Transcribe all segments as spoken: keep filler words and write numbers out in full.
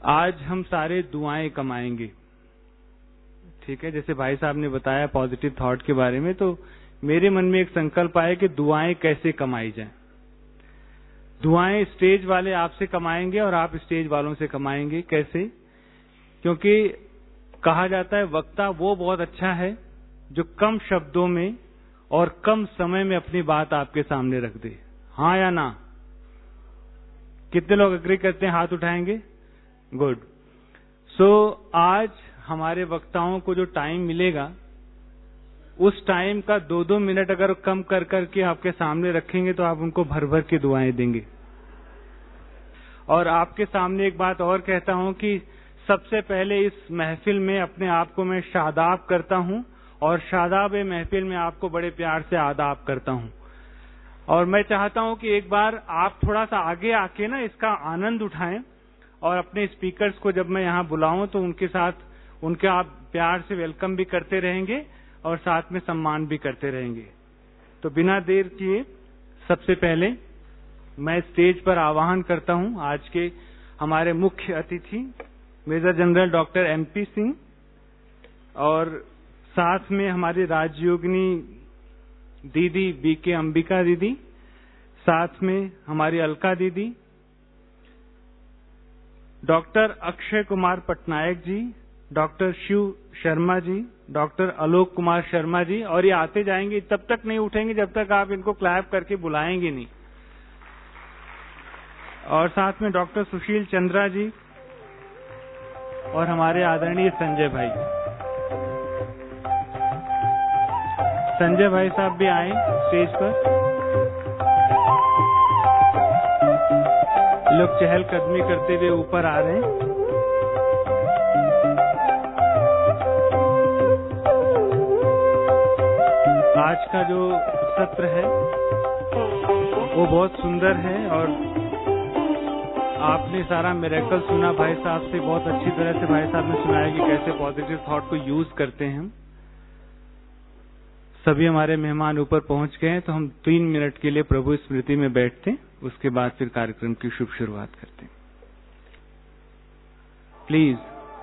आज हम सारे दुआएं कमाएंगे, ठीक है। जैसे भाई साहब ने बताया पॉजिटिव थॉट के बारे में, तो मेरे मन में एक संकल्प आया कि दुआएं कैसे कमाई जाए। दुआएं स्टेज वाले आपसे कमाएंगे और आप स्टेज वालों से कमाएंगे। कैसे? क्योंकि कहा जाता है वक्ता वो बहुत अच्छा है जो कम शब्दों में और कम समय में अपनी बात आपके सामने रख दे। हाँ या ना? कितने लोग एग्री करते हैं? हाथ उठाएंगे। गुड। सो आज हमारे वक्ताओं को जो टाइम मिलेगा, उस टाइम का दो दो मिनट अगर कम कर करके आपके सामने रखेंगे तो आप उनको भर भर के दुआएं देंगे। और आपके सामने एक बात और कहता हूं कि सबसे पहले इस महफिल में अपने आप को मैं शादाब करता हूं, और शादाब महफिल में आपको बड़े प्यार से आदाब करता हूं। और मैं चाहता हूं कि एक बार आप थोड़ा सा आगे आके ना इसका आनंद उठाएं, और अपने स्पीकर्स को जब मैं यहां बुलाऊं तो उनके साथ उनके आप प्यार से वेलकम भी करते रहेंगे और साथ में सम्मान भी करते रहेंगे। तो बिना देर किए सबसे पहले मैं स्टेज पर आह्वान करता हूं आज के हमारे मुख्य अतिथि major general doctor MP Singh, और साथ में हमारी राजयोगिनी दीदी बीके अंबिका दीदी, साथ में हमारी अलका दीदी, doctor Akshay Kumar Patnaik ji, doctor Shiv Sharma ji, doctor Alok Kumar Sharma ji, और ये आते जाएंगे, तब तक नहीं उठेंगे जब तक आप इनको क्लैप करके बुलाएंगे नहीं। और साथ में डॉक्टर सुशील चंद्रा जी और हमारे आदरणीय संजय भाई। संजय भाई साहब भी आए स्टेज पर। लोग चहलकदमी करते हुए ऊपर आ रहे हैं। आज का जो सत्र है वो बहुत सुंदर है, और आपने सारा मिरेकल सुना भाई साहब से। बहुत अच्छी तरह से भाई साहब ने सुनाया कि कैसे पॉजिटिव थॉट को यूज करते हैं हम। सभी हमारे मेहमान ऊपर पहुंच गए हैं, तो हम तीन मिनट के लिए प्रभु स्मृति में बैठते हैं, उसके बाद फिर कार्यक्रम की शुभ शुरुआत करते हैं। प्लीज।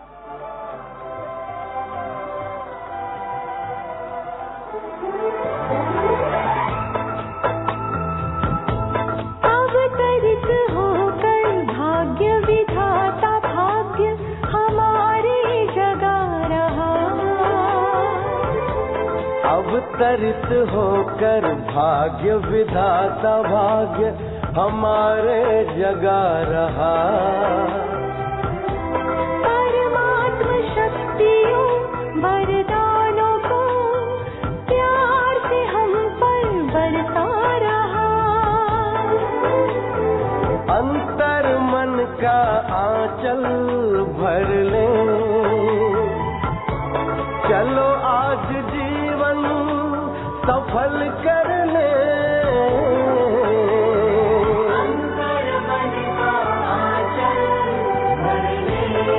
अवतरित होकर भाग्य विधाता भाग्य हमारे जगा रहा। परमात्मा शक्तियों वरदानों को प्यार से हम पर बरसा रहा। अंतर मन का आंचल भर ले, चलो आज जीवन सफल कर ले। अंतर मन का आंचल भर ले,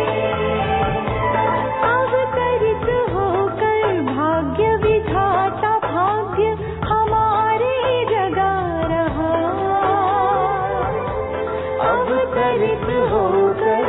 अवतरित होकर भाग्य विधाता भाग्य हमारे जगा रहा। अवतरित होकर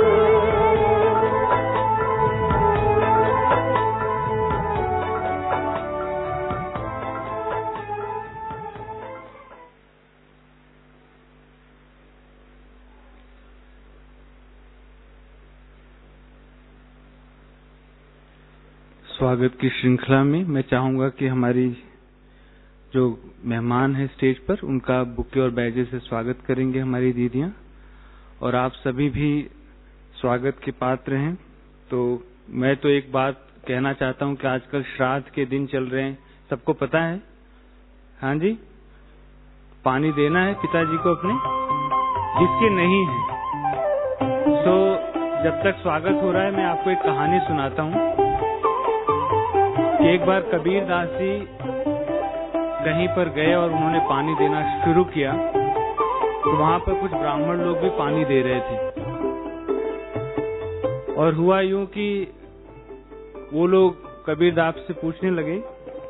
स्वागत की श्रृंखला में मैं चाहूंगा कि हमारी जो मेहमान हैं स्टेज पर, उनका बुके और बैजे से स्वागत करेंगे हमारी दीदियां, और आप सभी भी स्वागत के पात्र हैं। तो मैं तो एक बात कहना चाहता हूं कि आजकल श्राद्ध के दिन चल रहे हैं, सबको पता है? हाँ जी, पानी देना है पिताजी को अपने, जिसके नहीं है। तो जब तक स्वागत हो रहा है मैं आपको एक कहानी सुनाता हूं कि एक बार कबीर दास जी कहीं पर गए और उन्होंने पानी देना शुरू किया, तो वहां पर कुछ ब्राह्मण लोग भी पानी दे रहे थे। और हुआ यूं कि वो लोग कबीर दास से पूछने लगे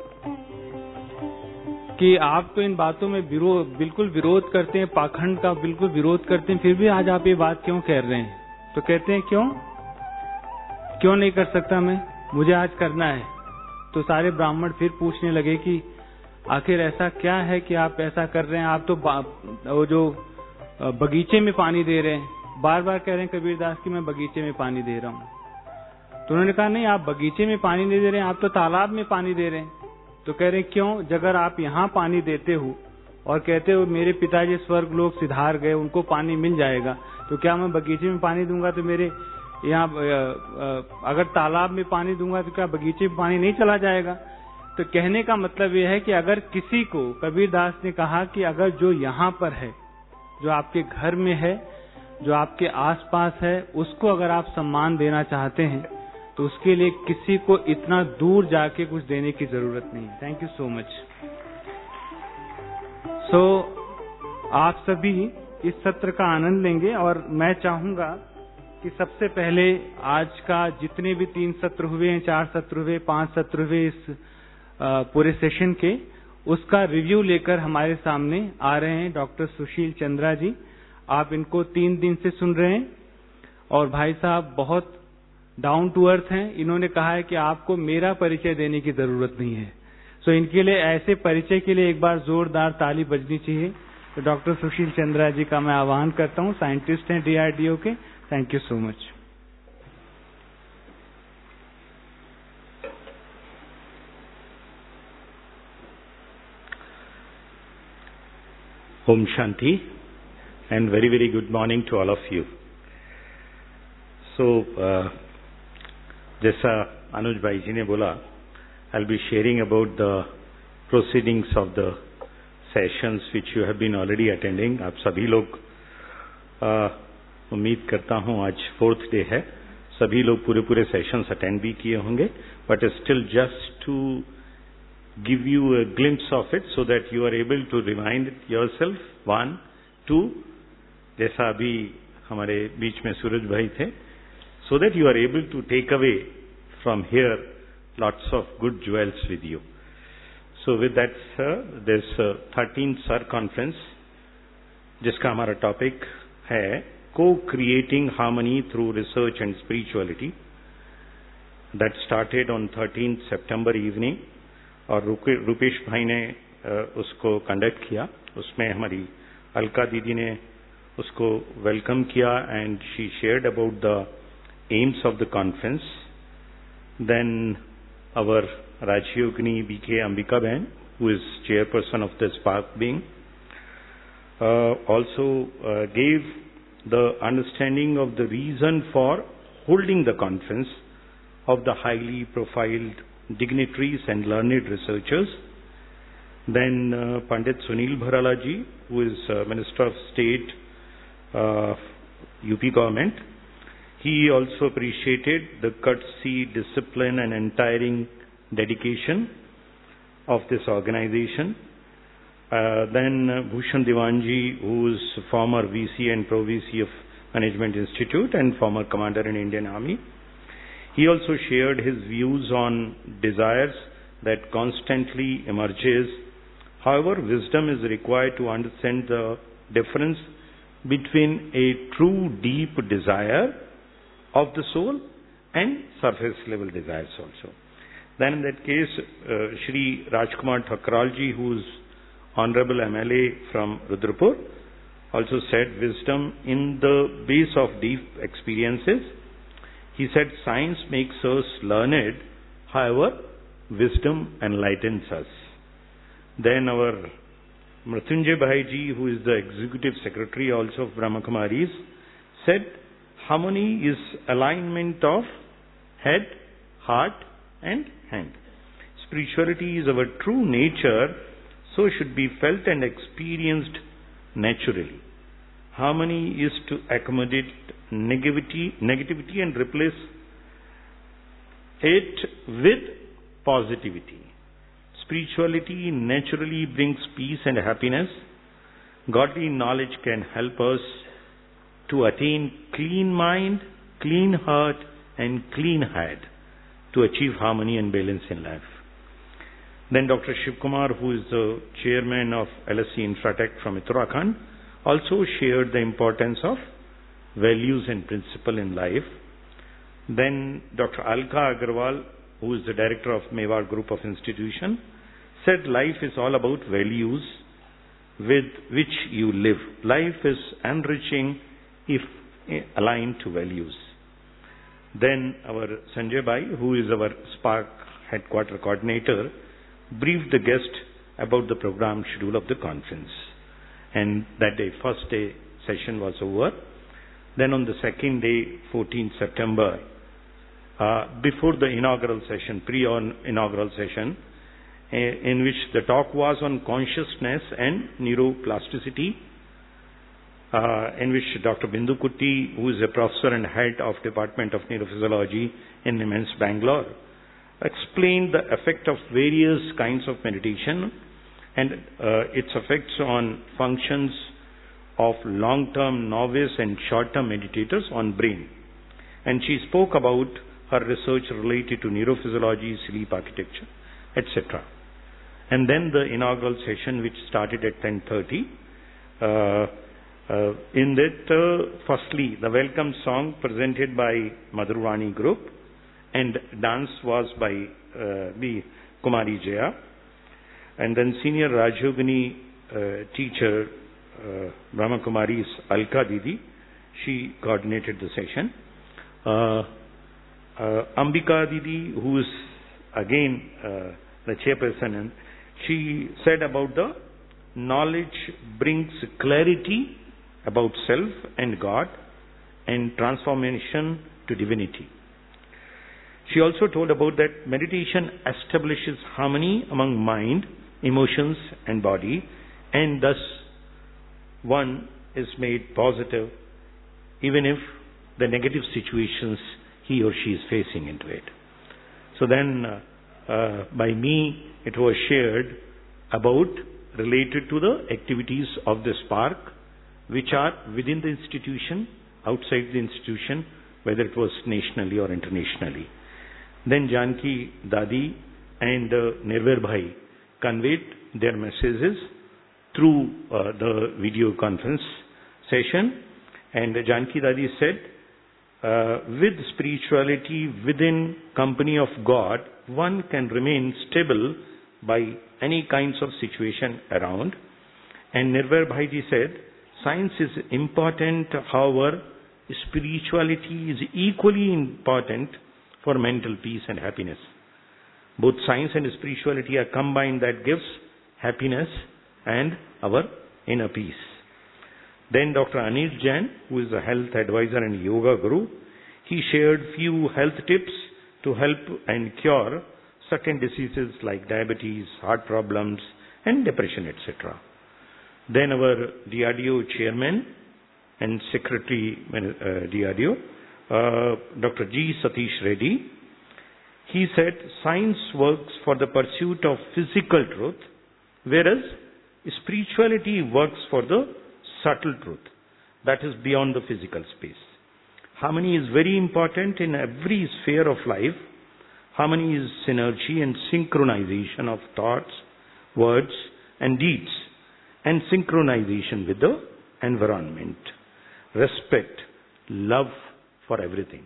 कि आप तो इन बातों में विरोध बिल्कुल विरोध करते हैं, पाखंड का बिल्कुल विरोध करते हैं, फिर भी आज आप ये बात क्यों कह रहे हैं? तो कहते हैं क्यों क्यों नहीं कर सकता मैं, मुझे आज करना है। तो सारे ब्राह्मण फिर पूछने लगे कि आखिर ऐसा क्या है कि आप ऐसा कर रहे हैं, आप तो वो जो बगीचे में पानी दे रहे हैं, बार बार कह रहे हैं कबीरदास की मैं बगीचे में पानी दे रहा हूँ। तो उन्होंने कहा नहीं, आप बगीचे में पानी नहीं दे रहे हैं, आप तो तालाब में पानी दे रहे हैं। तो कह रहे क्यों, अगर आप यहाँ पानी देते हो और कहते हो मेरे पिताजी स्वर्ग लोक सिधार गए, उनको पानी मिल जाएगा, तो क्या मैं बगीचे में पानी दूंगा तो मेरे यहाँ, अगर तालाब में पानी दूंगा तो क्या बगीचे में पानी नहीं चला जाएगा। तो कहने का मतलब यह है कि अगर किसी को, कबीरदास ने कहा कि अगर जो यहाँ पर है, जो आपके घर में है, जो आपके आसपास है, उसको अगर आप सम्मान देना चाहते हैं तो उसके लिए किसी को इतना दूर जाके कुछ देने की जरूरत नहीं है। Thank you so much. So आप सभी इस सत्र का आनंद लेंगे और मैं चाहूंगा कि सबसे पहले आज का जितने भी तीन सत्र हुए हैं, चार सत्र हुए, पांच सत्र हुए इस पूरे सेशन के, उसका रिव्यू लेकर हमारे सामने आ रहे हैं डॉक्टर सुशील चंद्रा जी। आप इनको तीन दिन से सुन रहे हैं और भाई साहब बहुत डाउन टू अर्थ हैं। इन्होंने कहा है कि आपको मेरा परिचय देने की जरूरत नहीं है। सो इनके लिए, ऐसे परिचय के लिए एक बार जोरदार ताली बजनी चाहिए। तो डॉक्टर सुशील चंद्रा जी का मैं आह्वान करता हूं, साइंटिस्ट हैं डीआरडीओ के। Thank you so much. Om Shanti and very very good morning to all of you. So uh, जैसा अनुज भाई जी ने बोला, I'll be sharing about the proceedings of the sessions which you have been already attending. आप सभी लोग uh, उम्मीद करता हूँ आज फोर्थ डे है, सभी लोग पूरे पूरे सेशंस अटेंड भी किए होंगे, but still just to give you a glimpse of it so that you are able to remind yourself. One, two, जैसा अभी हमारे बीच में सूरज भाई थे, so that you are able to take away from here lots of good jewels with you. So with that, sir, there's a thirteenth Sir Conference, जिसका हमारा topic है Co-creating harmony through research and spirituality. That started on thirteenth September evening. और रूपेश भाई ने उसको conduct किया। उसमें हमारी अलका दीदी ने उसको वेलकम किया and she shared about the aims of the conference. Then our Rajyogini B K Ambika बहन, who is chairperson of the spark being, also gave the understanding of the reason for holding the conference of the highly profiled dignitaries and learned researchers. Then uh, Pandit Sunil Bharala ji, who is uh, Minister of State, uh, U P government, he also appreciated the courtesy, discipline and untiring dedication of this organization. Uh, then uh, Bhushan Diwanji, who is former V C and Pro-V C of Management Institute and former commander in Indian Army. He also shared his views on desires that constantly emerges. However, wisdom is required to understand the difference between a true deep desire of the soul and surface level desires also. Then in that case, uh, Shri Rajkumar Thakralji, who is Honorable M L A from Rudrapur, also said wisdom in the base of deep experiences. He said science makes us learned, however, wisdom enlightens us. Then our Mrityunjay Bhai ji, who is the Executive Secretary also of Brahma Kumaris, said harmony is alignment of head, heart and hand. Spirituality is our true nature, so should be felt and experienced naturally. Harmony is to accommodate negativity, negativity and replace it with positivity. Spirituality naturally brings peace and happiness. Godly knowledge can help us to attain clean mind, clean heart and clean head to achieve harmony and balance in life. Then Doctor Shiv Kumar, who is the chairman of L S C Infratech from Uttarakhand, also shared the importance of values and principle in life. Then Doctor Alka Agarwal, who is the director of Mewar Group of Institution, said life is all about values with which you live. Life is enriching if aligned to values. Then our Sanjay Bhai, who is our Spark headquarter coordinator, briefed the guest about the program schedule of the conference. And that day, first day session was over. Then on the second day, fourteenth September, uh, before the inaugural session, pre-inaugural session, uh, in which the talk was on consciousness and neuroplasticity, uh, in which Doctor Bindu Kutty, who is a professor and head of Department of Neurophysiology in M I M S Bangalore, explained the effect of various kinds of meditation and uh, its effects on functions of long-term novice and short-term meditators on brain. And she spoke about her research related to neurophysiology, sleep architecture, et cetera. And then the inaugural session, which started at ten thirty. Uh, uh, in that, uh, firstly, the welcome song presented by Madhurvani Group, and dance was by uh, B. Kumari Jaya. And then senior Rajyogini uh, teacher, uh, Brahma Kumari's Alka Didi, she coordinated the session. Uh, uh, Ambika Didi, who is again uh, the chairperson, and she said about the knowledge brings clarity about self and God and transformation to divinity. She also told about that meditation establishes harmony among mind, emotions and body, and thus one is made positive even if the negative situations he or she is facing into it. So then uh, uh, by me it was shared about related to the activities of the Spark, which are within the institution, outside the institution, whether it was nationally or internationally. Then Janki Dadi and uh, Nirver Bhai conveyed their messages through uh, the video conference session. And Janki Dadi said, uh, with spirituality within company of God, one can remain stable by any kinds of situation around. And Nirver Bhaiji said, science is important, however, spirituality is equally important for mental peace and happiness. Both science and spirituality are combined that gives happiness and our inner peace. Then Doctor Anil Jain, who is a health advisor and yoga guru, he shared few health tips to help and cure certain diseases like diabetes, heart problems and depression, et cetera. Then our D R D O chairman and secretary uh, D R D O, uh, Doctor G. Satish Reddy, he said science works for the pursuit of physical truth, whereas spirituality works for the subtle truth that is beyond the physical space. Harmony is very important in every sphere of life. Harmony is synergy and synchronization of thoughts, words and deeds, and synchronization with the environment. Respect, love for everything.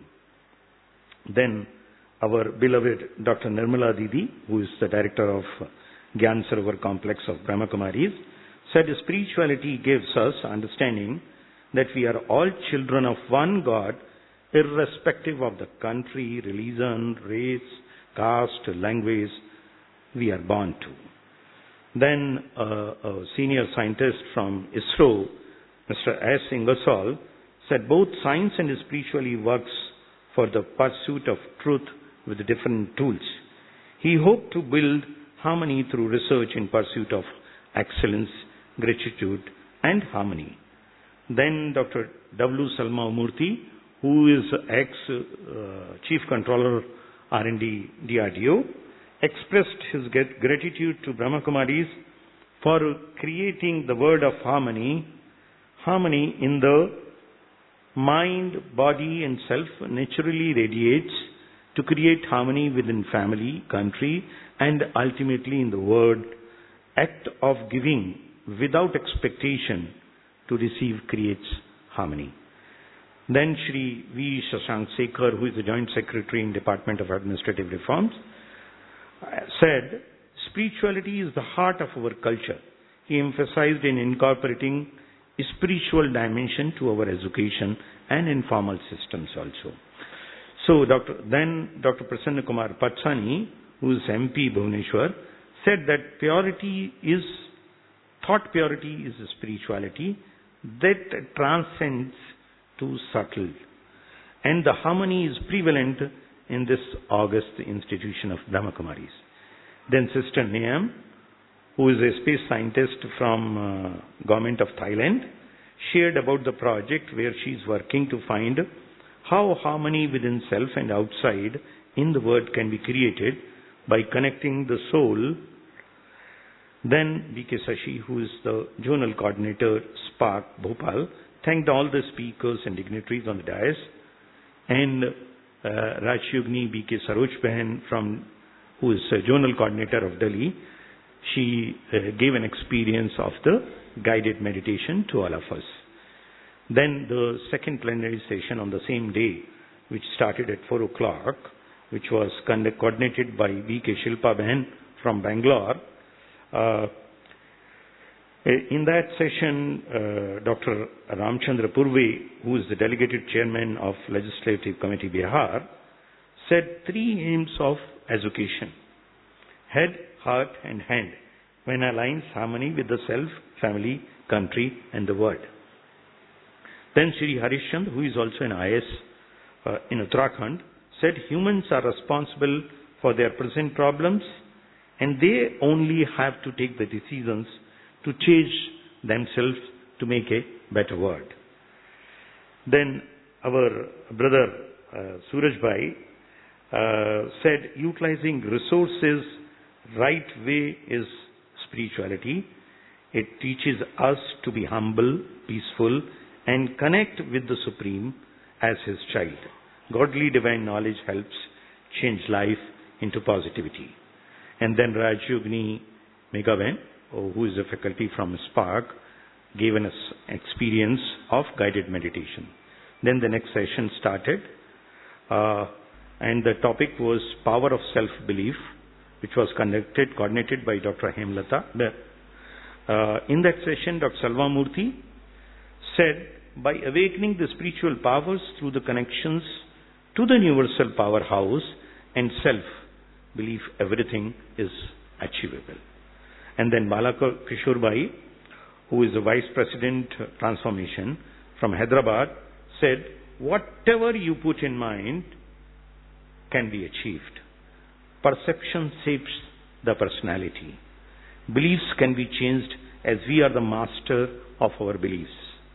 Then our beloved Doctor Nirmala Didi, who is the director of Gyan Sarovar Complex of Brahma Kumaris, said spirituality gives us understanding that we are all children of one God, irrespective of the country, religion, race, caste, language we are born to. Then uh, a senior scientist from ISRO, Mister S. Ingersoll, said both science and spirituality works for the pursuit of truth with different tools. He hoped to build harmony through research in pursuit of excellence, gratitude and harmony. Then Doctor W. Salma Murthy, who is ex-Chief uh, Controller R and D D R D O, expressed his gratitude to Brahma Kumaris for creating the word of harmony. Harmony in the mind, body and self naturally radiates to create harmony within family, country and ultimately in the world. Act of giving without expectation to receive creates harmony. Then Shri V. Shashank Sekhar, who is the Joint Secretary in Department of Administrative Reforms, said, spirituality is the heart of our culture. He emphasized in incorporating a spiritual dimension to our education and informal systems also. So Doctor then Doctor Prasanna Kumar Patsani, who is M P Bhubaneswar, said that purity is, thought purity is a spirituality that transcends to subtle. And the harmony is prevalent in this august institution of Brahmakumaris. Then Sister Nayam, who is a space scientist from uh, government of Thailand, shared about the project where she is working to find how harmony within self and outside in the world can be created by connecting the soul. Then B K Sashi, who is the Journal Coordinator, Spark, Bhopal, thanked all the speakers and dignitaries on the dais. And uh, Rajyogini B K Saroj Behan, from, who is a Journal Coordinator of Delhi, she uh, gave an experience of the guided meditation to all of us. Then the second plenary session on the same day, which started at four o'clock, which was conduct, coordinated by B K Shilpa Behan from Bangalore. Uh, in that session, uh, Doctor Ramchandra Purve, who is the delegated chairman of Legislative Committee Bihar, said three aims of education: head, heart and hand, when aligns harmony with the self, family, country and the world. Then Shri Harishchand, who is also an I A S uh, in Uttarakhand, said humans are responsible for their present problems and they only have to take the decisions to change themselves to make a better world. Then our brother uh, Suraj Bhai uh, said utilizing resources right way is spirituality. It teaches us to be humble, peaceful and connect with the Supreme as His child. Godly divine knowledge helps change life into positivity. And then Rajyogini Meghaben, who is a faculty from Spark, gave us experience of guided meditation. Then the next session started uh, and the topic was power of self-belief, which was conducted, coordinated by Doctor Hemlata. Uh, in that session, Doctor Salvamurthy said, by awakening the spiritual powers through the connections to the universal powerhouse and self-belief, everything is achievable. And then Balaka Kishore Bhai, who is the Vice President Transformation from Hyderabad, said, whatever you put in mind can be achieved. Perception shapes the personality. Beliefs can be changed as we are the master of our beliefs.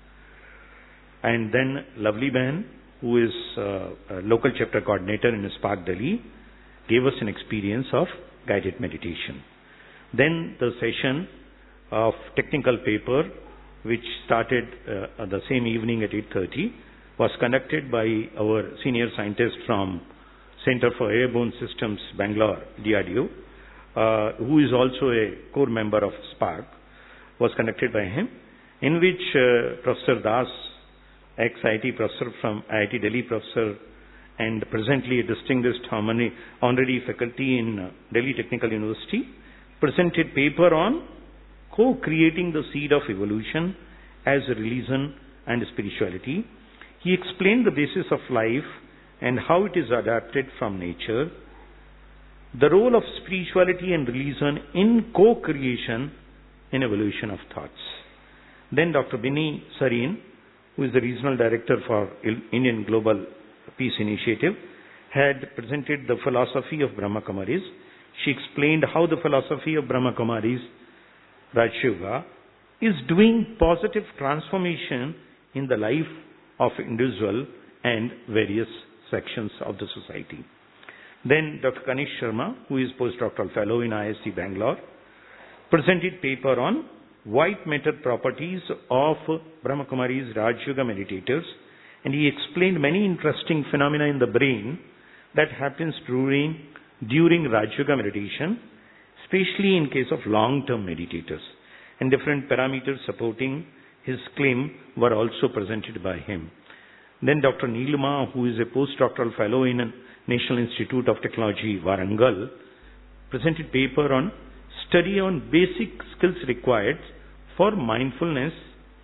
And then Lovely Behan, who is uh, a local chapter coordinator in Spark Delhi, gave us an experience of guided meditation. Then the session of technical paper, which started uh, the same evening at eight thirty, was conducted by our senior scientist from Center for Airborne Systems, Bangalore, D R D O, uh, who is also a core member of Spark, was conducted by him, in which uh, Professor Das, ex-I I T professor from I I T Delhi professor and presently a distinguished honorary faculty in uh, Delhi Technical University, presented paper on co-creating the seed of evolution as religion and spirituality. He explained the basis of life and how it is adapted from nature, the role of spirituality and religion in co-creation in evolution of thoughts. Then Doctor Bini Sareen, who is the Regional Director for Indian Global Peace Initiative, had presented the philosophy of Brahma Kumaris. She explained how the philosophy of Brahma Kumaris, Raj Yoga, is doing positive transformation in the life of individual and various sections of the society. Then Doctor Kanish Sharma, who is postdoctoral fellow in I I S C Bangalore, presented paper on white matter properties of Brahma Kumaris Raj Yoga meditators, and he explained many interesting phenomena in the brain that happens during during Raj Yoga meditation, especially in case of long-term meditators, and different parameters supporting his claim were also presented by him. Then Doctor Neelima, who is a postdoctoral fellow in National Institute of Technology, Warangal, presented paper on study on basic skills required for mindfulness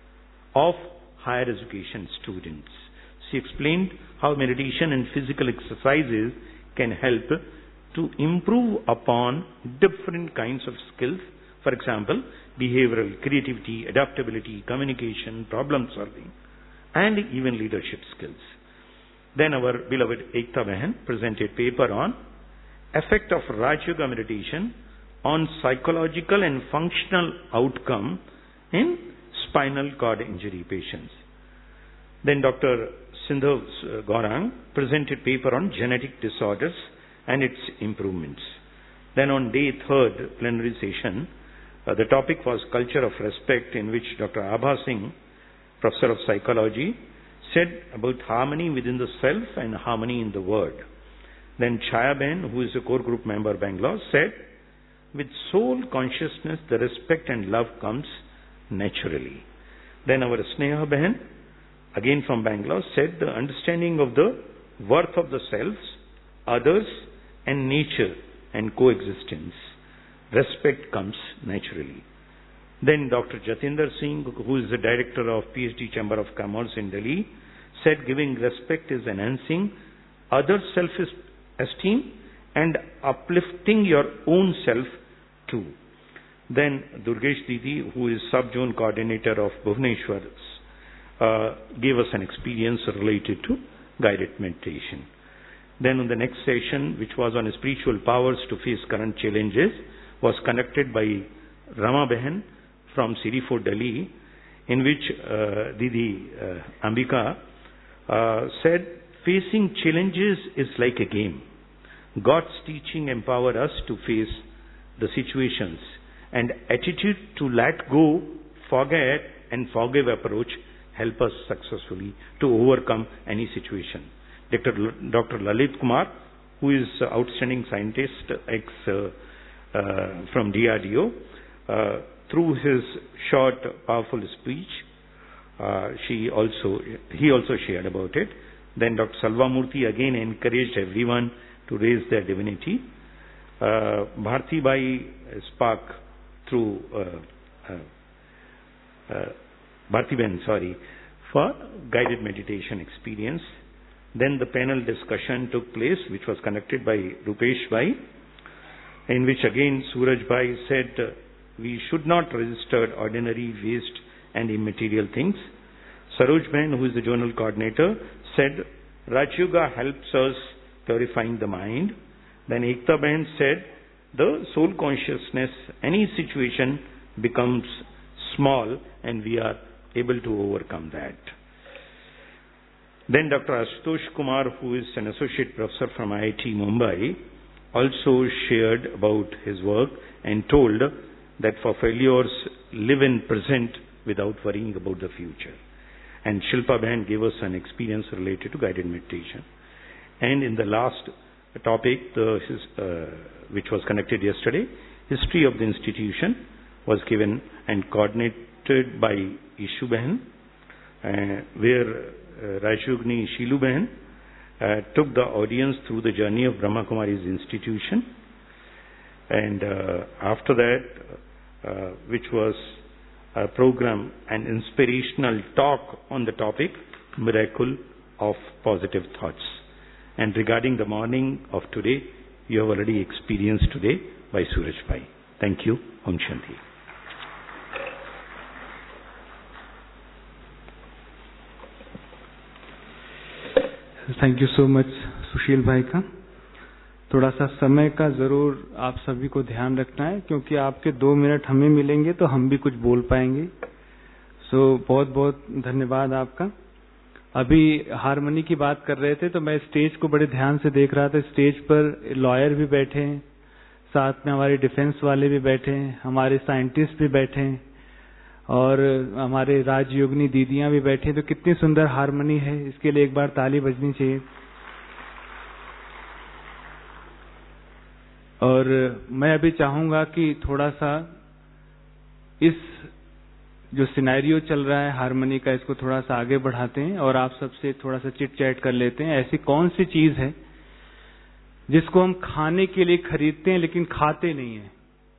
of higher education students. She explained how meditation and physical exercises can help to improve upon different kinds of skills. For example, behavioral, creativity, adaptability, communication, problem solving, and even leadership skills. Then our beloved Ekta Behan presented paper on effect of Raj Yoga meditation on psychological and functional outcome in spinal cord injury patients. Then Doctor Sindhu Gaurang presented paper on genetic disorders and its improvements. Then on day third plenary session, uh, the topic was culture of respect, in which Doctor Abha Singh, professor of psychology, said about harmony within the self and harmony in the world. Then Chaya Ben, who is a core group member of Bangalore, said, with soul consciousness, the respect and love comes naturally. Then our Sneha Ben, again from Bangalore, said the understanding of the worth of the selves, others, and nature and coexistence. Respect comes naturally. Then Doctor Jatinder Singh, who is the director of PhD Chamber of Commerce in Delhi, said giving respect is enhancing other self-esteem and uplifting your own self too. Then Durgesh Didi, who is sub-zone coordinator of Bhubaneswar, uh, gave us an experience related to guided meditation. Then on the next session, which was on spiritual powers to face current challenges, was conducted by Rama Behan from Sirifo, Delhi, in which uh, Didi uh, Ambika uh, said, facing challenges is like a game. God's teaching empower us to face the situations, and attitude to let go, forget and forgive approach help us successfully to overcome any situation. Doctor L- Doctor Lalit Kumar, who is uh, outstanding scientist ex uh, uh, from D R D O, uh, through his short, powerful speech, uh, she also he also shared about it. Then Doctor Salvamurthy again encouraged everyone to raise their divinity. Uh, Bharti Bai spoke through uh, uh, uh, Bharti Ben, sorry, for guided meditation experience. Then the panel discussion took place, which was conducted by Rupesh Bhai, in which again Suraj Bhai said uh, we should not register ordinary waste and immaterial things. Saroj Ben, who is the journal coordinator, said Raj Yoga helps us purifying the mind. Then Ekta Ben said the soul consciousness, any situation becomes small and we are able to overcome that. Then Doctor Ashutosh Kumar, who is an associate professor from I I T Mumbai, also shared about his work and told that for failures, live in present without worrying about the future. And Shilpa Behan gave us an experience related to guided meditation. And in the last topic, the, his, uh, which was conducted yesterday, history of the institution was given and coordinated by Ishu Behan, uh, where uh, Rajyogini Shilu Behan uh, took the audience through the journey of Brahma Kumari's institution. And uh, after that, uh, which was a program, an inspirational talk on the topic, Miracle of Positive Thoughts. And regarding the morning of today, you have already experienced today by Suraj Bhai. Thank you. Om Shanti. Thank you so much Sushil भाई का। थोड़ा सा समय का जरूर आप सभी को ध्यान रखना है, क्योंकि आपके दो मिनट हमें मिलेंगे तो हम भी कुछ बोल पाएंगे। सो बहुत बहुत धन्यवाद आपका। अभी हारमोनी की बात कर रहे थे तो मैं स्टेज को बड़े ध्यान से देख रहा था। स्टेज पर लॉयर भी बैठे हैं, साथ में हमारे डिफेंस वाले भी बैठे हैं, हमारे साइंटिस्ट भी बैठे हैं और हमारे राजयोगिनी दीदियां भी बैठी हैं। तो कितनी सुंदर हारमोनी है, इसके लिए एक बार ताली बजनी चाहिए। और मैं अभी चाहूंगा कि थोड़ा सा इस जो सिनेरियो चल रहा है हारमोनी का, इसको थोड़ा सा आगे बढ़ाते हैं और आप सबसे थोड़ा सा चिट चैट कर लेते हैं। ऐसी कौन सी चीज है जिसको हम खाने के लिए खरीदते हैं लेकिन खाते नहीं है?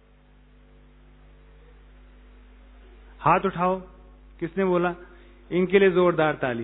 हाथ उठाओ, किसने बोला? इनके लिए जोरदार ताली।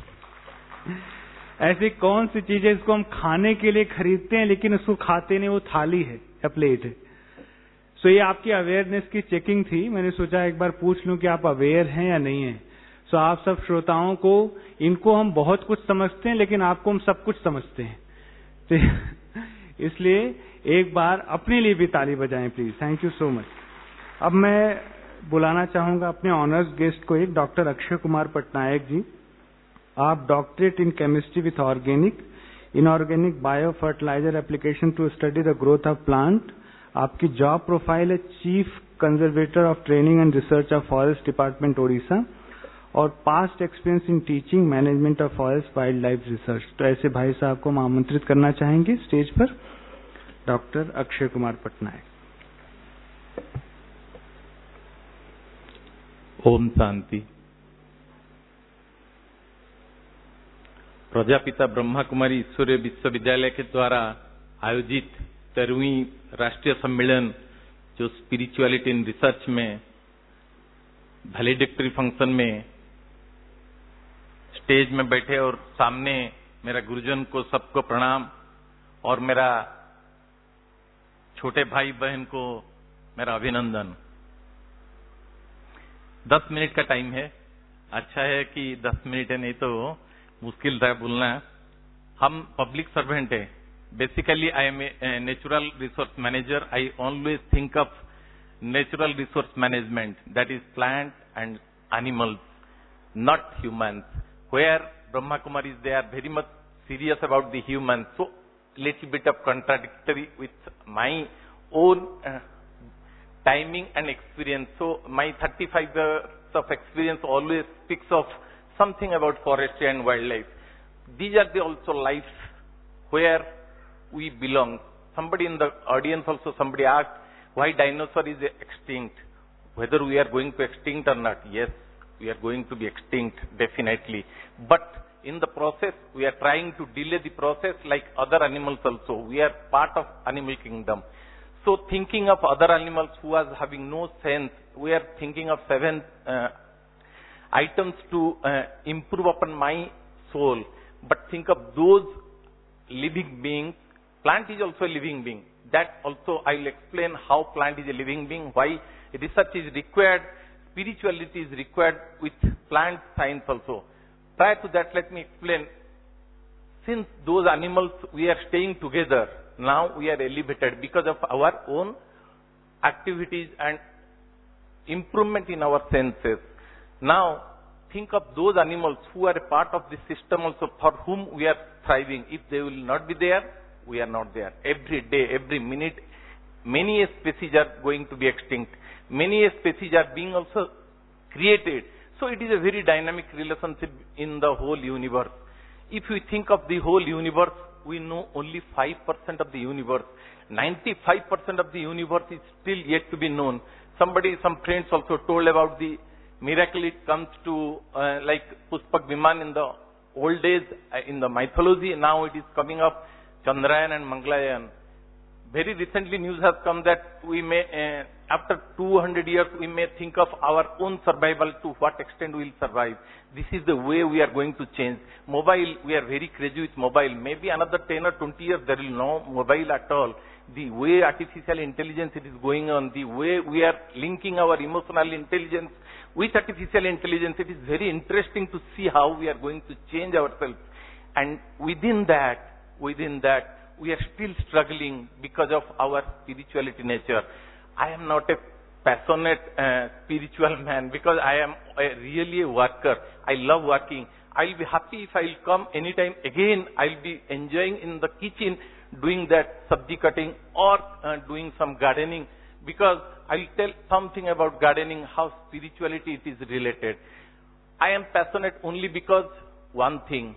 ऐसी कौन सी चीज है जिसको हम खाने के लिए खरीदते हैं लेकिन उसको खाते नहीं? वो थाली है या प्लेट है। सो so, ये आपकी अवेयरनेस की चेकिंग थी। मैंने सोचा एक बार पूछ लूं कि आप अवेयर हैं या नहीं हैं। सो so, आप सब श्रोताओं को, इनको हम बहुत कुछ समझते हैं लेकिन आपको हम सब कुछ समझते हैं, तो इसलिए एक बार अपने लिए भी ताली बजाएं please. Thank you so much. अब मैं बुलाना चाहूंगा अपने ऑनर्स गेस्ट को, एक डॉक्टर अक्षय कुमार पटनायक जी। आप doctorate in chemistry with organic inorganic bio fertiliser application to study the growth of plant. आपकी जॉब प्रोफाइल है chief conservator of training and research of forest department Odisha, और past experience in teaching management of forest wild life research. तो ऐसे भाई साहब को हम आमंत्रित करना चाहेंगे स्टेज पर, डॉक्टर अक्षय कुमार पटनायक। ओम शांति। प्रजापिता ब्रह्मा कुमारी ईश्वरीय विश्वविद्यालय के द्वारा आयोजित तेरहवीं राष्ट्रीय सम्मेलन जो स्पिरिचुअलिटी इन रिसर्च में वैलिडिक्टरी फंक्शन में स्टेज में बैठे और सामने मेरा गुरुजन को सबको प्रणाम, और मेरा छोटे भाई बहन को मेरा अभिनंदन। दस मिनट का टाइम है, अच्छा है कि दस मिनट है, नहीं तो मुश्किल था बोलना। हम पब्लिक सर्वेंट है। Basically I am a natural resource manager. I always think of natural resource management, that is plant and animals, not humans. Where Brahma Kumaris, they are very much serious about the humans. So, little bit of contradictory with my own uh, timing and experience. So, my thirty-five years of experience always speaks of something about forestry and wildlife. These are the also lives where we belong. Somebody in the audience also, somebody asked, why dinosaur is extinct? Whether we are going to extinct or not? Yes, we are going to be extinct, definitely. But in the process, we are trying to delay the process like other animals also. We are part of animal kingdom. So thinking of other animals who are having no sense, we are thinking of seven uh, items to uh, improve upon my soul. But think of those living beings. Plant is also a living being. That also I will explain how plant is a living being, why research is required, spirituality is required with plant science also. Prior to that, let me explain. Since those animals, we are staying together, now we are elevated because of our own activities and improvement in our senses. Now, think of those animals who are a part of this system also, for whom we are thriving. If they will not be there, we are not there. Every day, every minute, many species are going to be extinct. Many species are being also created. So it is a very dynamic relationship in the whole universe. If we think of the whole universe, we know only five percent of the universe. ninety-five percent of the universe is still yet to be known. Somebody, some friends also told about the miracle it comes to uh, like Pushpak Viman in the old days, uh, in the mythology. Now it is coming up Chandrayaan and Mangalayan. Very recently news has come that we may, uh, after two hundred years, we may think of our own survival, to what extent we will survive. This is the way we are going to change. Mobile, we are very crazy with mobile. Maybe another ten or twenty years, there will no mobile at all. The way artificial intelligence it is going on, the way we are linking our emotional intelligence with artificial intelligence, it is very interesting to see how we are going to change ourselves. And within that, within that, we are still struggling because of our spirituality nature. I am not a passionate uh, spiritual man because I am a, really a worker. I love working. I'll be happy if I'll come anytime again. I'll be enjoying in the kitchen doing that sabji cutting or uh, doing some gardening, because I'll tell something about gardening, how spirituality it is related. I am passionate only because one thing,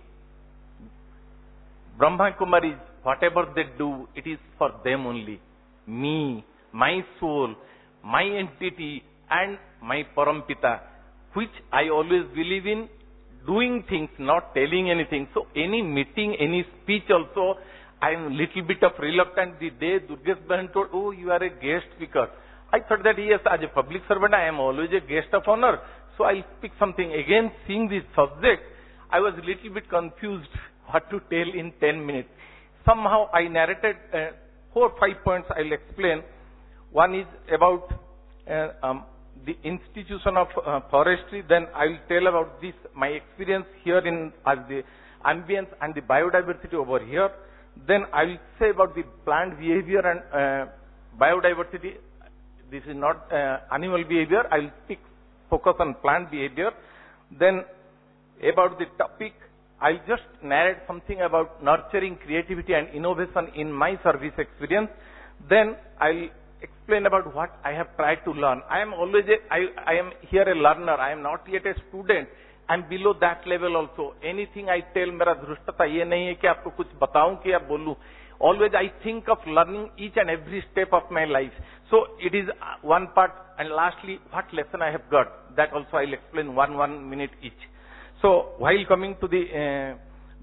Brahma Kumaris, whatever they do, it is for them only. Me, my soul, my entity, and my Parampita. which I always believe in doing things, not telling anything. So any meeting, any speech also, I am little bit of reluctant. The day Durgesh Bahan told, oh, you are a guest speaker, I thought that yes, as a public servant, I am always a guest of honor. So I'll speak something. Again, seeing this subject, I was a little bit confused what to tell in ten minutes. Somehow I narrated uh, four or five points I'll explain. One is about uh, um, the institution of uh, forestry. Then I'll tell about this, my experience here in uh, the ambience and the biodiversity over here. Then I'll say about the plant behavior and uh, biodiversity. This is not uh, animal behavior. I'll speak, focus on plant behavior. Then about the topic, I'll just narrate something about nurturing creativity and innovation in my service experience. Then I'll explain about what I have tried to learn. I am always a, I, I am here a learner. I am not yet a student. I am below that level also. Anything I tell, मेरा धृष्टता ये नहीं है कि आपको कुछ बताऊं कि आप बोलूं. Always I think of learning each and every step of my life. So it is one part. And lastly, what lesson I have got. That also I'll explain one one minute each. So while coming to the, uh,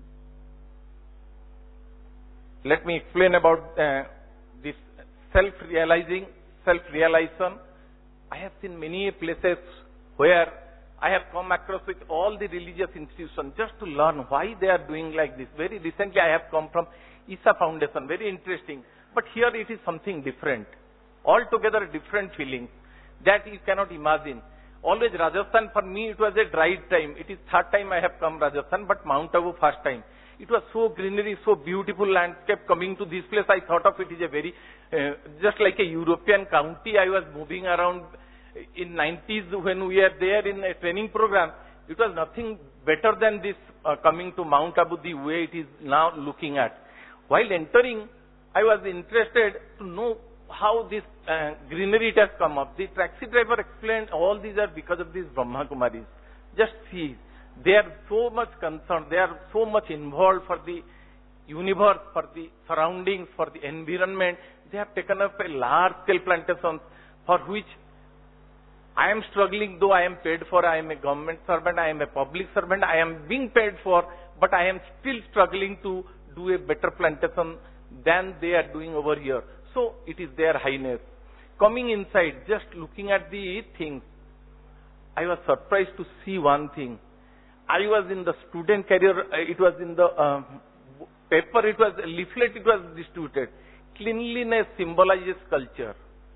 let me explain about uh, this self-realizing, self-realization. I have seen many places where I have come across with all the religious institutions just to learn why they are doing like this. Very recently I have come from Isa Foundation, very interesting. But here it is something different. Altogether different feelings that you cannot imagine. Always Rajasthan, for me, it was a dry time. It is third time I have come Rajasthan, but Mount Abu first time. It was so greenery, so beautiful landscape. Coming to this place, I thought of it is a very, uh, just like a European county. I was moving around in nineties when we were there in a training program. It was nothing better than this uh, coming to Mount Abu, the way it is now looking at. While entering, I was interested to know how this uh, greenery it has come up. The taxi driver explained all these are because of these Brahma Kumaris. Just see, they are so much concerned, they are so much involved for the universe, for the surroundings, for the environment. They have taken up a large scale plantations for which I am struggling, though I am paid for. I am a government servant, I am a public servant, I am being paid for, but I am still struggling to do a better plantation than they are doing over here. So it is their highness. Coming inside, just looking at the things, I was surprised to see one thing. I was in the student career, it was in the uh, paper, it was a leaflet, it was distributed. Cleanliness symbolizes culture.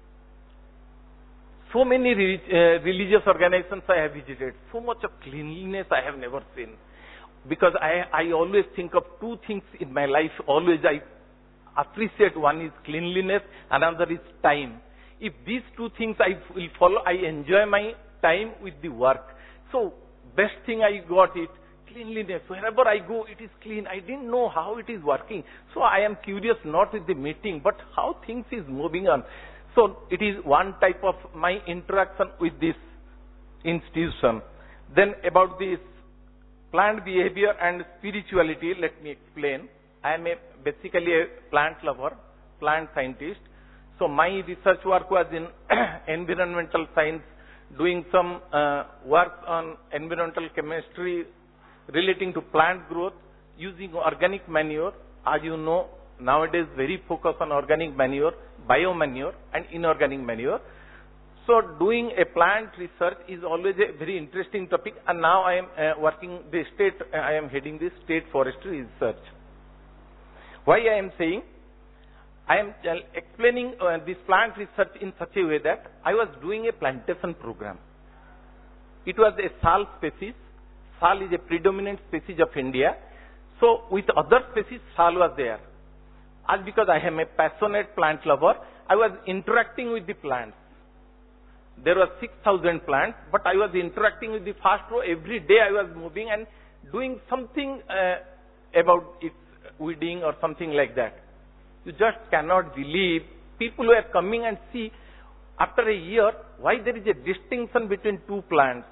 So many re uh, religious organizations I have visited, so much of cleanliness I have never seen. Because I, I always think of two things in my life, always I appreciate. One is cleanliness, another is time. If these two things I will follow, I enjoy my time with the work. So best thing I got it, cleanliness. Wherever I go, it is clean. I didn't know how it is working. So I am curious not with the meeting, but how things is moving on. So it is one type of my interaction with this institution. Then about this plant behavior and spirituality, let me explain. I am a, basically a plant lover, plant scientist. So my research work was in environmental science, doing some uh, work on environmental chemistry relating to plant growth using organic manure. As you know, nowadays very focused on organic manure, biomanure and inorganic manure. So doing a plant research is always a very interesting topic, and now I am uh, working the state, uh, I am heading the state forestry research. Why I am saying? I am uh, explaining uh, this plant research in such a way that I was doing a plantation program. It was a sal species. Sal is a predominant species of India. So with other species, sal was there. As because I am a passionate plant lover, I was interacting with the plants. There were six thousand plants, but I was interacting with the first row. Every day I was moving and doing something uh, about its weeding or something like that. You just cannot believe people who are coming and see after a year why there is a distinction between two plants.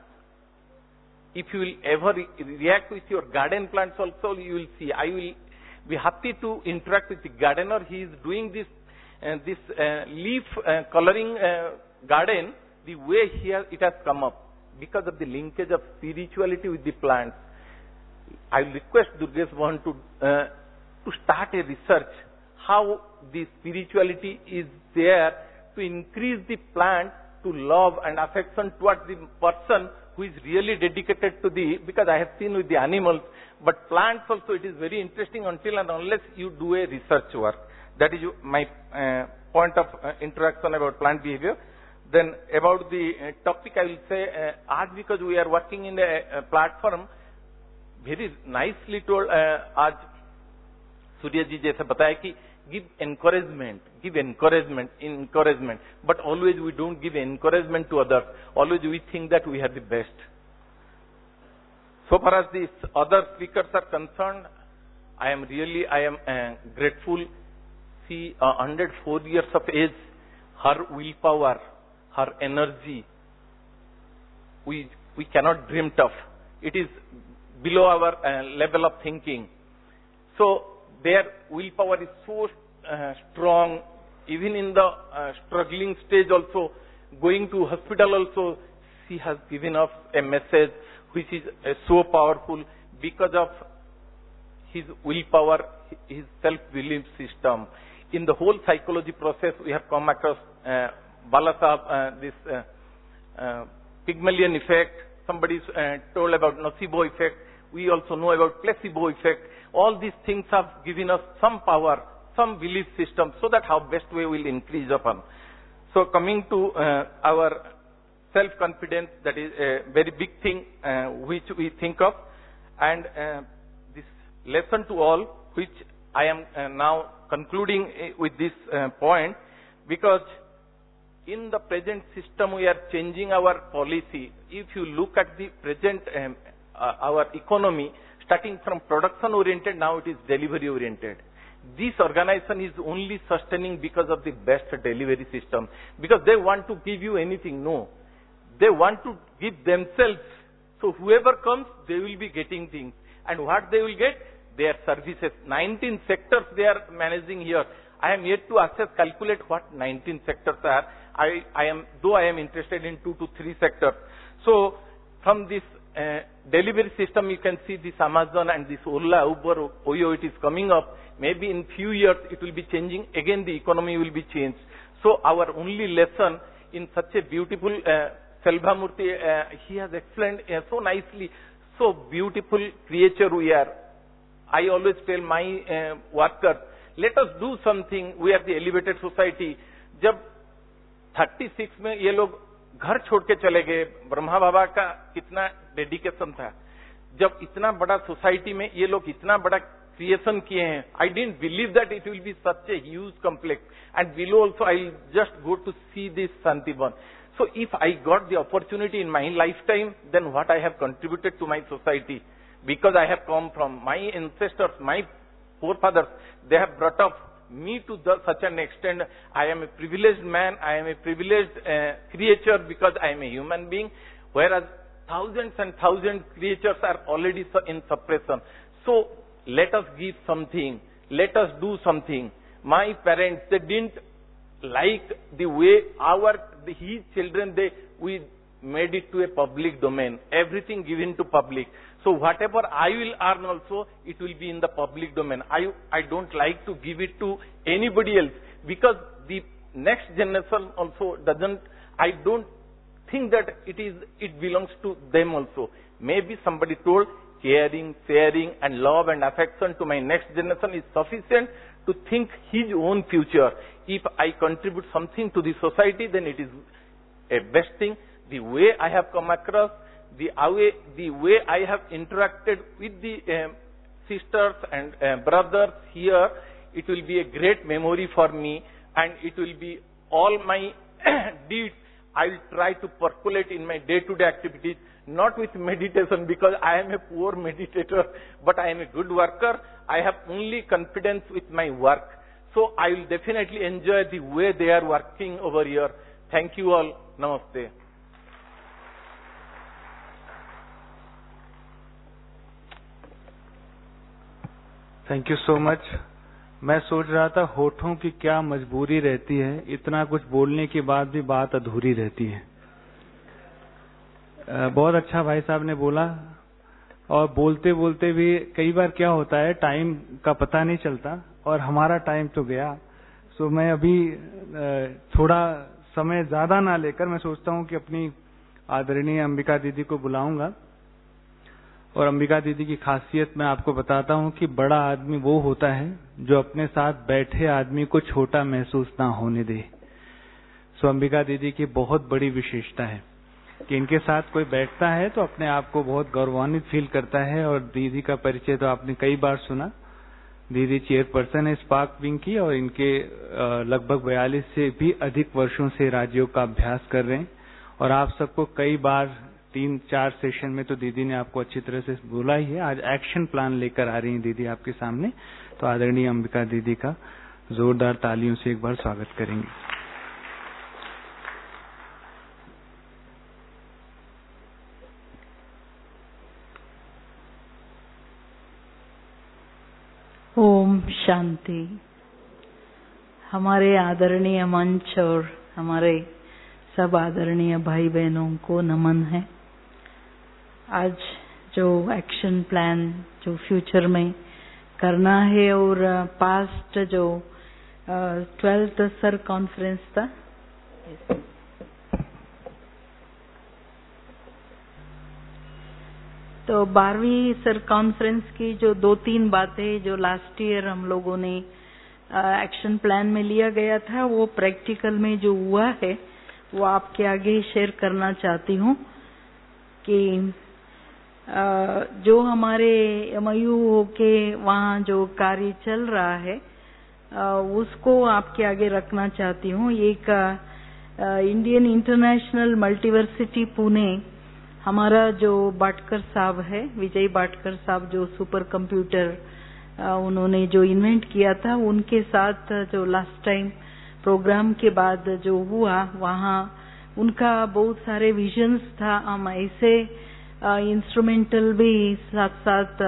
If you will ever re react with your garden plants also, you will see. I will be happy to interact with the gardener. He is doing this uh, this uh, leaf uh, coloring uh, garden the way here it has come up. because of the linkage of spirituality with the plants. I will request Durgesh Mohan to uh, to start a research how the spirituality is there to increase the plant to love and affection towards the person who is really dedicated to the, because I have seen with the animals, but plants also it is very interesting until and unless you do a research work. That is my uh, point of uh, interaction about plant behavior. Then about the uh, topic I will say, uh, आज because we are working in a, a platform, very nicely told, uh, आज सूर्य जी जैसे बताया कि give encouragement, give encouragement, encouragement, but always we don't give encouragement to others. Always we think that we are the best. So far as these other speakers are concerned, I am really, I am uh, grateful. See, uh, one hundred four years of age, her willpower, her energy, we we cannot dream of. It is below our uh, level of thinking. So their willpower is so uh, strong, even in the uh, struggling stage also, going to hospital also, she has given us a message which is uh, so powerful because of his willpower, his self-belief system. In the whole psychology process, we have come across uh, Bala Sahab, uh, this uh, uh, Pygmalion effect. Somebody uh, told about nocebo effect. We also know about placebo effect. All these things have given us some power, some belief system, so that how best way will increase upon. So coming to uh, our self-confidence, that is a very big thing uh, which we think of. And uh, this lesson to all, which I am uh, now concluding with this uh, point, because in the present system we are changing our policy. If you look at the present um, uh, our economy, starting from production oriented, now it is delivery oriented. This organization is only sustaining because of the best delivery system, because they want to give you anything. No, they want to give themselves. So whoever comes, they will be getting things. And what they will get? Their services. nineteen sectors they are managing here. I am yet to assess, calculate what nineteen sectors are. I, I am, though I am interested in two to three sectors. So from this uh, delivery system, you can see this Amazon and this Ola, Uber, Oyo, it is coming up. Maybe in few years it will be changing. Again, the economy will be changed. So our only lesson in such a beautiful, uh, Selbhamurthy, uh, he has explained uh, so nicely, so beautiful creature we are. I always tell my uh, workers, let us do something. We are the elevated society. जब छत्तीस में ये लोग घर छोड़ के चले गए, ब्रह्मा बाबा का कितना डेडिकेशन था. जब इतना बड़ा सोसाइटी में ये लोग इतना बड़ा क्रिएशन किए हैं, I didn't believe that it will be such a huge complex. And below also I'll just go to see this Santiban. So if I got the opportunity in my lifetime, then what I have contributed to my society, because I have come from my ancestors, my forefathers, they have brought up me to the, such an extent. I am a privileged man, I am a privileged uh, creature because I am a human being, whereas thousands and thousands creatures are already in suppression. So let us give something, let us do something. My parents, they didn't like the way our, the, his children, they, we made it to a public domain, everything given to public. So whatever I will earn also, it will be in the public domain. I, I don't like to give it to anybody else, because the next generation also doesn't, I don't think that it is, it belongs to them also. Maybe somebody told caring, sharing and love and affection to my next generation is sufficient to think his own future. If I contribute something to the society, then it is a best thing. The way I have come across, the way, the way I have interacted with the um, sisters and uh, brothers here, it will be a great memory for me, and it will be all my deeds I will try to percolate in my day-to-day activities, not with meditation, because I am a poor meditator, but I am a good worker. I have only confidence with my work. So I will definitely enjoy the way they are working over here. Thank you all. Namaste. Thank you so much. मैं सोच रहा था होठों की क्या मजबूरी रहती है, इतना कुछ बोलने के बाद भी बात अधूरी रहती है. बहुत अच्छा भाई साहब ने बोला, और बोलते बोलते भी कई बार क्या होता है टाइम का पता नहीं चलता, और हमारा टाइम तो गया। सो मैं अभी थोड़ा समय ज्यादा ना लेकर मैं सोचता हूं कि अपनी आदरणीय अंबिका दीदी को बुलाऊंगा, और अंबिका दीदी की खासियत मैं आपको बताता हूं कि बड़ा आदमी वो होता है जो अपने साथ बैठे आदमी को छोटा महसूस ना होने दे। सो अंबिका दीदी की बहुत बड़ी विशेषता है कि इनके साथ कोई बैठता है तो अपने आप को बहुत गौरवान्वित फील करता है। और दीदी का परिचय तो आपने कई बार सुना। दीदी चेयरपर्सन है स्पार्क विंग की, और इनके लगभग बयालीस से भी अधिक वर्षों से राजयोग का अभ्यास कर रहे हैं। और आप सबको कई बार तीन चार सेशन में तो दीदी ने आपको अच्छी तरह से बोला ही है। आज एक्शन प्लान लेकर आ रही हैं दीदी आपके सामने, तो आदरणीय अंबिका दीदी का जोरदार तालियों से एक बार स्वागत करेंगे। ओम शांति। हमारे आदरणीय मंच और हमारे सब आदरणीय भाई बहनों को नमन है। आज जो एक्शन प्लान जो फ्यूचर में करना है, और पास्ट जो ट्वेल्थ सर कॉन्फ्रेंस था, तो बारहवीं सर कॉन्फ्रेंस की जो दो तीन बातें जो लास्ट ईयर हम लोगों ने एक्शन प्लान में लिया गया था, वो प्रैक्टिकल में जो हुआ है वो आपके आगे शेयर करना चाहती हूँ। कि जो हमारे एमयू के वहाँ जो कार्य चल रहा है उसको आपके आगे रखना चाहती हूँ। एक इंडियन इंटरनेशनल मल्टीवर्सिटी पुणे, हमारा जो बाटकर साहब है, विजय बाटकर साहब, जो सुपर कंप्यूटर उन्होंने जो इन्वेंट किया था, उनके साथ जो लास्ट टाइम प्रोग्राम के बाद जो हुआ, वहाँ उनका बहुत सारे विजन्स था। हम ऐसे इंस्ट्रूमेंटल भी साथ साथ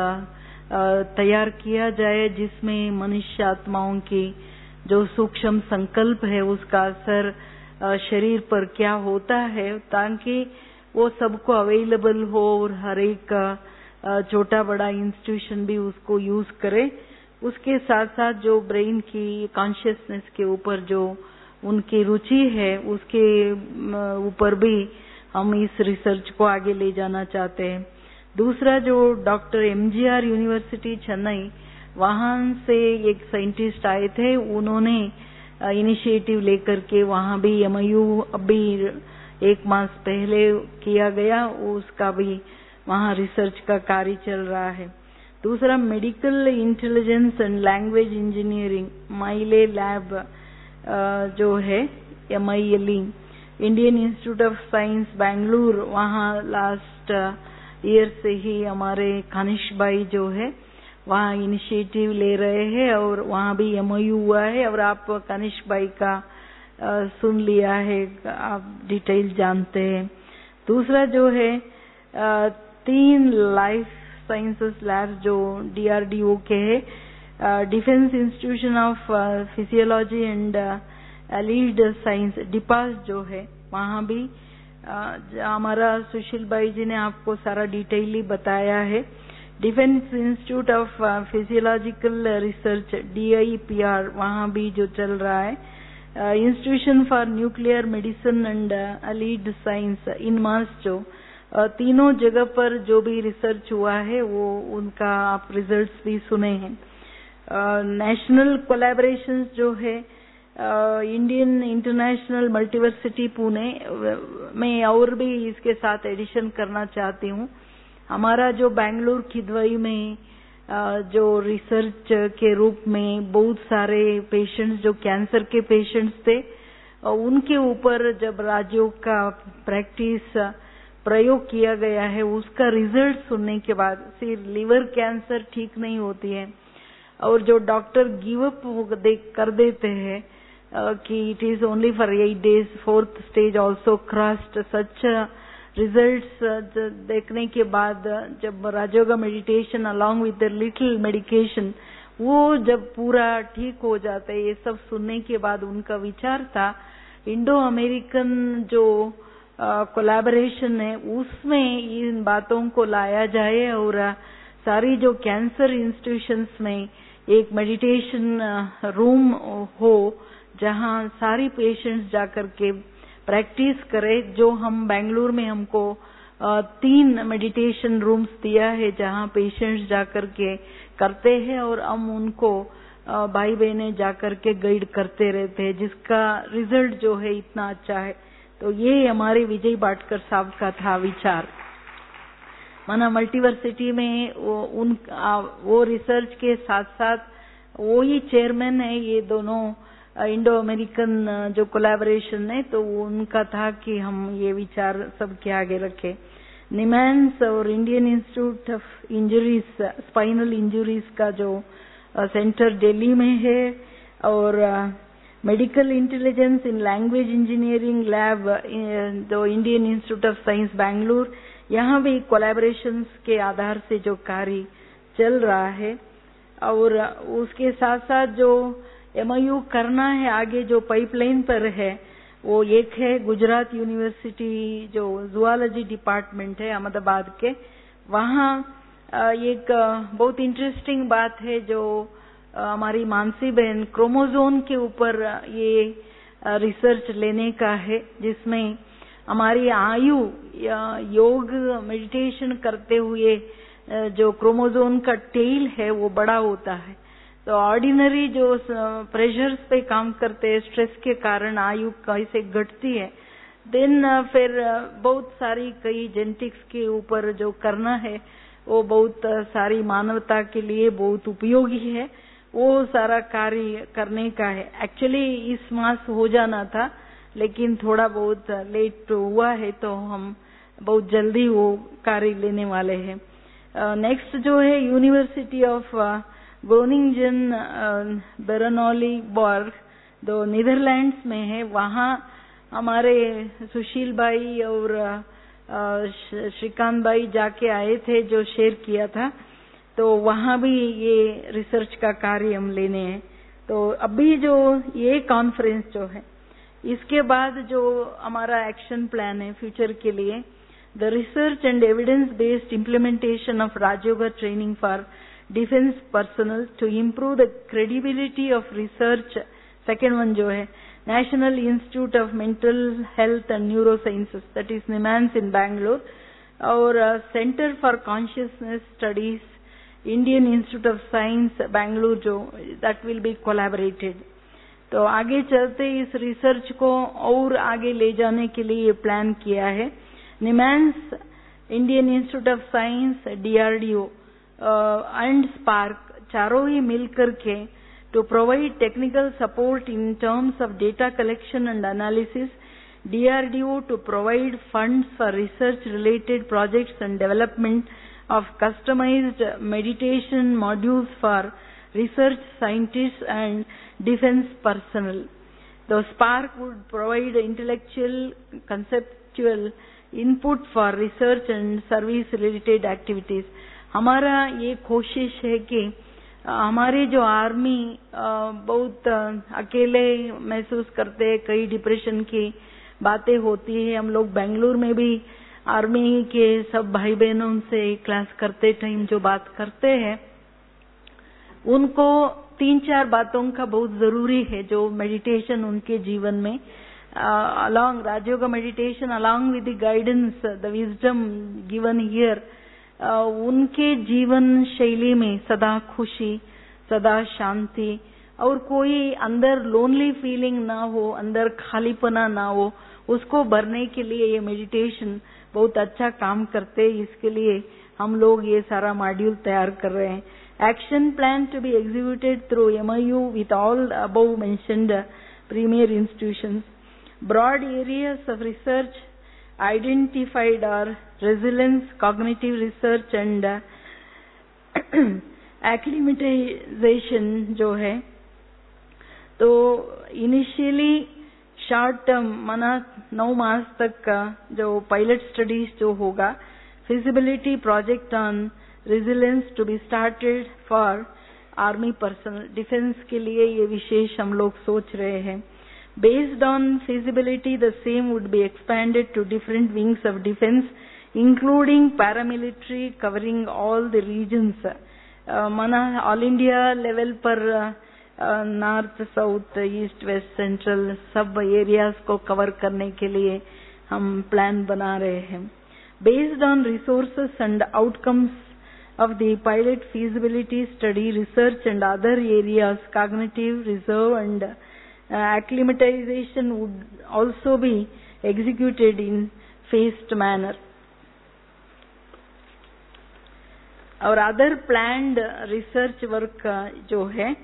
तैयार किया जाए जिसमें मनुष्य आत्माओं की जो सूक्ष्म संकल्प है उसका असर शरीर पर क्या होता है, ताकि वो सबको अवेलेबल हो और हर एक छोटा बड़ा इंस्टीट्यूशन भी उसको यूज करे। उसके साथ साथ जो ब्रेन की कॉन्शियसनेस के ऊपर जो उनकी रुचि है, उसके ऊपर भी हम इस रिसर्च को आगे ले जाना चाहते हैं। दूसरा, जो डॉक्टर एमजीआर यूनिवर्सिटी चेन्नई, वहां से एक साइंटिस्ट आए थे, उन्होंने इनिशिएटिव लेकर के वहां भी एमयू अभी एक मास पहले किया गया, उसका भी वहां रिसर्च का कार्य चल रहा है। दूसरा, medical intelligence and language engineering MILE lab जो है M I L E, Indian institute of Science Bengaluru, वहाँ लास्ट ईयर से ही हमारे कनिष्क भाई जो है वहाँ इनिशिएटिव ले रहे हैं, और वहाँ भी एमओयू हुआ है। और आप कनिष्क भाई का आ, सुन लिया है, आप डिटेल जानते हैं। दूसरा जो है आ, तीन लाइफ साइंसेस लैब जो डीआरडीओ के है, Defence Institution of Physiology and Allied Science DIPAS जो है, वहाँ भी हमारा सुशील भाई जी ने आपको सारा डिटेयली बताया है। Defence Institute of Physiological Research D I P R, वहाँ भी जो चल रहा है। Institution for Nuclear Medicine and Allied Science INMAS, जो uh, तीनों जगह पर जो भी रिसर्च हुआ है वो उनका आप रिजल्ट्स भी सुने हैं। नेशनल uh, कोलैबोरेशंस जो है इंडियन इंटरनेशनल मल्टीवर्सिटी पुणे में, और भी इसके साथ एडिशन करना चाहती हूँ। हमारा जो बेंगलुरु किदवई में जो रिसर्च के रूप में बहुत सारे पेशेंट्स जो कैंसर के पेशेंट्स थे, उनके ऊपर जब राजयोग का प्रैक्टिस प्रयोग किया गया है, उसका रिजल्ट सुनने के बाद सिर्फ लिवर कैंसर ठीक नहीं होती है, और जो डॉक्टर गिव अप कर देते हैं कि it is only for eight days, fourth stage also crossed, such results देखने के बाद जब Rajyoga meditation along with the little medication वो जब पूरा ठीक हो जाता है, ये सब सुनने के बाद उनका विचार था इंडो अमेरिकन जो कोलैबोरेशन है, उसमें इन बातों को लाया जाए और सारी जो कैंसर इंस्टीट्यूशंस में एक मेडिटेशन रूम हो जहां सारी पेशेंट्स जाकर के प्रैक्टिस करें। जो हम बेंगलुरु में हमको तीन मेडिटेशन रूम्स दिया है जहां पेशेंट्स जाकर के करते हैं और हम उनको भाई बहनें जाकर के गाइड करते रहते हैं, जिसका रिजल्ट जो है इतना अच्छा है। तो ये हमारे विजय भाटकर साहब का था विचार। माना मल्टीवर्सिटी में वो उन आ, वो रिसर्च के साथ साथ वो ही चेयरमैन है ये दोनों इंडो अमेरिकन जो कोलैबोरेशन है, तो उनका था कि हम ये विचार सबके आगे रखें। निमैंस और Indian institute of Injuries spinal injuries का जो सेंटर दिल्ली में है और medical intelligence in language engineering lab जो Indian institute of Science Bengaluru, यहाँ भी कोलैबोरेशंस के आधार से जो कार्य चल रहा है। और उसके साथ साथ जो एमओयू करना है आगे जो पाइपलाइन पर है वो एक है गुजरात यूनिवर्सिटी जो जूलॉजी डिपार्टमेंट है अहमदाबाद के, वहाँ एक बहुत इंटरेस्टिंग बात है जो हमारी मानसी बहन क्रोमोजोम के ऊपर ये रिसर्च लेने का है, जिसमें हमारी आयु योग मेडिटेशन करते हुए जो क्रोमोजोम का टेल है वो बड़ा होता है। तो ऑर्डिनरी जो प्रेशर्स पे काम करते हैं स्ट्रेस के कारण आयु कैसे घटती है, देन फिर बहुत सारी कई जेनेटिक्स के ऊपर जो करना है वो बहुत सारी मानवता के लिए बहुत उपयोगी है, वो सारा कार्य करने का है। एक्चुअली इस मास हो जाना था लेकिन थोड़ा बहुत लेट हुआ है, तो हम बहुत जल्दी वो कार्य लेने वाले हैं। नेक्स्ट जो है University of Groningen Bernoulliborg जो नीदरलैंड्स में है, वहाँ हमारे सुशील भाई और श्रीकांत भाई जाके आए थे जो शेयर किया था, तो वहाँ भी ये रिसर्च का कार्य हम लेने हैं। तो अभी जो ये कॉन्फ्रेंस जो है इसके बाद जो हमारा एक्शन प्लान है फ्यूचर के लिए, the research and evidence based implementation of Rajyoga training for defence personnel to improve the credibility of research. Second one जो है national institute of mental health and neuro sciences that is NIMHANS in Bangalore और centre for consciousness studies Indian institute of science Bangalore जो that will be collaborated. तो आगे चलते इस research को और आगे ले जाने के लिए ये प्लान किया है। NIMHANS, Indian institute of science, DRDO and SPARC चारों ही मिलकर के to provide technical support in terms of data collection and analysis, D R D O to provide funds for research related projects and development of customized meditation modules for research scientists and defense personnel. The SPARK would provide intellectual conceptual input for research and service related activities. हमारा ये कोशिश है कि हमारे जो army बहुत अकेले महसूस करते हैं, कई डिप्रेशन की बातें होती है। हम लोग बेंगलुरु में भी आर्मी के सब भाई बहनों से क्लास करते टाइम जो बात करते हैं, उनको तीन चार बातों का बहुत जरूरी है जो मेडिटेशन उनके जीवन में along Rajyoga meditation along with the guidance the wisdom given here उनके जीवन शैली में सदा खुशी, सदा शांति और कोई अंदर लोनली फीलिंग ना हो, अंदर खालीपना ना हो, उसको भरने के लिए ये मेडिटेशन बहुत अच्छा काम करते हैं। इसके लिए हम लोग ये सारा मॉड्यूल तैयार कर रहे हैं। Action plan to be executed through MOU with all above mentioned premier institutions. Broad areas of research identified are resilience, cognitive research and uh, acclimatization जो है। तो इनिशियली शॉर्ट टर्म माना नौ मास तक का जो पायलट स्टडीज जो होगा, feasibility project on resilience to be started for army personnel defence के लिए ये विशेष हम लोग सोच रहे हैं। Based on feasibility, the same would be expanded to different wings of defense, including paramilitary, covering all the regions. Uh, mana all India level पर uh, north, south, east, west, central सब areas को cover करने के लिए हम plan बना रहे हैं. Based on resources and outcomes of the pilot feasibility study, research and other areas, cognitive reserve and uh, acclimatization would also be executed in phased manner. और अदर प्लान्ड रिसर्च वर्क जो है,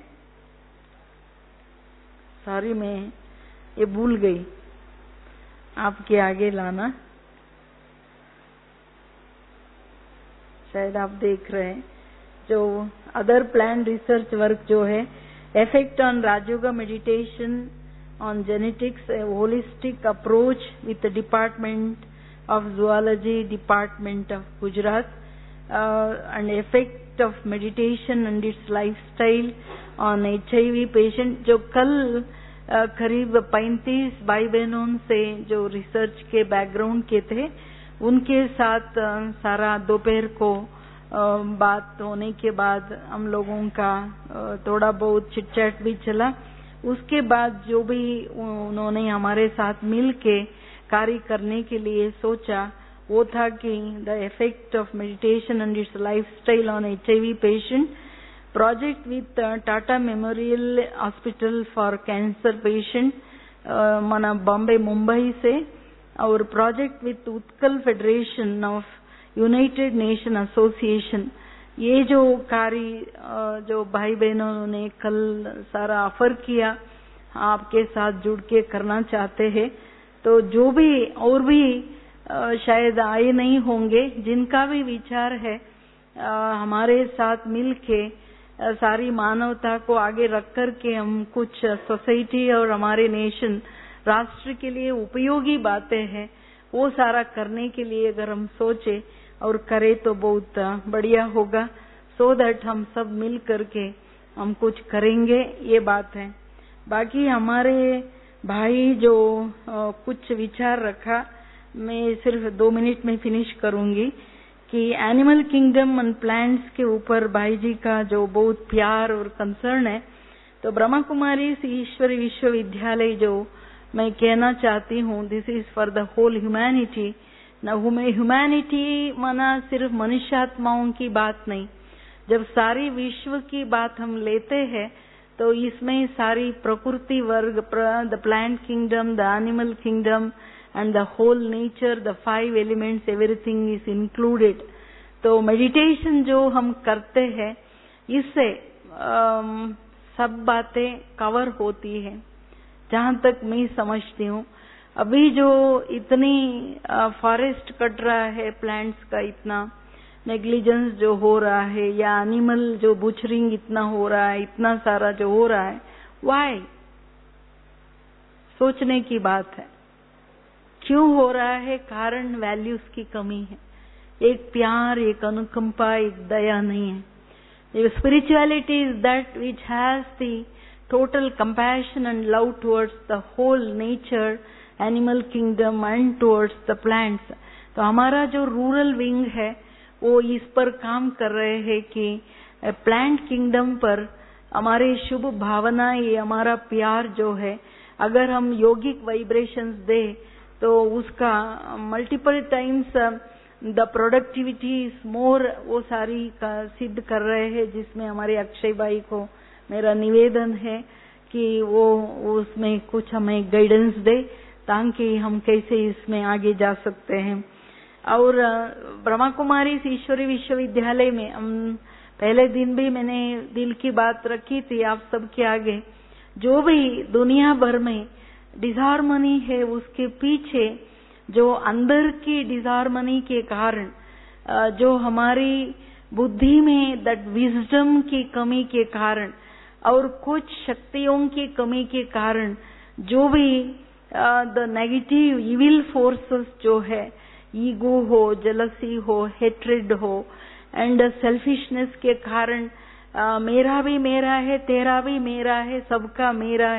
sorry मैं ये भूल गई, आपके आगे लाना, शायद आप देख रहे हैं. जो अदर प्लान रिसर्च वर्क जो है, effect on Rajyoga meditation on genetics, holistic approach with department of zoology, department of Gujarat, and effect of meditation and its lifestyle on HIV patient. जो कल uh, करीब पैंतीस भाई बहनों से जो रिसर्च के बैकग्राउंड के थे, उनके साथ सारा दोपहर को बात होने के बाद हम लोगों का थोड़ा बहुत चिट चैट भी चला. उसके बाद जो भी उन्होंने हमारे साथ मिल के कार्य करने के लिए सोचा वो था कि the effect of meditation and its lifestyle on HIV patient, project with Tata memorial hospital for cancer patient मना बॉम्बे मुंबई से, और project with Utkal federation of united nation association. ये जो कार्य जो भाई बहनों ने कल सारा ऑफर किया आपके साथ जुड़ के करना चाहते हैं, तो जो भी और भी शायद आए नहीं होंगे, जिनका भी विचार है हमारे साथ मिल के सारी मानवता को आगे रख कर के हम कुछ सोसाइटी और हमारे नेशन राष्ट्र के लिए उपयोगी बातें हैं, वो सारा करने के लिए अगर हम सोचे और करें तो बहुत बढ़िया होगा. सो दैट हम सब मिल करके हम कुछ करेंगे, ये बात है. बाकी हमारे भाई जो आ, कुछ विचार रखा, मैं सिर्फ दो मिनट में फिनिश करूंगी कि एनिमल किंगडम एंड प्लांट्स के ऊपर भाई जी का जो बहुत प्यार और कंसर्न है. तो ब्रह्मा कुमारी ईश्वरी विश्वविद्यालय जो मैं कहना चाहती हूँ, this is for the whole humanity. न ह्यूमैनिटी माना सिर्फ मनुष्यात्माओं की बात नहीं, जब सारी विश्व की बात हम लेते हैं तो इसमें सारी प्रकृति वर्ग, the plant kingdom, the animal kingdom and the whole nature, the five elements, everything is included. तो मेडिटेशन जो हम करते हैं इससे सब बातें कवर होती है, जहां तक मैं समझती हूँ. अभी जो इतनी फॉरेस्ट कट रहा है, प्लांट्स का इतना नेग्लिजेंस जो हो रहा है, या एनिमल जो बुचरिंग इतना हो रहा है, इतना सारा जो हो रहा है, व्हाई? सोचने की बात है. क्यों हो रहा है? कारण वैल्यूज की कमी है. एक प्यार, एक अनुकंपा, एक दया नहीं है. Spirituality is that which has the total compassion and love towards the whole nature, animal kingdom and towards the plants. तो हमारा जो रूरल विंग है वो इस पर काम कर रहे हैं कि प्लांट किंगडम पर हमारे शुभ भावना, ये हमारा प्यार जो है, अगर हम योगिक वाइब्रेशंस दे तो उसका multiple times the productivity is more, वो सारी का सिद्ध कर रहे हैं. जिसमें हमारे अक्षय भाई को मेरा निवेदन है कि वो उसमें कुछ हमें गाइडेंस दे ताकि हम कैसे इसमें आगे जा सकते हैं. और ब्रह्मा कुमारी ईश्वरी विश्वविद्यालय में हम पहले दिन भी मैंने दिल की बात रखी थी आप सबके आगे. जो भी दुनिया भर में डिसहार्मनी है, उसके पीछे जो अंदर की डिसहार्मनी के कारण, जो हमारी बुद्धि में दैट विजडम की कमी के कारण और कुछ शक्तियों की कमी के कारण जो भी द नेगेटिव इविल फोर्सेस जो है, ईगो हो, जेलसी हो, हेट्रेड हो एंड सेल्फिशनेस के कारण uh, मेरा भी मेरा है, तेरा भी मेरा है, सबका मेरा है,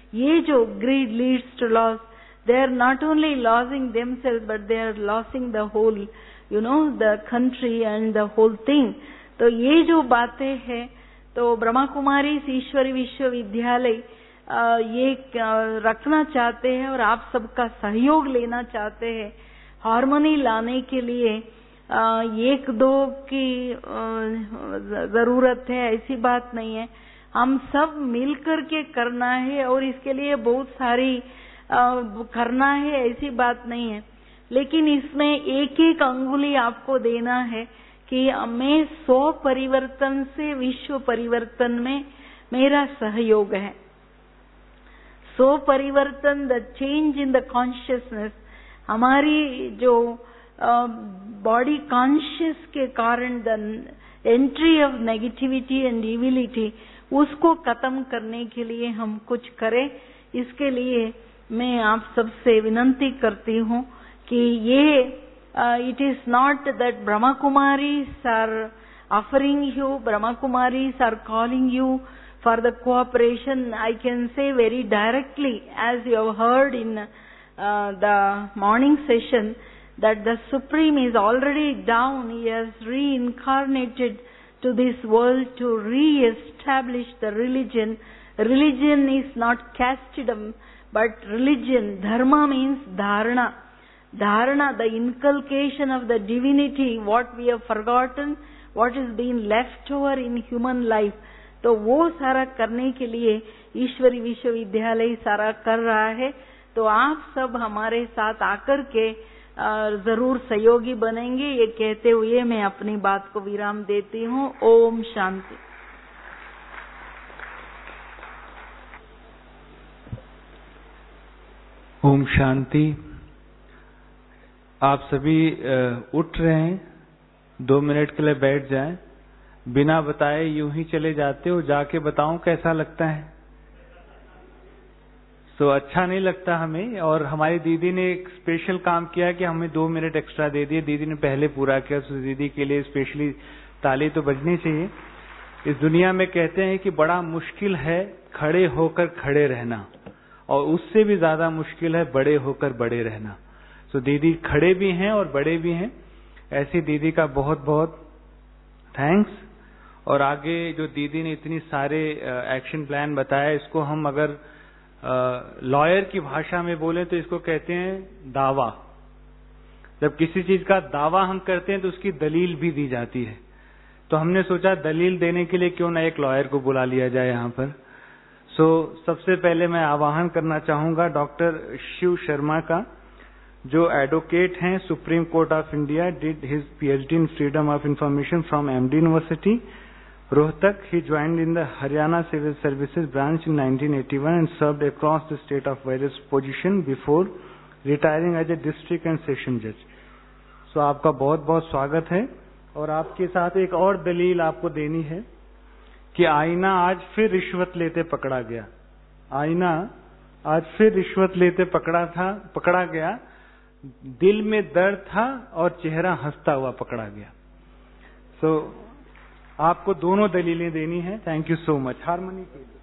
ये जो greed leads to loss, they are not only losing themselves but they are losing the whole, you know, the country and the whole thing. तो ये जो बातें हैं, तो ब्रह्मा कुमारी ईश्वरी विश्वविद्यालय ये रखना चाहते हैं और आप सबका सहयोग लेना चाहते हैं हार्मनी लाने के लिए। एक दो की जरूरत है ऐसी बात नहीं है, हम सब मिलकर के करना है और इसके लिए बहुत सारी करना है ऐसी बात नहीं है। लेकिन इसमें एक एक अंगुली आपको देना है कि मैं सौ परिवर्तन से विश्व परिवर्तन में मेरा सहयोग है। सो परिवर्तन, the change in the consciousness, हमारी जो बॉडी uh, कॉन्शियस के कारण the entry of negativity and evility, उसको खत्म करने के लिए हम कुछ करें। इसके लिए मैं आप सबसे विनंती करती हूँ कि ये it is not that Brahma Kumaris are offering you, Brahma Kumaris are calling you for the cooperation. I can say very directly, as you have heard in uh, the morning session, that the Supreme is already down. He has reincarnated to this world to re-establish the religion. Religion is not castedom, but religion, dharma means dharana. Dharana, the inculcation of the divinity, what we have forgotten, what is being left over in human life. तो वो सारा करने के लिए ईश्वरी विश्वविद्यालय सारा कर रहा है। तो आप सब हमारे साथ आकर के जरूर सहयोगी बनेंगे। ये कहते हुए मैं अपनी बात को विराम देती हूँ। ओम शांति। ओम शांति। आप सभी उठ रहे हैं, दो मिनट के लिए बैठ जाएं। बिना बताए यूं ही चले जाते हो, जाके बताऊं कैसा लगता है? सो so, अच्छा नहीं लगता हमें। और हमारी दीदी ने एक स्पेशल काम किया कि हमें दो मिनट एक्स्ट्रा दे दिए। दीदी ने पहले पूरा किया, तो दीदी के लिए स्पेशली ताली तो बजनी चाहिए। इस दुनिया में कहते हैं कि बड़ा मुश्किल है खड़े होकर खड़े रहना, और उससे भी ज्यादा मुश्किल है बड़े होकर बड़े रहना। सो so, दीदी खड़े भी हैं और बड़े भी हैं। ऐसी दीदी का बहुत बहुत थैंक्स। और आगे जो दीदी ने इतनी सारे एक्शन प्लान बताया, इसको हम अगर लॉयर की भाषा में बोले तो इसको कहते हैं दावा। जब किसी चीज का दावा हम करते हैं तो उसकी दलील भी दी जाती है। तो हमने सोचा दलील देने के लिए क्यों ना एक लॉयर को बुला लिया जाए यहाँ पर। सो so, सबसे पहले मैं आह्वान करना चाहूंगा डॉक्टर शिव शर्मा का, जो एडवोकेट हैं supreme court of India, did his PhD in freedom of information from MD university Rohtak. He joined in the Haryana Civil Services branch in nineteen eighty-one and served across the state of various positions before retiring as a district and session judge. So आपका बहुत बहुत स्वागत है। और आपके साथ एक और दलील आपको देनी है कि आईना आज फिर रिश्वत लेते पकड़ा गया। आईना आज फिर रिश्वत लेते पकड़ा था पकड़ा गया दिल में दर्द था और चेहरा हंसता हुआ पकड़ा गया। सो so, आपको दोनों दलीलें देनी है। Thank you so much. Harmony के लिए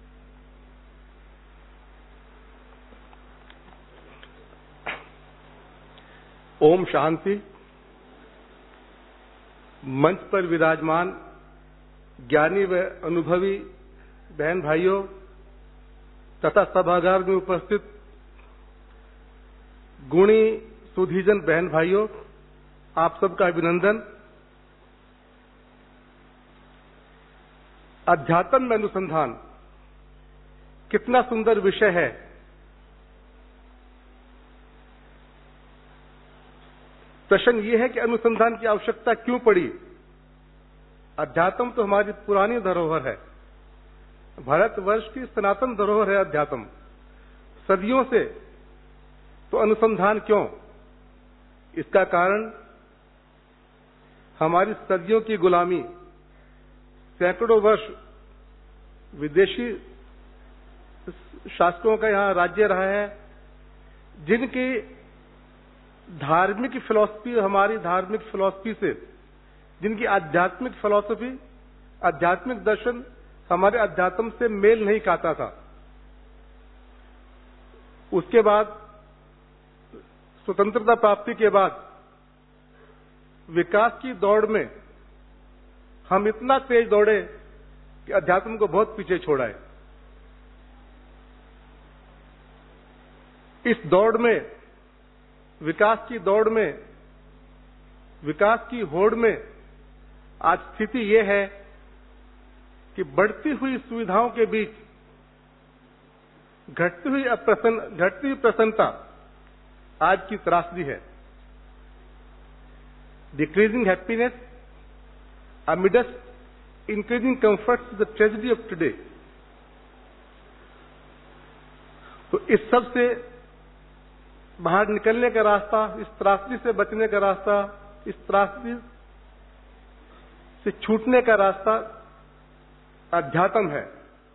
ओम शांति। मंच पर विराजमान ज्ञानी व अनुभवी बहन भाइयों तथा सभागार में उपस्थित गुणी सुधीजन बहन भाइयों, आप सबका अभिनंदन। अध्यात्म में अनुसंधान कितना सुंदर विषय है। प्रश्न ये है कि अनुसंधान की आवश्यकता क्यों पड़ी। अध्यात्म तो हमारी पुरानी धरोहर है, भारतवर्ष की सनातन धरोहर है अध्यात्म, सदियों से। तो अनुसंधान क्यों? इसका कारण हमारी सदियों की गुलामी, सैकड़ों वर्ष विदेशी शासकों का यहां राज्य रहा है, जिनकी धार्मिक फिलॉसफी, हमारी धार्मिक फिलॉसफी से, जिनकी आध्यात्मिक फिलॉसफी, आध्यात्मिक दर्शन हमारे अध्यात्म से मेल नहीं खाता था। उसके बाद स्वतंत्रता प्राप्ति के बाद विकास की दौड़ में हम इतना तेज दौड़े कि अध्यात्म को बहुत पीछे छोड़ा है। इस दौड़ में, विकास की दौड़ में, विकास की होड़ में आज स्थिति यह है कि बढ़ती हुई सुविधाओं के बीच घटती हुई अप्रसन्न घटती हुई प्रसन्नता आज की त्रासदी है। Decreasing happiness amidst increasing comforts is the tragedy of today. तो इस सब से बाहर निकलने का रास्ता, इस त्रासदी से बचने का रास्ता, इस त्रासदी से छूटने का रास्ता अध्यात्म है।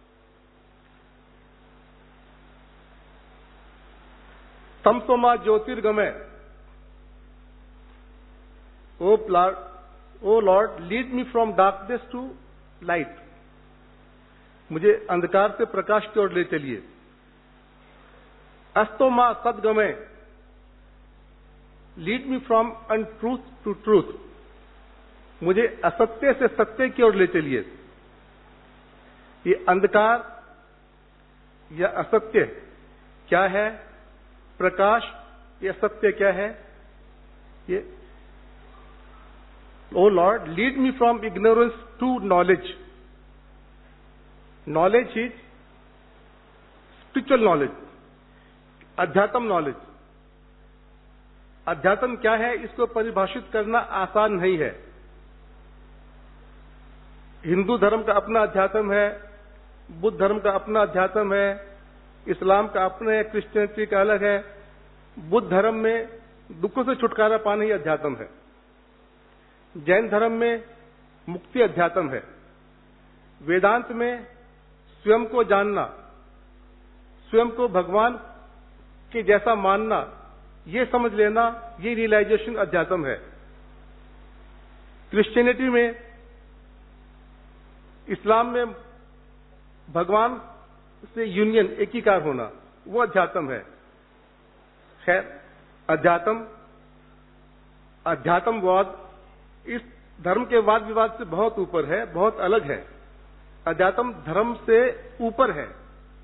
तमसोमा ज्योतिर्गमय, O lord, O lord lead me from darkness to light, मुझे अंधकार से प्रकाश की ओर ले चलिए। अस्तोमा सद्गमय, lead me from untruth to truth, मुझे असत्य से सत्य की ओर ले चलिए। ये अंधकार या असत्य क्या है, प्रकाश या सत्य क्या है? ये O lord lead me from ignorance to knowledge. Knowledge is spiritual knowledge, अध्यात्म नॉलेज। अध्यात्म क्या है, इसको परिभाषित करना आसान नहीं है। हिंदू धर्म का अपना अध्यात्म है, बुद्ध धर्म का अपना अध्यात्म है, इस्लाम का अपना है, क्रिश्चियनिटी का अलग है। बुद्ध धर्म में दुखों से छुटकारा पाना ही अध्यात्म है। जैन धर्म में मुक्ति अध्यात्म है। वेदांत में स्वयं को जानना, स्वयं को भगवान के जैसा मानना, ये समझ लेना, ये रियलाइजेशन अध्यात्म है। क्रिश्चियनिटी में, इस्लाम में भगवान से यूनियन, एकीकार होना, वो अध्यात्म है। खैर, अध्यात्म अध्यात्मवाद इस धर्म के वाद विवाद से बहुत ऊपर है, बहुत अलग है। अध्यात्म धर्म से ऊपर है।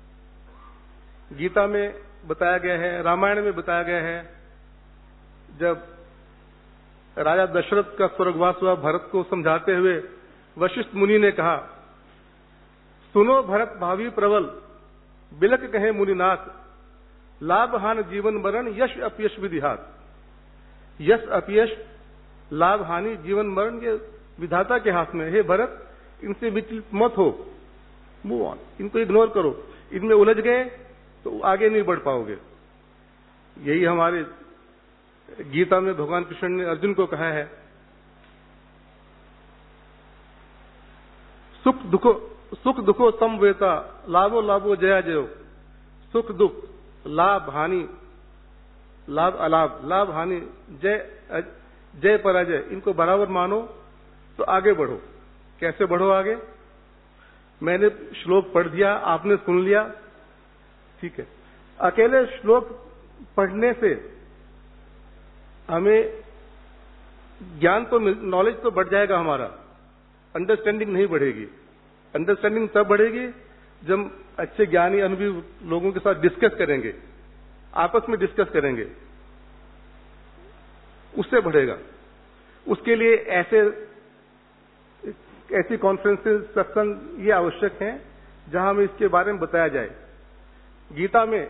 गीता में बताया गया है, रामायण में बताया गया है, जब राजा दशरथ का स्वर्गवास हुआ, भरत को समझाते हुए वशिष्ठ मुनि ने कहा, सुनो भरत भावी प्रबल, बिलक कहे मुनिनाथ, लाभ हानि जीवन मरण, यश अपयश विधिहात। यश अपयश, लाभ हानि जीवन मरण ये विधाता के हाथ में। हे भरत, इनसे विचलित मत हो, मूव ऑन, इनको इग्नोर करो। इनमें उलझ गए तो आगे नहीं बढ़ पाओगे। यही हमारे गीता में भगवान कृष्ण ने अर्जुन को कहा है, सुख दुखो सुख दुखो समवेता, लाभो लाभो जया जयो। सुख दुख, लाभ हानि, लाभ अलाभ, लाभ हानि, जय जय पराजय, इनको बराबर मानो तो आगे बढ़ो। कैसे बढ़ो आगे? मैंने श्लोक पढ़ दिया, आपने सुन लिया, ठीक है। अकेले श्लोक पढ़ने से हमें ज्ञान तो, नॉलेज तो बढ़ जाएगा हमारा, अंडरस्टैंडिंग नहीं बढ़ेगी। अंडरस्टैंडिंग तब बढ़ेगी जब अच्छे ज्ञानी अनुभवी लोगों के साथ डिस्कस करेंगे, आपस में डिस्कस करेंगे, उससे बढ़ेगा। उसके लिए ऐसे ऐसी कॉन्फ्रेंसेस, सत्संग ये आवश्यक हैं जहां हमें इसके बारे में बताया जाए। गीता में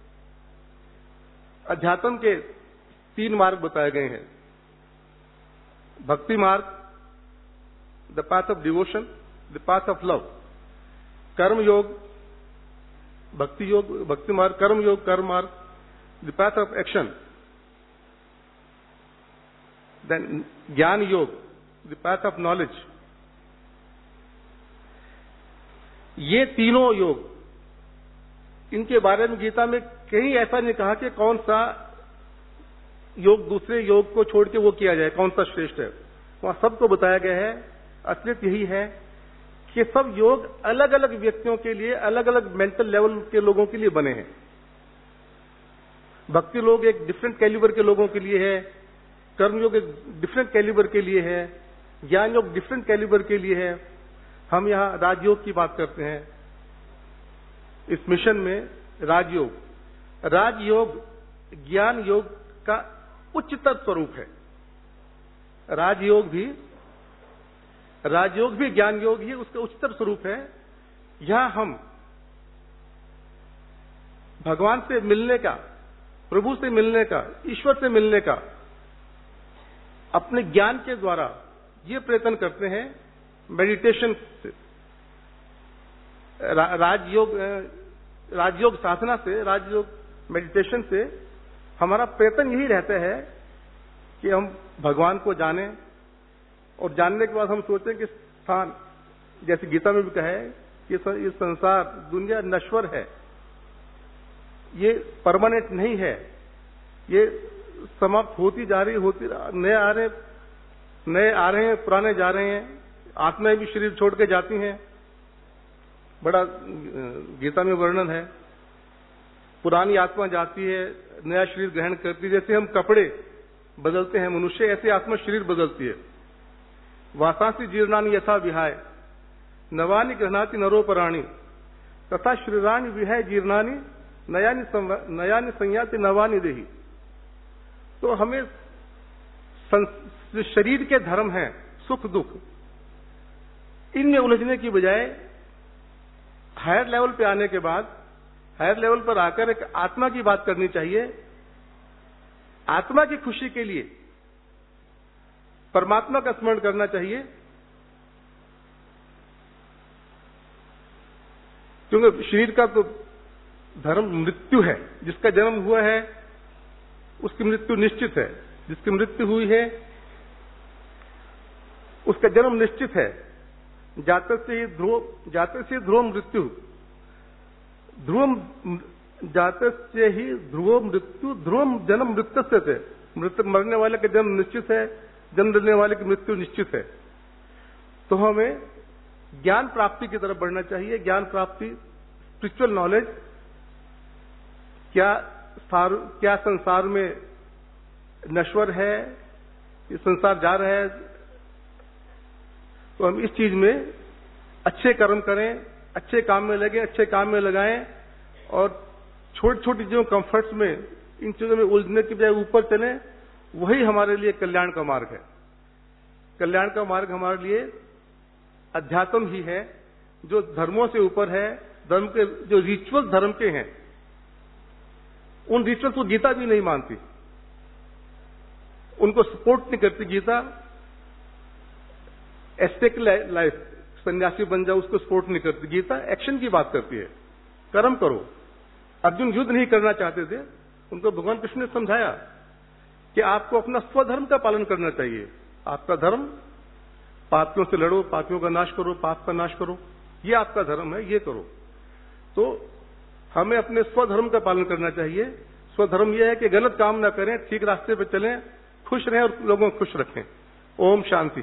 अध्यात्म के तीन मार्ग बताए गए हैं। भक्ति मार्ग, the path of devotion, the path of love. कर्म योग, भक्ति योग, भक्ति मार्ग, कर्म योग, कर्म मार्ग, the path of action. Then ज्ञान योग, द पाथ ऑफ नॉलेज। ये तीनों योग, इनके बारे में गीता में कहीं ऐसा नहीं कहा कि कौन सा योग दूसरे योग को छोड़ के वो किया जाए, कौन सा श्रेष्ठ है। वहां सबको बताया गया है। असलियत यही है कि सब योग अलग अलग व्यक्तियों के लिए, अलग अलग मेंटल लेवल के लोगों के लिए बने हैं। भक्ति योग एक डिफरेंट कैलिबर के लोगों के लिए है, कर्मयोग एक डिफरेंट कैलिबर के लिए है, ज्ञान योग डिफरेंट कैलिबर के लिए है। हम यहाँ राजयोग की बात करते हैं इस मिशन में। राजयोग राजयोग ज्ञान योग का उच्चतर स्वरूप है। राजयोग भी राजयोग भी ज्ञान योग ही उसका उच्चतर स्वरूप है। यहां हम भगवान से मिलने का, प्रभु से मिलने का, ईश्वर से मिलने का अपने ज्ञान के द्वारा ये प्रयत्न करते हैं। मेडिटेशन से, रा, राजयोग राजयोग साधना से, राजयोग मेडिटेशन से हमारा प्रयत्न यही रहता है कि हम भगवान को जानें, और जानने के बाद हम सोचें कि स्थान, जैसे गीता में भी कहा है कि ये संसार दुनिया नश्वर है, ये परमानेंट नहीं है, ये समाप्त होती जा रही होती नए आ रहे नए आ रहे हैं, पुराने जा रहे हैं। आत्माएं भी शरीर छोड़ के जाती हैं, बड़ा गीता में वर्णन है। पुरानी आत्मा जाती है, नया शरीर ग्रहण करती है। जैसे हम कपड़े बदलते हैं मनुष्य, ऐसे आत्मा शरीर बदलती है। वासांसी जीर्णानि यथा विहाय नवानि गृह्णाति नरोपराणि तथा शरीराणि विहाय जीर्णानि नयानि नयानि संयाति नवानि देहि। तो हमें जो शरीर के धर्म हैं, सुख दुख, इनमें उलझने की बजाय हायर लेवल पे आने के बाद, हायर लेवल पर आकर एक आत्मा की बात करनी चाहिए। आत्मा की खुशी के लिए परमात्मा का स्मरण करना चाहिए, क्योंकि शरीर का तो धर्म मृत्यु है। जिसका जन्म हुआ है उसकी मृत्यु निश्चित है, जिसकी मृत्यु हुई है उसका जन्म निश्चित है। जाते से ही ध्रुव जाते से ध्रुव मृत्यु ध्रुव जाते से ही ध्रुव मृत्यु ध्रुव जन्म मृत्यु से थे। मृत्यु मरने वाले का जन्म निश्चित है, जन्म लेने वाले की मृत्यु निश्चित है। तो हमें ज्ञान प्राप्ति की तरफ बढ़ना चाहिए। ज्ञान प्राप्ति, स्पिरिचुअल नॉलेज, क्या सार, क्या संसार में नश्वर है, ये संसार जा रहा है, तो हम इस चीज में अच्छे कर्म करें, अच्छे काम में लगे, अच्छे काम में लगाएं, और छोटी छोटी चीजों कंफर्ट्स में, इन चीजों में उलझने की बजाय ऊपर चलें। वही हमारे लिए कल्याण का मार्ग है। कल्याण का मार्ग हमारे लिए अध्यात्म ही है, जो धर्मों से ऊपर है। धर्म के जो रिचुअल धर्म के हैं, उन रिचुअल्स को गीता भी नहीं मानती, उनको सपोर्ट नहीं करती गीता। एस्टेक लाइफ, सन्यासी बन जाओ, उसको सपोर्ट नहीं करती गीता। एक्शन की बात करती है, कर्म करो। अर्जुन युद्ध नहीं करना चाहते थे, उनको भगवान कृष्ण ने समझाया कि आपको अपना स्वधर्म का पालन करना चाहिए। आपका धर्म, पापियों से लड़ो, पापियों का नाश करो, पाप का नाश करो, ये आपका धर्म है, ये करो। तो हमें अपने स्वधर्म का पालन करना चाहिए। स्वधर्म यह है कि गलत काम ना करें, ठीक रास्ते पर चलें, खुश रहें और लोगों को खुश रखें। ओम शांति।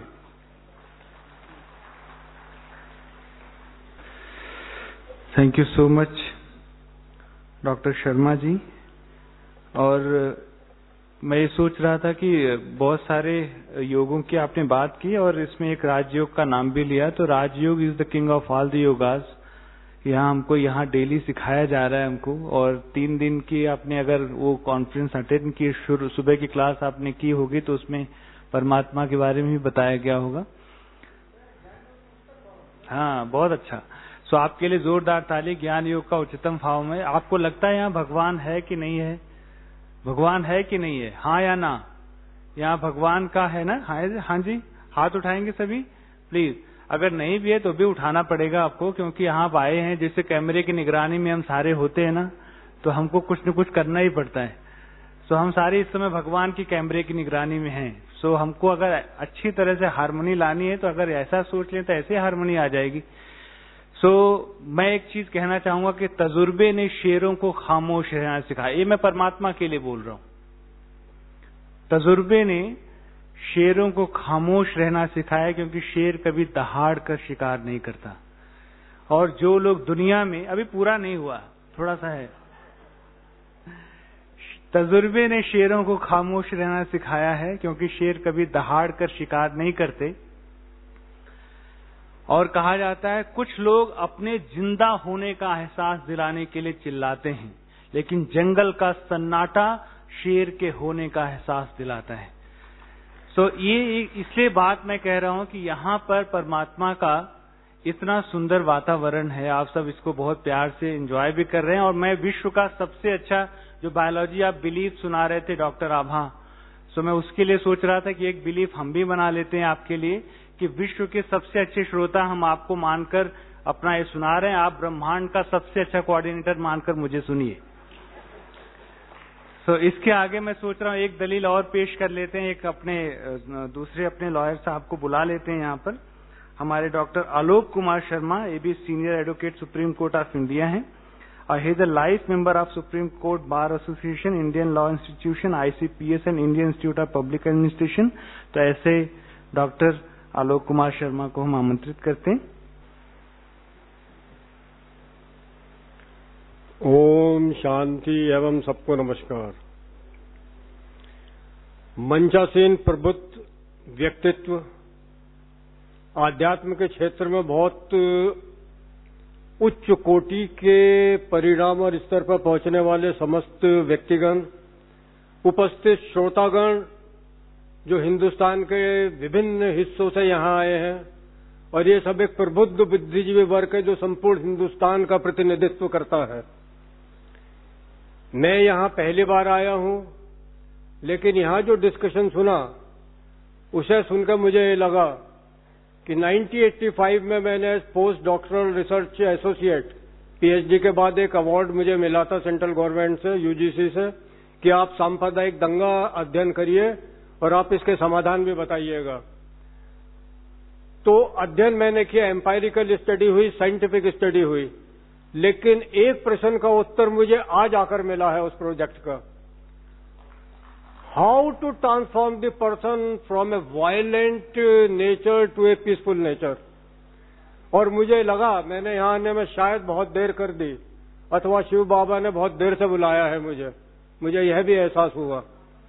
Thank you so much doctor Sharma ji. और मैं ये सोच रहा था कि बहुत सारे योगों की आपने बात की और इसमें एक राजयोग का नाम भी लिया। तो Rajyog is the king of all the yogas. यहाँ हमको यहाँ डेली सिखाया जा रहा है हमको। और तीन दिन की आपने अगर वो कॉन्फ्रेंस अटेंड की, शुरू सुबह की क्लास आपने की होगी, तो उसमें परमात्मा के बारे में भी बताया गया होगा। हाँ, बहुत अच्छा। सो आपके लिए जोरदार ताली। ज्ञान योग का उच्चतम भाव में आपको लगता है यहाँ भगवान है कि नहीं है? भगवान है कि नहीं है? हाँ या ना? यहाँ भगवान का है ना? हाँ, हाँ जी, हाथ उठाएंगे सभी प्लीज। अगर नहीं भी है तो भी उठाना पड़ेगा आपको, क्योंकि यहाँ आप आए हैं। जैसे कैमरे की निगरानी में हम सारे होते हैं ना, तो हमको कुछ न कुछ करना ही पड़ता है। सो हम सारे इस समय भगवान की कैमरे की निगरानी में हैं। सो हमको अगर अच्छी तरह से हारमोनी लानी है, तो अगर ऐसा सोच लें तो ऐसे हारमोनी आ जाएगी। सो so, मैं एक चीज कहना चाहूंगा कि तजुर्बे ने शेरों को खामोश रहना सिखाया। ये मैं परमात्मा के लिए बोल रहा हूं। तजुर्बे ने शेरों को खामोश रहना सिखाया, क्योंकि शेर कभी दहाड़ कर शिकार नहीं करता। और जो लोग दुनिया में, अभी पूरा नहीं हुआ, थोड़ा सा है, तजुर्बे ने शेरों को खामोश रहना सिखाया है, क्योंकि शेर कभी दहाड़ कर शिकार नहीं करते। और कहा जाता है कुछ लोग अपने जिंदा होने का एहसास दिलाने के लिए चिल्लाते हैं, लेकिन जंगल का सन्नाटा शेर के होने का एहसास दिलाता है। तो ये इसलिए बात मैं कह रहा हूं कि यहाँ पर परमात्मा का इतना सुंदर वातावरण है, आप सब इसको बहुत प्यार से एंजॉय भी कर रहे हैं। और मैं विश्व का सबसे अच्छा जो बायोलॉजी आप बिलीफ सुना रहे थे डॉक्टर आभा, सो मैं उसके लिए सोच रहा था कि एक बिलीफ हम भी बना लेते हैं आपके लिए कि विश्व के सबसे अच्छे श्रोता हम आपको मानकर अपना ये सुना रहे हैं, आप ब्रह्मांड का सबसे अच्छा कोऑर्डिनेटर मानकर मुझे सुनिए। तो इसके आगे मैं सोच रहा हूं एक दलील और पेश कर लेते हैं, एक अपने दूसरे अपने लॉयर साहब को बुला लेते हैं यहाँ पर। हमारे डॉक्टर आलोक कुमार शर्मा, ये भी senior advocate supreme court of India हैं और he is a life member of supreme court bar association, Indian law institution, ICPS and Indian institute of public administration. तो ऐसे डॉक्टर आलोक कुमार शर्मा को हम आमंत्रित करते हैं। ओम शांति एवं सबको नमस्कार। मंचासीन प्रबुद्ध व्यक्तित्व, आध्यात्म के क्षेत्र में बहुत उच्च कोटि के परिणाम और स्तर पर पहुंचने वाले समस्त व्यक्तिगण, उपस्थित श्रोतागण जो हिंदुस्तान के विभिन्न हिस्सों से यहां आए हैं, और ये सब एक प्रबुद्ध बुद्धिजीवी वर्ग है जो संपूर्ण हिंदुस्तान का प्रतिनिधित्व करता है। मैं यहां पहली बार आया हूं, लेकिन यहां जो डिस्कशन सुना उसे सुनकर मुझे ये लगा कि उन्नीस सौ पचासी में मैंने post doctoral research associate PhD के बाद एक अवार्ड मुझे मिला था सेंट्रल गवर्नमेंट से, यूजीसी से, कि आप सांप्रदायिक दंगा अध्ययन करिए और आप इसके समाधान भी बताइएगा। तो अध्ययन मैंने किया, एम्पायरिकल स्टडी हुई, साइंटिफिक स्टडी हुई, लेकिन एक प्रश्न का उत्तर मुझे आज आकर मिला है उस प्रोजेक्ट का, how to transform the person from a violent nature to a peaceful nature. और मुझे लगा मैंने यहां आने में शायद बहुत देर कर दी, अथवा शिव बाबा ने बहुत देर से बुलाया है मुझे मुझे यह भी एहसास हुआ।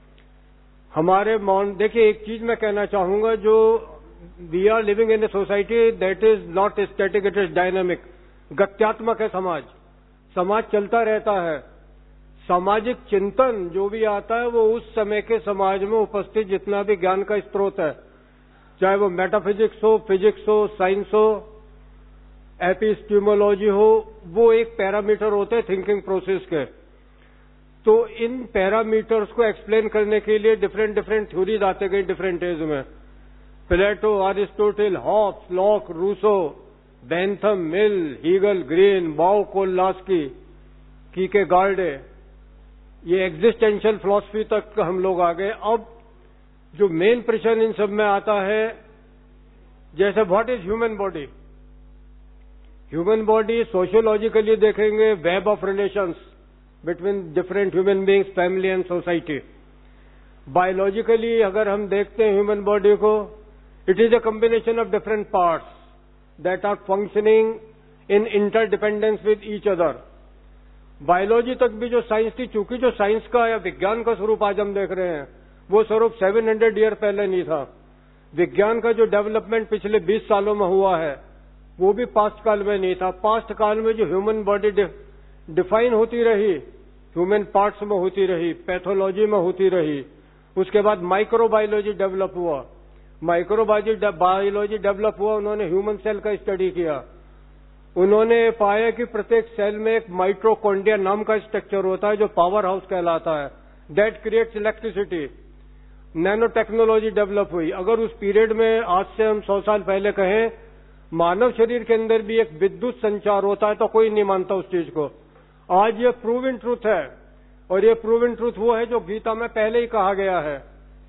हमारे मौन देखिए, एक चीज मैं कहना चाहूंगा, जो we are living in a society that is not static, it is dynamic. गत्यात्मक है समाज, समाज चलता रहता है। सामाजिक चिंतन जो भी आता है वो उस समय के समाज में उपस्थित जितना भी ज्ञान का स्रोत है, चाहे वो मेटाफिजिक्स हो, फिजिक्स हो, साइंस हो, एपिस्टीमोलॉजी हो, वो एक पैरामीटर होते हैं थिंकिंग प्रोसेस के। तो इन पैरामीटर्स को एक्सप्लेन करने के लिए डिफरेंट डिफरेंट थ्योरीज आते गए डिफरेंट एज में। Plato, Aristotle, Hobbes, Locke, Rousseau, Bentham, Mill, Hegel, Green, बाउ, कोल्लास्की, कीकेगार्डे, ये एग्जिस्टेंशियल फिलॉसफी तक हम लोग आ गए। अब जो मेन प्रश्न इन सब में आता है, जैसे what is human body. Human body sociologically देखेंगे, web of relations between different human beings, family and society. Biologically अगर हम देखते हैं ह्यूमन बॉडी को, it is a combination of different parts that are functioning in interdependence with each other. Biology तक भी जो science थी, चूंकि जो साइंस का या विज्ञान का स्वरूप आज हम देख रहे हैं वो स्वरूप सेवन हंड्रेड ईयर पहले नहीं था। विज्ञान का जो डेवलपमेंट पिछले बीस सालों में हुआ है वो भी पास्ट काल में नहीं था। पास्ट काल में जो ह्यूमन बॉडी डिफाइन होती रही, ह्यूमन पार्ट्स में होती रही, पैथोलॉजी में होती रही, उसके बाद माइक्रोबायोलॉजी डेवलप हुआ। माइक्रोबायोलॉजी बायोलॉजी डेवलप हुआ, उन्होंने ह्यूमन सेल का स्टडी किया। उन्होंने पाया कि प्रत्येक सेल में एक माइटोकॉन्ड्रिया नाम का स्ट्रक्चर होता है जो पावर हाउस कहलाता है, that creates electricity. Nano technology develop हुई। अगर उस पीरियड में आज से हम सौ साल पहले कहें मानव शरीर के अंदर भी एक विद्युत संचार होता है तो कोई नहीं मानता उस चीज को। आज ये प्रूवन ट्रूथ है, और ये प्रूवन ट्रूथ वो है जो गीता में पहले ही कहा गया है।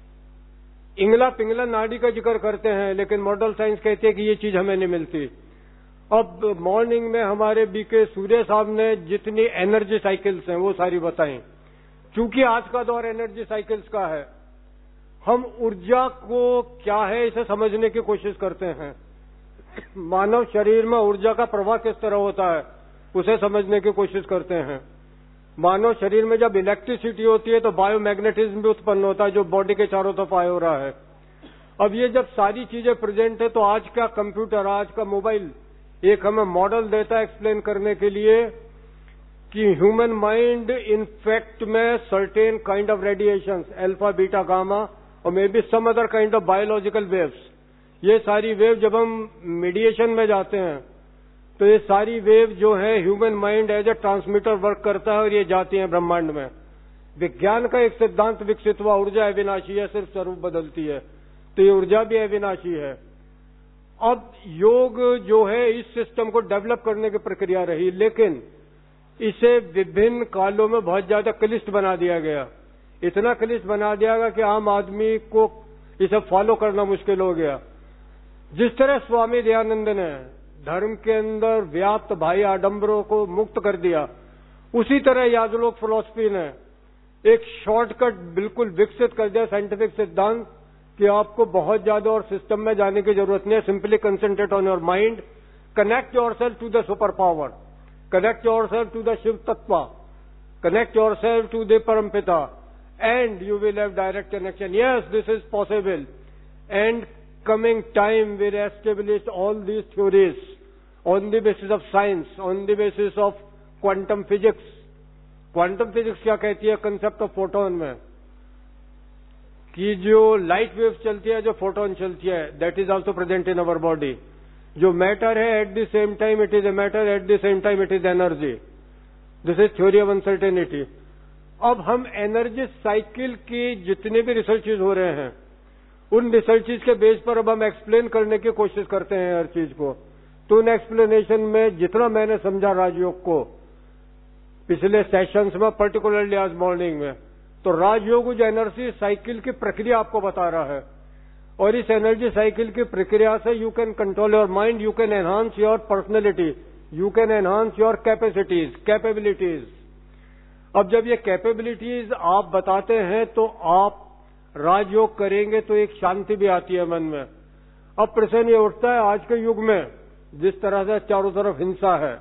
इंगला पिंगला नाड़ी का जिक्र करते हैं, लेकिन मॉडर्न साइंस कहती है कि ये चीज हमें नहीं मिलती। अब मॉर्निंग में हमारे बीके सूर्य साहब ने जितनी एनर्जी साइकिल्स हैं वो सारी बताई। चूंकि आज का दौर एनर्जी साइकिल्स का है, हम ऊर्जा को क्या है इसे समझने की कोशिश करते हैं। मानव शरीर में ऊर्जा का प्रवाह किस तरह होता है उसे समझने की कोशिश करते हैं। मानव शरीर में जब इलेक्ट्रिसिटी होती है तो बायोमैग्नेटिज्म भी उत्पन्न होता है जो बॉडी के चारों तरफ आए हो रहा है। अब ये जब सारी चीजें प्रेजेंट है तो आज का कंप्यूटर, आज का मोबाइल एक हमें मॉडल देता है एक्सप्लेन करने के लिए कि ह्यूमन माइंड इनफैक्ट में certain kind of radiations, alpha, beta, gamma और may be some other kind of biological waves, ये सारी वेव जब हम मीडिएशन में जाते हैं तो ये सारी वेव जो है human mind as a transmitter work करता है और ये जाती हैं ब्रह्मांड में। विज्ञान का एक सिद्धांत विकसित हुआ, ऊर्जा अविनाशी है, सिर्फ स्वरूप बदलती है, तो ये ऊर्जा भी अविनाशी है। अब योग जो है इस सिस्टम को डेवलप करने की प्रक्रिया रही, लेकिन इसे विभिन्न कालों में बहुत ज्यादा क्लिष्ट बना दिया गया। इतना क्लिष्ट बना दिया गया कि आम आदमी को इसे फॉलो करना मुश्किल हो गया। जिस तरह स्वामी दयानंद ने धर्म के अंदर व्याप्त बाह्य आडंबरों को मुक्त कर दिया, उसी तरह याजलोक फिलॉसफी ने एक शॉर्टकट बिल्कुल विकसित कर दिया, साइंटिफिक सिद्धांत कि आपको बहुत ज्यादा और सिस्टम में जाने की जरूरत नहीं है, simply concentrate on your mind, connect yourself to the super power, connect yourself to the Shiv तत्व, कनेक्ट योरसेल्फ टू द परमपिता, and you will have direct connection. Yes, this is possible. And coming time will establish all these theories on the basis of science, on the basis of quantum physics. Quantum physics क्या कहती है concept of photon में, कि जो light waves चलती है, जो photon चलती है, that is also present in our body. जो matter है at the same time it is a matter, at the same time it is energy. This is theory of uncertainty. अब हम energy cycle की जितने भी researches हो रहे हैं उन रिसर्चेज के बेस पर अब हम एक्सप्लेन करने की कोशिश करते हैं हर चीज को। तो उन एक्सप्लेनेशन में जितना मैंने समझा राजयोग को पिछले सेशंस में, पर्टिकुलरली आज मॉर्निंग में, तो राजयोग जो एनर्जी साइकिल की प्रक्रिया आपको बता रहा है और इस एनर्जी साइकिल की प्रक्रिया से you can control your mind, you can enhance your personality, you can enhance your capacities, capabilities. अब जब ये कैपेबिलिटीज आप बताते हैं तो आप राजयोग करेंगे तो एक शांति भी आती है मन में। अब प्रश्न ये उठता है आज के युग में जिस तरह से चारों तरफ हिंसा है,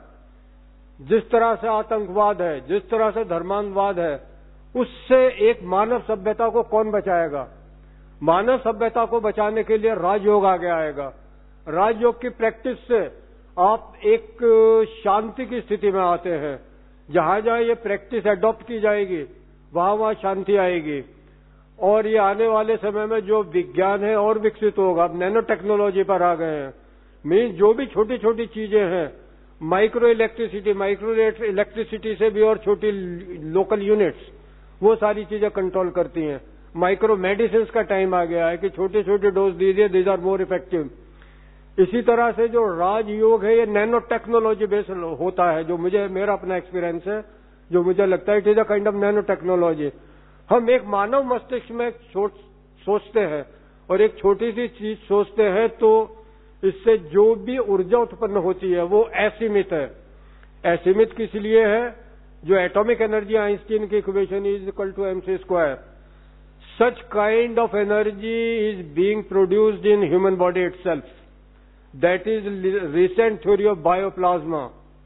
जिस तरह से आतंकवाद है, जिस तरह से धर्मांधवाद है, उससे एक मानव सभ्यता को कौन बचाएगा? मानव सभ्यता को बचाने के लिए राजयोग आगे आएगा। राजयोग की प्रैक्टिस से आप एक शांति की स्थिति में आते हैं। जहां जहां ये प्रैक्टिस एडॉप्ट की जाएगी वहां वहां शांति आएगी। और ये आने वाले समय में जो विज्ञान है और विकसित होगा, अब नैनो टेक्नोलॉजी पर आ गए हैं, मीन जो भी छोटी छोटी चीजें हैं, माइक्रो इलेक्ट्रिसिटी, माइक्रो इलेक्ट्रिसिटी से भी और छोटी लोकल यूनिट्स, वो सारी चीजें कंट्रोल करती हैं। माइक्रो मेडिसिन का टाइम आ गया है कि छोटे छोटे डोज दीजिए, दीज आर मोर इफेक्टिव। इसी तरह से जो राजयोग है ये नैनो टेक्नोलॉजी बेस्ड होता है, जो मुझे मेरा अपना एक्सपीरियंस है, जो मुझे लगता है it is a kind of nano technology. हम एक मानव मस्तिष्क में सोचते हैं और एक छोटी सी चीज सोचते हैं तो इससे जो भी ऊर्जा उत्पन्न होती है वो असीमित है। असीमित किस लिए है? जो एटॉमिक एनर्जी आइंस्टीन की equation is equal to M C square, such kind of energy is being produced in human body itself. That is recent theory of bioplasma.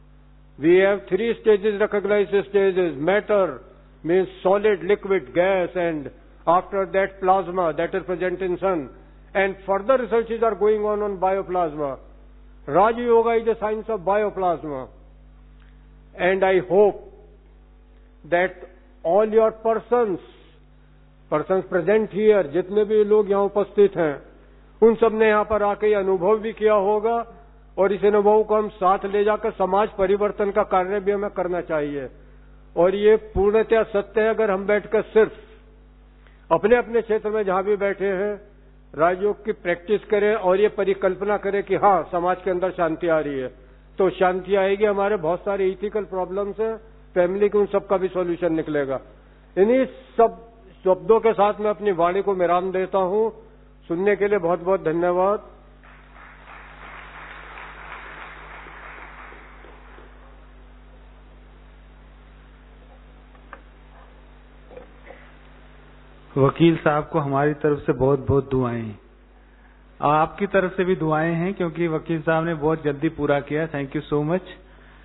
We have three stages, recognized stages. Matter means solid, liquid, gas, and after that plasma that is present in sun. And further researches are going on on bioplasma. Raja Yoga is the science of bioplasma. And I hope that all your persons, persons present here, जितने भी लोग यहाँ उपस्थित हैं, उन सब ने यहाँ पर आके अनुभव भी किया होगा और इस अनुभव को हम साथ ले जाकर समाज परिवर्तन का कार्य भी हमें करना चाहिए। और ये पूर्णतः सत्य है, अगर हम बैठकर सिर्फ अपने अपने क्षेत्र में जहां भी बैठे हैं राजयोग की प्रैक्टिस करें और ये परिकल्पना करें कि हाँ समाज के अंदर शांति आ रही है, तो शांति आएगी। हमारे बहुत सारे इथिकल प्रॉब्लम्स हैं फैमिली के, उन सबका भी सॉल्यूशन निकलेगा। इन्हीं सब शब्दों के साथ मैं अपनी वाणी को विराम देता हूं। सुनने के लिए बहुत बहुत धन्यवाद। वकील साहब को हमारी तरफ से बहुत बहुत दुआएं, आपकी तरफ से भी दुआएं हैं क्योंकि वकील साहब ने बहुत जल्दी पूरा किया। Thank you so much.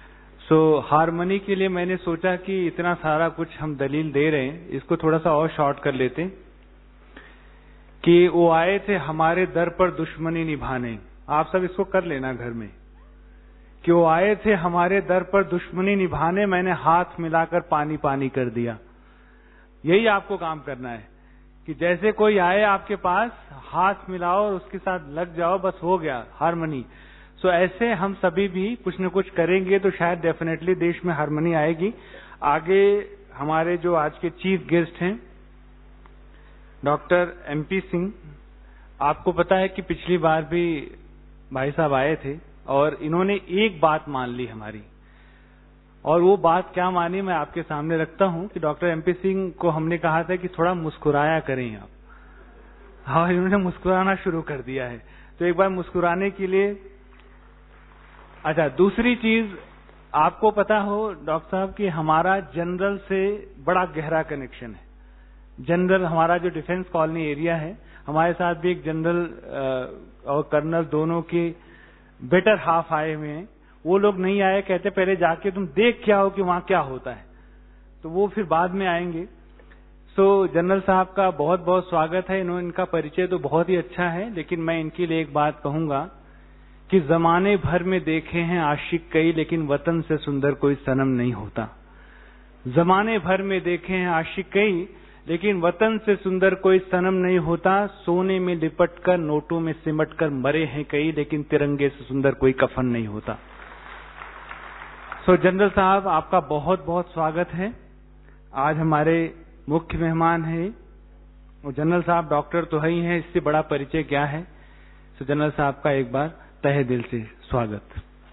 So so, harmony के लिए मैंने सोचा कि इतना सारा कुछ हम दलील दे रहे हैं, इसको थोड़ा सा और शॉर्ट कर लेते हैं कि वो आए थे हमारे दर पर दुश्मनी निभाने। आप सब इसको कर लेना घर में कि वो आए थे हमारे दर पर दुश्मनी निभाने, मैंने हाथ मिलाकर पानी पानी कर दिया। यही आपको काम करना है कि जैसे कोई आए आपके पास, हाथ मिलाओ और उसके साथ लग जाओ, बस हो गया हारमोनी। सो so, ऐसे हम सभी भी कुछ न कुछ करेंगे तो शायद डेफिनेटली देश में हारमोनी आएगी। आगे हमारे जो आज के चीफ गेस्ट हैं डॉक्टर एमपी सिंह, आपको पता है कि पिछली बार भी भाई साहब आए थे और इन्होंने एक बात मान ली हमारी, और वो बात क्या मानी मैं आपके सामने रखता हूं कि डॉक्टर एमपी सिंह को हमने कहा था कि थोड़ा मुस्कुराया करें आप, और इन्होंने मुस्कुराना शुरू कर दिया है। तो एक बार मुस्कुराने के लिए। अच्छा, दूसरी चीज आपको पता हो डॉक्टर साहब कि हमारा जनरल से बड़ा गहरा कनेक्शन है। जनरल, हमारा जो डिफेंस कॉलोनी एरिया है, हमारे साथ भी एक जनरल और कर्नल दोनों के बेटर हाफ आए हुए हैं। वो लोग नहीं आए, कहते पहले जाके तुम देख क्या हो कि वहां क्या होता है, तो वो फिर बाद में आएंगे। सो जनरल साहब का बहुत बहुत स्वागत है। इन्होंने, इनका परिचय तो बहुत ही अच्छा है, लेकिन मैं इनके लिए एक बात कहूंगा कि जमाने भर में देखे हैं आशिक कई, लेकिन वतन से सुंदर कोई सनम नहीं होता। जमाने भर में देखे हैं आशिक कई, लेकिन वतन से सुंदर कोई सनम नहीं होता। सोने में लिपट कर, नोटों में सिमट कर मरे हैं कई, लेकिन तिरंगे से सुंदर कोई कफन नहीं होता। सो so, जनरल साहब आपका बहुत बहुत स्वागत है। आज हमारे मुख्य मेहमान हैं, और जनरल साहब डॉक्टर तो है ही हैं, इससे बड़ा परिचय क्या है। सो so, जनरल साहब का एक बार तहे दिल से स्वागत।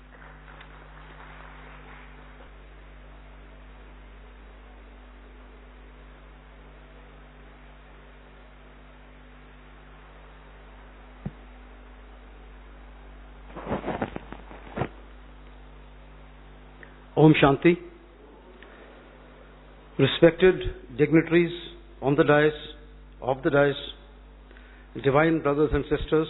Om Shanti. Respected dignitaries on the dais, of the dais, divine brothers and sisters,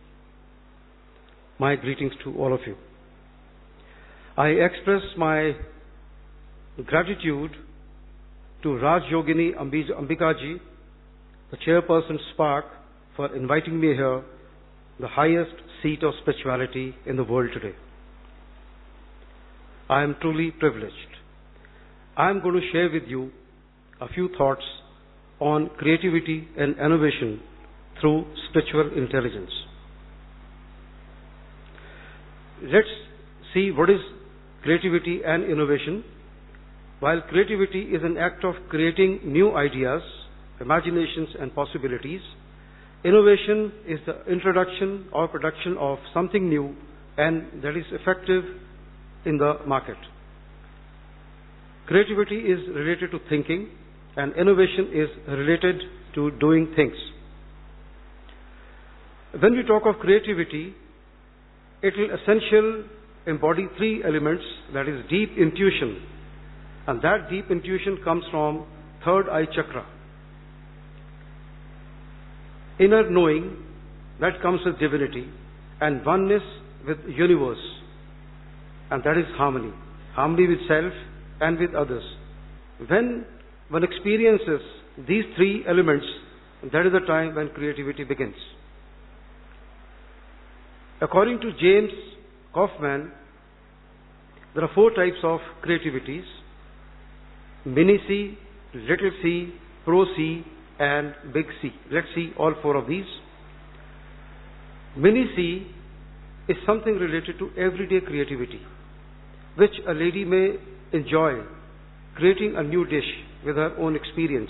my greetings to all of you. I express my gratitude to Raj Yogini Ambika ji, the chairperson Spark, for inviting me here, the highest seat of spirituality in the world today. I am truly privileged. I am going to share with you a few thoughts on creativity and innovation through spiritual intelligence. Let's see what is creativity and innovation. While creativity is an act of creating new ideas, imaginations and possibilities, innovation is the introduction or production of something new and that is effective in the market. Creativity is related to thinking and innovation is related to doing things. When we talk of creativity, it will essentially embody three elements, that is deep intuition, and that deep intuition comes from third eye chakra. Inner knowing, that comes with divinity, and oneness with universe, and that is harmony. Harmony with self and with others. When one experiences these three elements, that is the time when creativity begins. According to James Kaufman, there are four types of creativities: mini C, little c, pro C, and big C. Let's see all four of these. Mini C is something related to everyday creativity, which a lady may enjoy, creating a new dish with her own experience.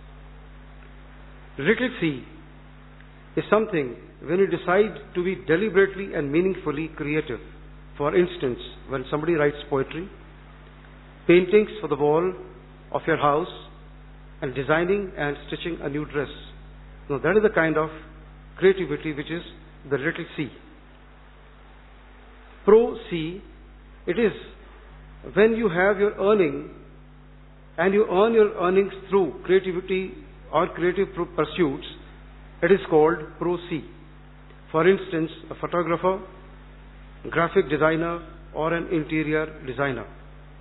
Little c is something when you decide to be deliberately and meaningfully creative. For instance, when somebody writes poetry, paintings for the wall of your house, and designing and stitching a new dress. Now that is the kind of creativity which is the little c. Pro C, it is when you have your earning and you earn your earnings through creativity or creative pursuits, it is called Pro C. For instance, a photographer, graphic designer, or an interior designer.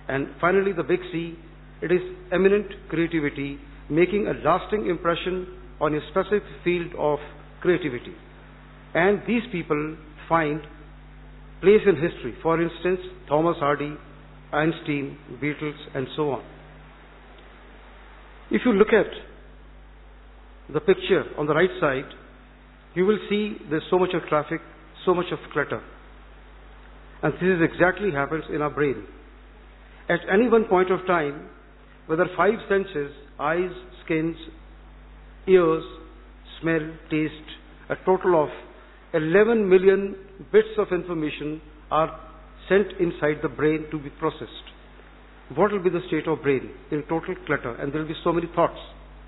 And finally, the big C, it is eminent creativity, making a lasting impression on a specific field of creativity. And these people find place in history. For instance, Thomas Hardy, Einstein, Beatles, and so on. If you look at the picture on the right side, you will see there's so much of traffic, so much of clutter. And this is exactly happens in our brain. At any one point of time, whether five senses, eyes, skins, ears, smell, taste, a total of eleven million bits of information are sent inside the brain to be processed. What will be the state of brain in total clutter? And there will be so many thoughts.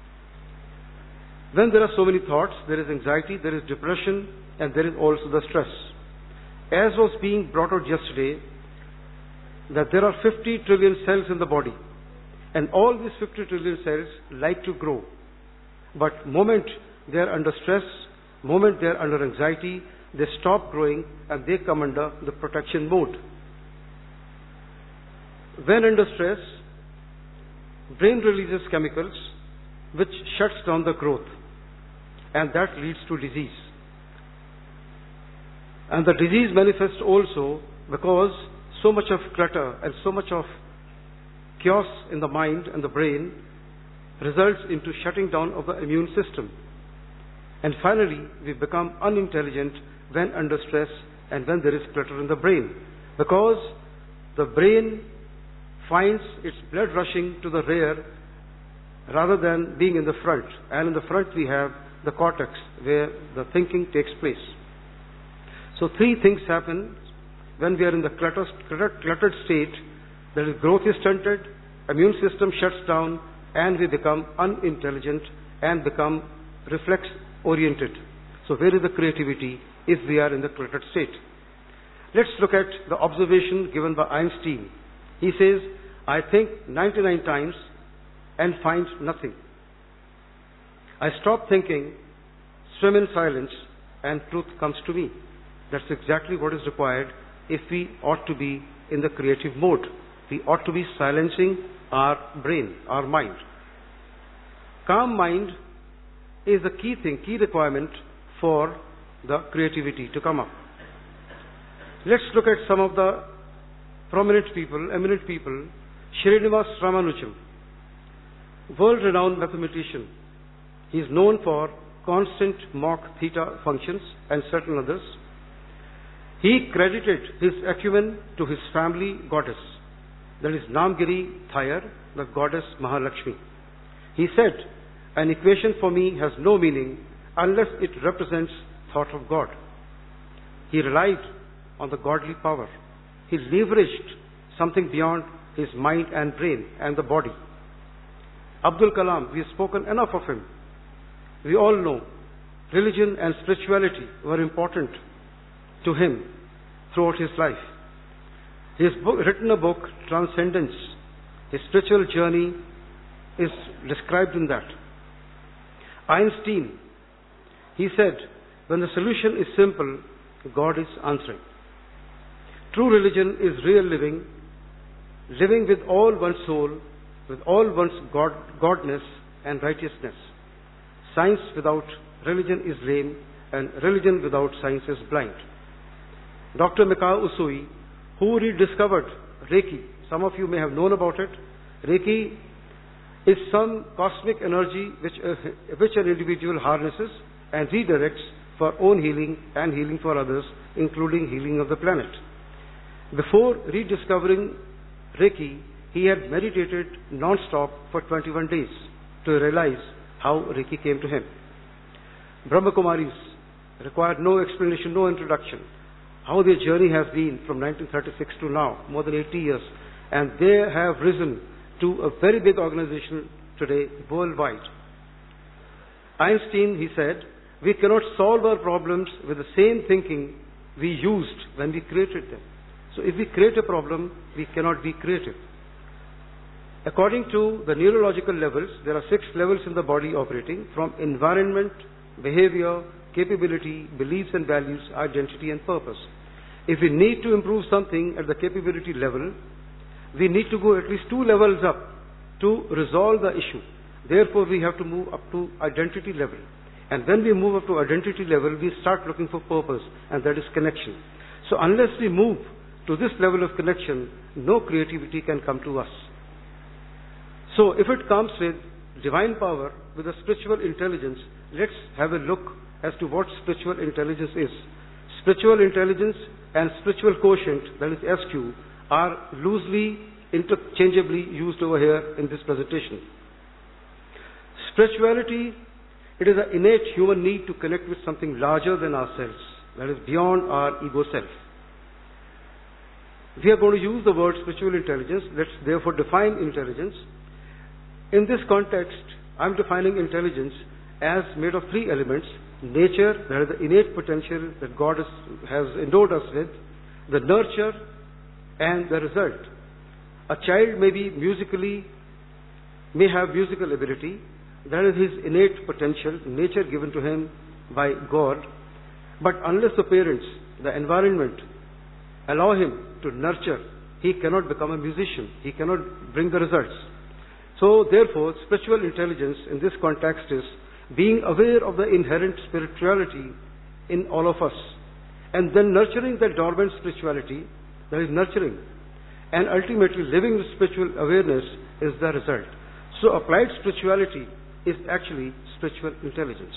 When there are so many thoughts, there is anxiety, there is depression, and there is also the stress. As was being brought out yesterday, that there are fifty trillion cells in the body, and all these fifty trillion cells like to grow. But moment they are under stress, moment they are under anxiety, they stop growing and they come under the protection mode. When under stress, brain releases chemicals which shuts down the growth, and that leads to disease. And the disease manifests also because so much of clutter and so much of chaos in the mind and the brain results into shutting down of the immune system. And finally, we become unintelligent when under stress and when there is clutter in the brain, because the brain finds its blood rushing to the rear rather than being in the front. And in the front we have the cortex, where the thinking takes place. So three things happen when we are in the cluttered, cluttered state. That is, growth is stunted, immune system shuts down, and we become unintelligent and become reflex-oriented. So where is the creativity if we are in the cluttered state? Let's look at the observation given by Einstein. He says, I think ninety-nine times and find nothing. I stop thinking, swim in silence, and truth comes to me. That's exactly what is required if we ought to be in the creative mode. We ought to be silencing our brain, our mind. Calm mind is the key thing, key requirement for the creativity to come up. Let's look at some of the prominent people, eminent people. Srinivas Ramanujan, world-renowned mathematician. He is known for constant Mach theta functions and certain others. He credited his acumen to his family goddess, that is Namgiri Thayar, the goddess Mahalakshmi. He said, an equation for me has no meaning unless it represents thought of God. He relied on the godly power. He leveraged something beyond his mind and brain and the body. Abdul Kalam, we have spoken enough of him. We all know religion and spirituality were important to him throughout his life. He has book, written a book, Transcendence. His spiritual journey is described in that. Einstein, he said, when the solution is simple, God is answering. True religion is real living, living with all one's soul, with all one's God, godness and righteousness. Science without religion is lame, and religion without science is blind. Doctor Mikao Usui, who rediscovered Reiki, some of you may have known about it. Reiki is some cosmic energy which, uh, which an individual harnesses and redirects for own healing and healing for others, including healing of the planet. Before rediscovering Reiki, he had meditated non-stop for twenty-one days to realize how Reiki came to him. Brahma Kumaris required no explanation, no introduction. How their journey has been from nineteen thirty-six to now, more than eighty years. And they have risen to a very big organization today worldwide. Einstein, he said, we cannot solve our problems with the same thinking we used when we created them. So if we create a problem, we cannot be creative. According to the neurological levels, there are six levels in the body operating, from environment, behavior, capability, beliefs and values, identity and purpose. If we need to improve something at the capability level, we need to go at least two levels up to resolve the issue. Therefore, we have to move up to identity level. And when we move up to identity level, we start looking for purpose, and that is connection. So unless we move to this level of connection, no creativity can come to us. So if it comes with divine power, with a spiritual intelligence, let's have a look as to what spiritual intelligence is. Spiritual intelligence and spiritual quotient, that is S Q, are loosely, interchangeably used over here in this presentation. Spirituality, it is an innate human need to connect with something larger than ourselves, that is beyond our ego self. We are going to use the word spiritual intelligence. Let's therefore define intelligence. In this context, I'm defining intelligence as made of three elements: nature, that is the innate potential that God has, has endowed us with; the nurture, and the result. A child may be musically, may have musical ability. That is his innate potential, nature given to him by God. But unless the parents, the environment, allow him to nurture, he cannot become a musician. He cannot bring the results. So therefore, spiritual intelligence in this context is being aware of the inherent spirituality in all of us, and then nurturing that dormant spirituality, that is nurturing, and ultimately living with spiritual awareness is the result. So applied spirituality is actually spiritual intelligence.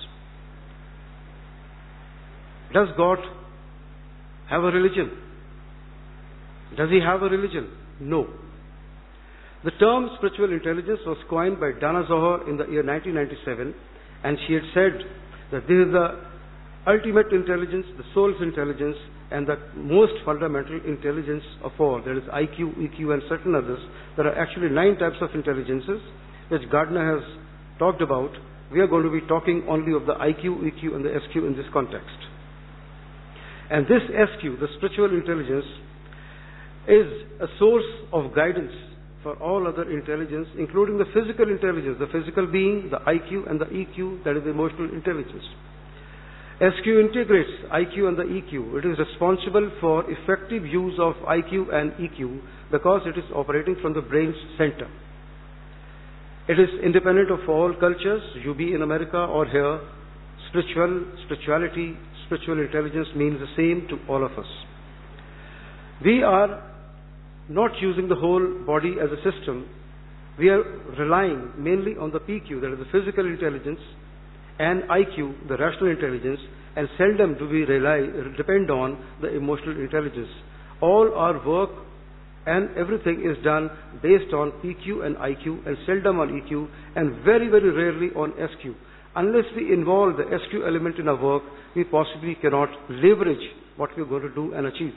Does God have a religion? Does he have a religion? No. The term spiritual intelligence was coined by Dana Zohar in the year nineteen ninety-seven, and she had said that this is the ultimate intelligence, the soul's intelligence, and the most fundamental intelligence of all. There is I Q, E Q, and certain others. There are actually nine types of intelligences which Gardner has talked about. We are going to be talking only of the I Q, E Q, and the S Q in this context. And this S Q, the spiritual intelligence, is a source of guidance for all other intelligence, including the physical intelligence, the physical being, the I Q, and the E Q, that is the emotional intelligence. S Q integrates I Q and the E Q. It is responsible for effective use of I Q and E Q because it is operating from the brain's center. It is independent of all cultures, you be in America or here. Spiritual, spirituality, spiritual intelligence means the same to all of us. We are not using the whole body as a system. We are relying mainly on the P Q, that is the physical intelligence, and I Q, the rational intelligence, and seldom do we rely, depend on the emotional intelligence. All our work and everything is done based on P Q and I Q, and seldom on E Q, and very, very rarely on S Q. Unless we involve the S Q element in our work, we possibly cannot leverage what we are going to do and achieve.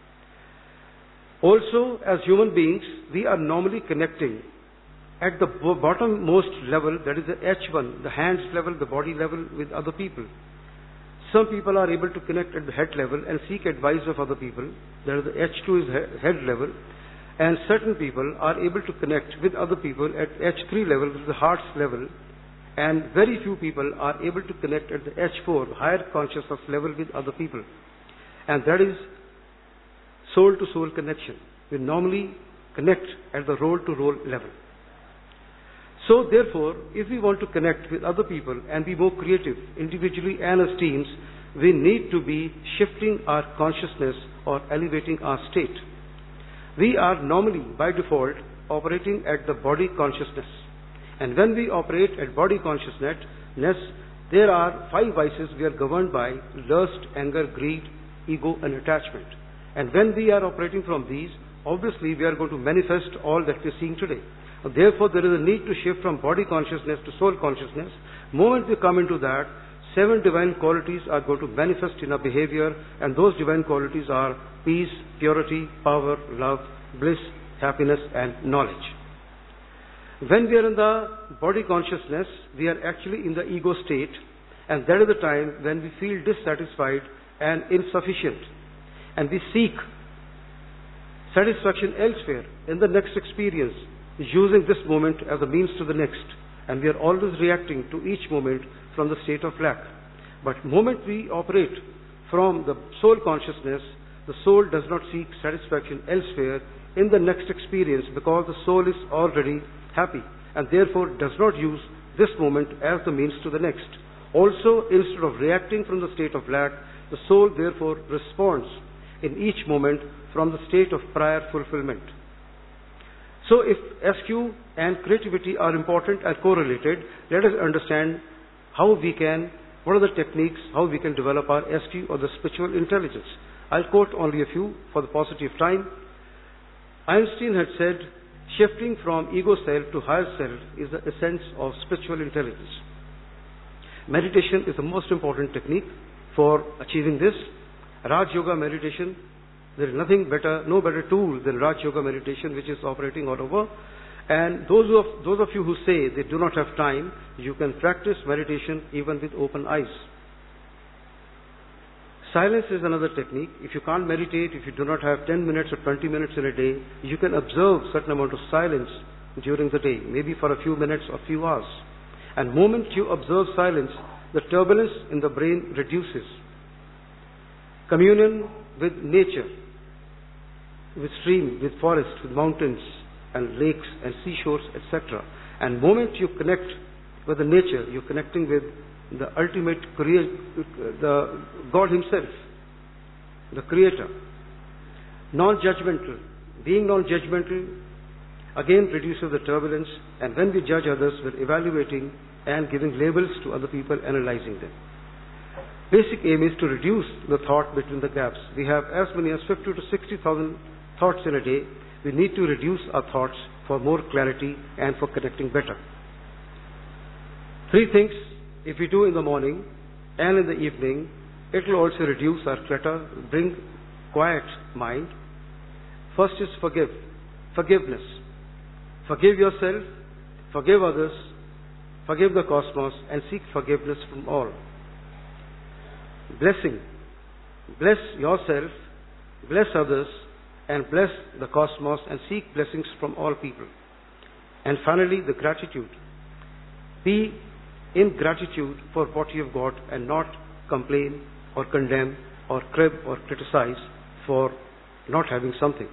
Also, as human beings, we are normally connecting at the bottommost level, that is the H one, the hands level, the body level, with other people. Some people are able to connect at the head level and seek advice of other people. That is the H two is head level. And certain people are able to connect with other people at H three level, which is the heart's level. And very few people are able to connect at the H four, higher consciousness level, with other people. And that is soul-to-soul connection. We normally connect at the role-to-role level. So therefore, if we want to connect with other people and be more creative, individually and as teams, we need to be shifting our consciousness or elevating our state. We are normally, by default, operating at the body consciousness. And when we operate at body consciousness, there are five vices we are governed by: lust, anger, greed, ego, and attachment. And when we are operating from these, obviously we are going to manifest all that we are seeing today. Therefore, there is a need to shift from body consciousness to soul consciousness. The moment we come into that, seven divine qualities are going to manifest in our behavior, and those divine qualities are peace, purity, power, love, bliss, happiness, and knowledge. When we are in the body consciousness, we are actually in the ego state, and that is the time when we feel dissatisfied and insufficient, and we seek satisfaction elsewhere in the next experience, using this moment as a means to the next, and we are always reacting to each moment from the state of lack. But the moment we operate from the soul consciousness, the soul does not seek satisfaction elsewhere, in the next experience because the soul is already happy and therefore does not use this moment as the means to the next. Also, instead of reacting from the state of lack, the soul therefore responds in each moment from the state of prior fulfillment. So if S Q and creativity are important and correlated, let us understand how we can, what are the techniques, how we can develop our S Q or the spiritual intelligence. I'll quote only a few for the paucity of time. Einstein had said, shifting from ego self to higher self is the essence of spiritual intelligence. Meditation is the most important technique for achieving this. Raj Yoga meditation, there is nothing better, no better tool than Raj Yoga meditation, which is operating all over. And those of, those of you who say they do not have time, you can practice meditation even with open eyes. Silence is another technique. If you can't meditate, if you do not have ten minutes or twenty minutes in a day, you can observe certain amount of silence during the day, maybe for a few minutes or few hours. And the moment you observe silence, the turbulence in the brain reduces. Communion with nature, with stream, with forest, with mountains and lakes and seashores, et cetera. And the moment you connect with the nature, you're connecting with the ultimate creator, the God Himself, the Creator. Non-judgmental. Being non-judgmental again reduces the turbulence, and when we judge others, we're evaluating and giving labels to other people, analyzing them. Basic aim is to reduce the thought between the gaps. We have as many as fifty to sixty thousand thoughts in a day. We need to reduce our thoughts for more clarity and for connecting better. Three things, if we do in the morning and in the evening, it will also reduce our clutter, bring quiet mind. First is forgive, forgiveness. Forgive yourself, forgive others, forgive the cosmos, and seek forgiveness from all. Blessing. Bless yourself, bless others, and bless the cosmos, and seek blessings from all people. And finally, the gratitude. Be in gratitude for what you have got and not complain or condemn or crib or criticize for not having something.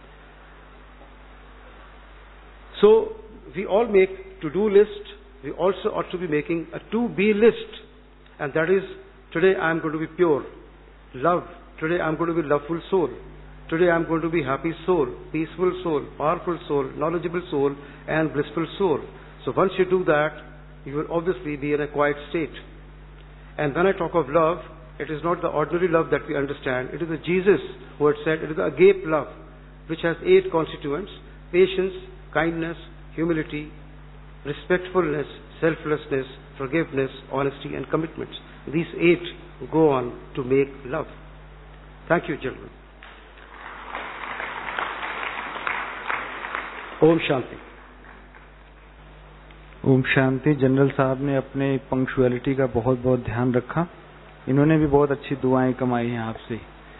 So, we all make to-do list. We also ought to be making a to-be list. And that is, today I am going to be pure, love. Today I am going to be loveful soul. Today I am going to be happy soul, peaceful soul, powerful soul, knowledgeable soul, and blissful soul. So once you do that, you will obviously be in a quiet state. And when I talk of love, it is not the ordinary love that we understand. It is the Jesus who had said, it is the agape love, which has eight constituents: patience, kindness, humility, respectfulness, selflessness, forgiveness, honesty, and commitment. These eight go on to make love. Thank you, gentlemen. Om Shanti. ओम शांति। General साहब ने अपने punctuality का बहुत बहुत ध्यान रखा। इन्होंने भी बहुत अच्छी दुआएं कमाई हैं आपसे।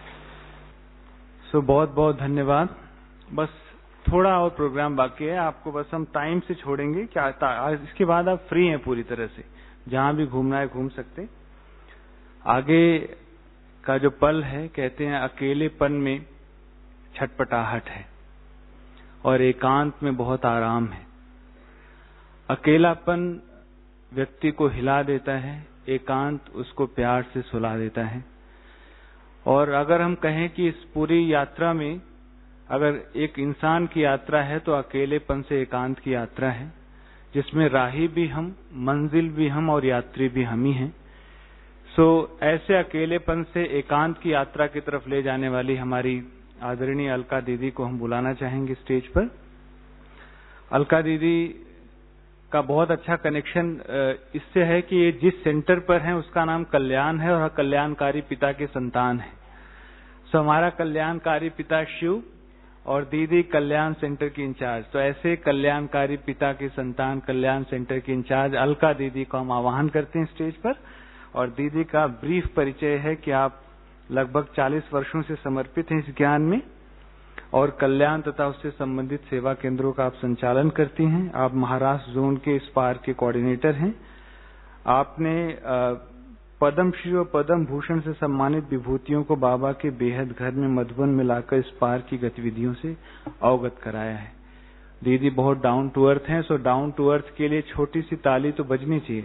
सो बहुत बहुत धन्यवाद। बस थोड़ा और प्रोग्राम बाकी है, आपको बस हम टाइम से छोड़ेंगे। क्या इसके बाद आप फ्री हैं पूरी तरह से, जहां भी घूमना है घूम सकते। आगे का जो पल है, कहते हैं अकेलेपन में छटपटाहट है और एकांत में बहुत आराम है। अकेलापन व्यक्ति को हिला देता है, एकांत उसको प्यार से सुला देता है। और अगर हम कहें कि इस पूरी यात्रा में अगर एक इंसान की यात्रा है तो अकेलेपन से एकांत की यात्रा है, जिसमें राही भी हम, मंजिल भी हम और यात्री भी हम ही हैं। सो ऐसे अकेलेपन से एकांत की यात्रा की तरफ ले जाने वाली हमारी आदरणीय अलका दीदी को हम बुलाना चाहेंगे स्टेज पर। अलका दीदी का बहुत अच्छा कनेक्शन इससे है कि ये जिस सेंटर पर है उसका नाम कल्याण है और कल्याणकारी पिता के संतान है। सो हमारा कल्याणकारी पिता शिव और दीदी कल्याण सेंटर की इंचार्ज। तो ऐसे कल्याणकारी पिता के संतान कल्याण सेंटर की इंचार्ज अलका दीदी को हम आह्वान करते हैं स्टेज पर। और दीदी का ब्रीफ परिचय है कि आप लगभग चालीस वर्षों से समर्पित हैं इस ज्ञान में और कल्याण तथा उससे संबंधित सेवा केंद्रों का आप संचालन करती हैं। आप महाराष्ट्र जोन के इस पार के कोऑर्डिनेटर हैं। आपने पद्मश्री और पद्म भूषण से सम्मानित विभूतियों को बाबा के बेहद घर में मधुबन में लाकर इस पार्क की गतिविधियों से अवगत कराया है। दीदी बहुत डाउन टू अर्थ हैं, सो डाउन टू अर्थ के लिए छोटी सी ताली तो बजनी चाहिए।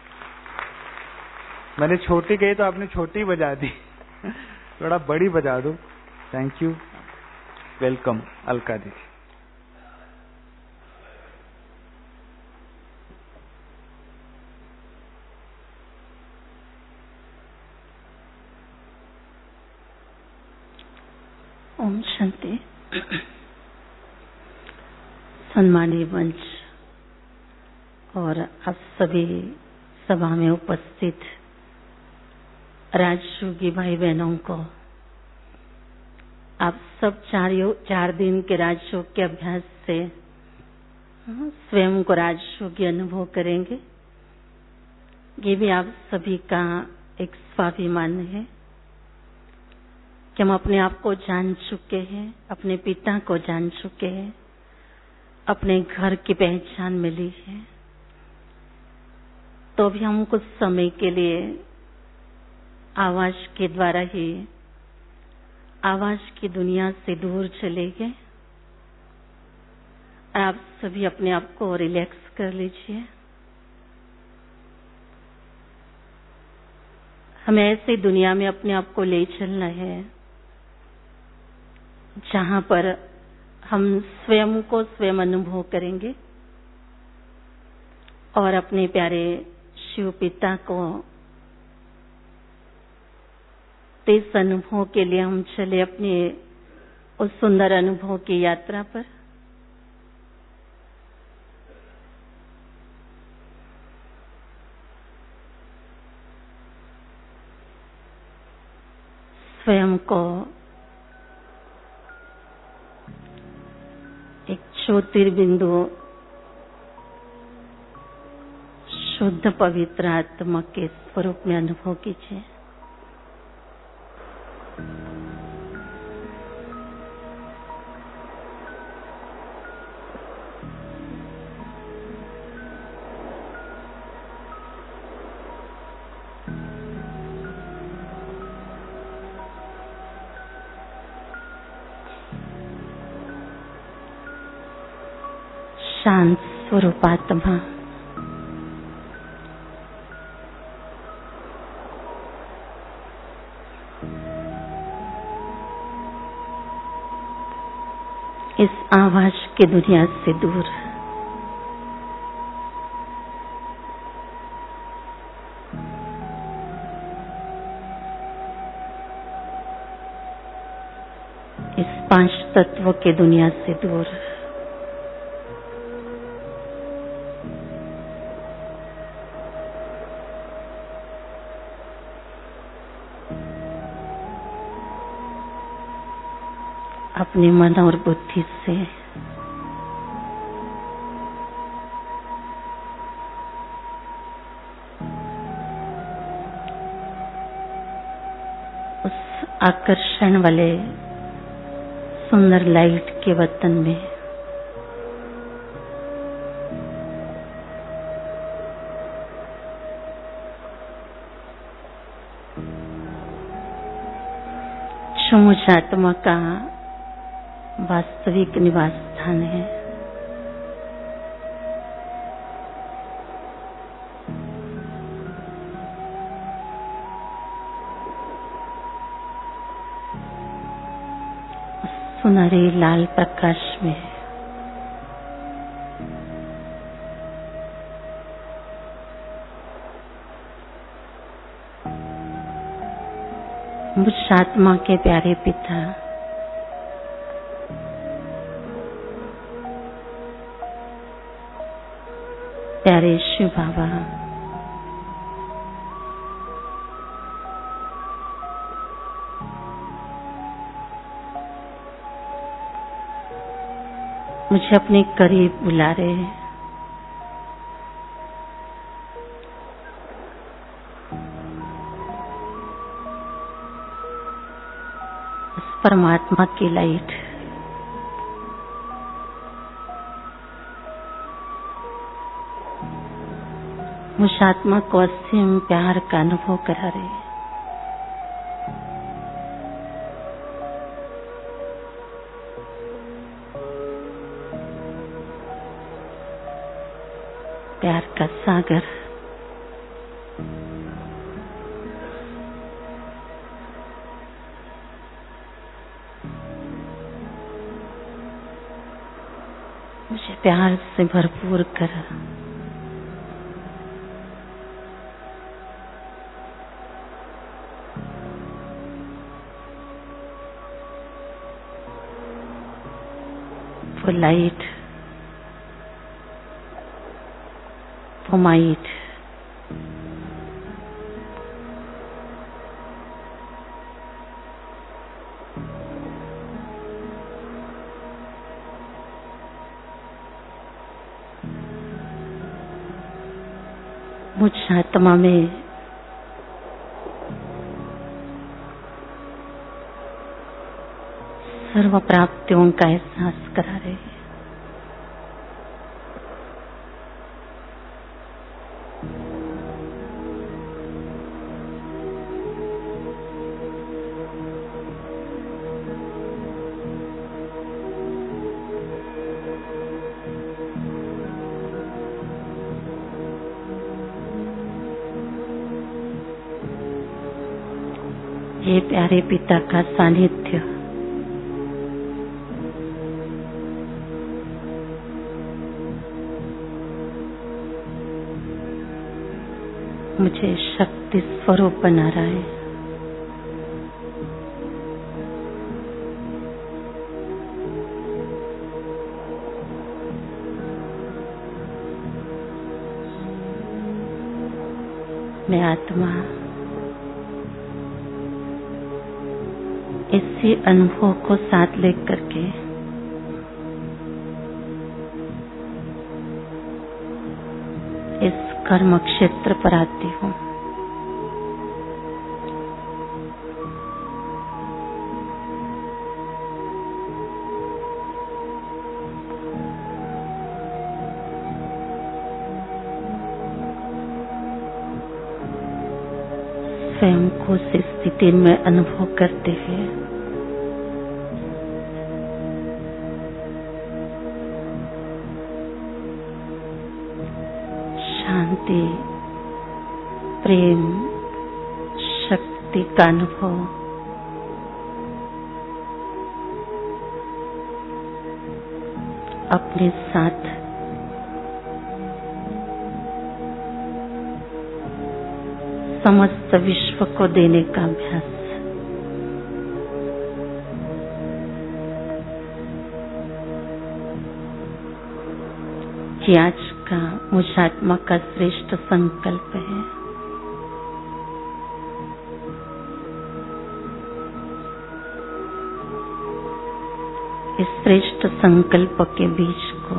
मैंने छोटी कही तो आपने छोटी बजा दी, थोड़ा बड़ी बजा दो। थैंक यू, वेलकम अलका दीदी। ओम शांति। सम्मानीय मंच और आप सभी सभा में उपस्थित राजयोगी भाई बहनों को, आप सब चार चार दिन के राजयोग के अभ्यास से स्वयं को राजयोगी अनुभव करेंगे। ये भी आप सभी का एक स्वाभिमान है कि हम अपने आप को जान चुके हैं, अपने पिता को जान चुके हैं, अपने घर की पहचान मिली है। तो भी हम कुछ समय के लिए आवाज के द्वारा ही आवाज की दुनिया से दूर चले गए। आप सभी अपने आप को रिलैक्स कर लीजिए। हमें ऐसी दुनिया में अपने आप को ले चलना है जहां पर हम स्वयं को स्वयं अनुभव करेंगे और अपने प्यारे शिव पिता को इस अनुभव के लिए हम चले अपने उस सुंदर अनुभव की यात्रा पर। स्वयं को एक ज्योतिर्बिंदु शुद्ध पवित्र आत्मा के स्वरूप में अनुभव कीजिए। शांत स्वरूप आत्मा, इस आवाज की दुनिया से दूर, इस पांच तत्व के दुनिया से दूर, अपने मन और बुद्धि से उस आकर्षण वाले सुंदर लाइट के वतन में जो मुझ आत्मा का वास्तविक निवास स्थान है। सुनहरे लाल प्रकाश में मुझ आत्मा के प्यारे पिता प्यारे शिव बाबा, मुझे अपने करीब बुला रहे हैं। उस परमात्मा की लाइट मुझ आत्मा को असीम प्यार का अनुभव करा रहे हैं। प्यार का सागर मुझे प्यार से भरपूर कर for light, for might, मुझ आत्मा में सर्व प्राप्तियों का एहसास करा रहे हैं। हे प्यारे पिता का सानिध्य, मुझे शक्ति स्वरूप बना रहा है। मैं आत्मा इसी अनुभव को साथ लेकर के इस कर्म क्षेत्र पर आती हूँ। स्वयं को उस स्थिति में अनुभव करते हुए शांति, प्रेम, शक्ति का अनुभव अपने साथ समस्त विश्व को देने का अभ्यास। ये आज का मुझ आत्मा का श्रेष्ठ संकल्प है। इस श्रेष्ठ संकल्प के बीज को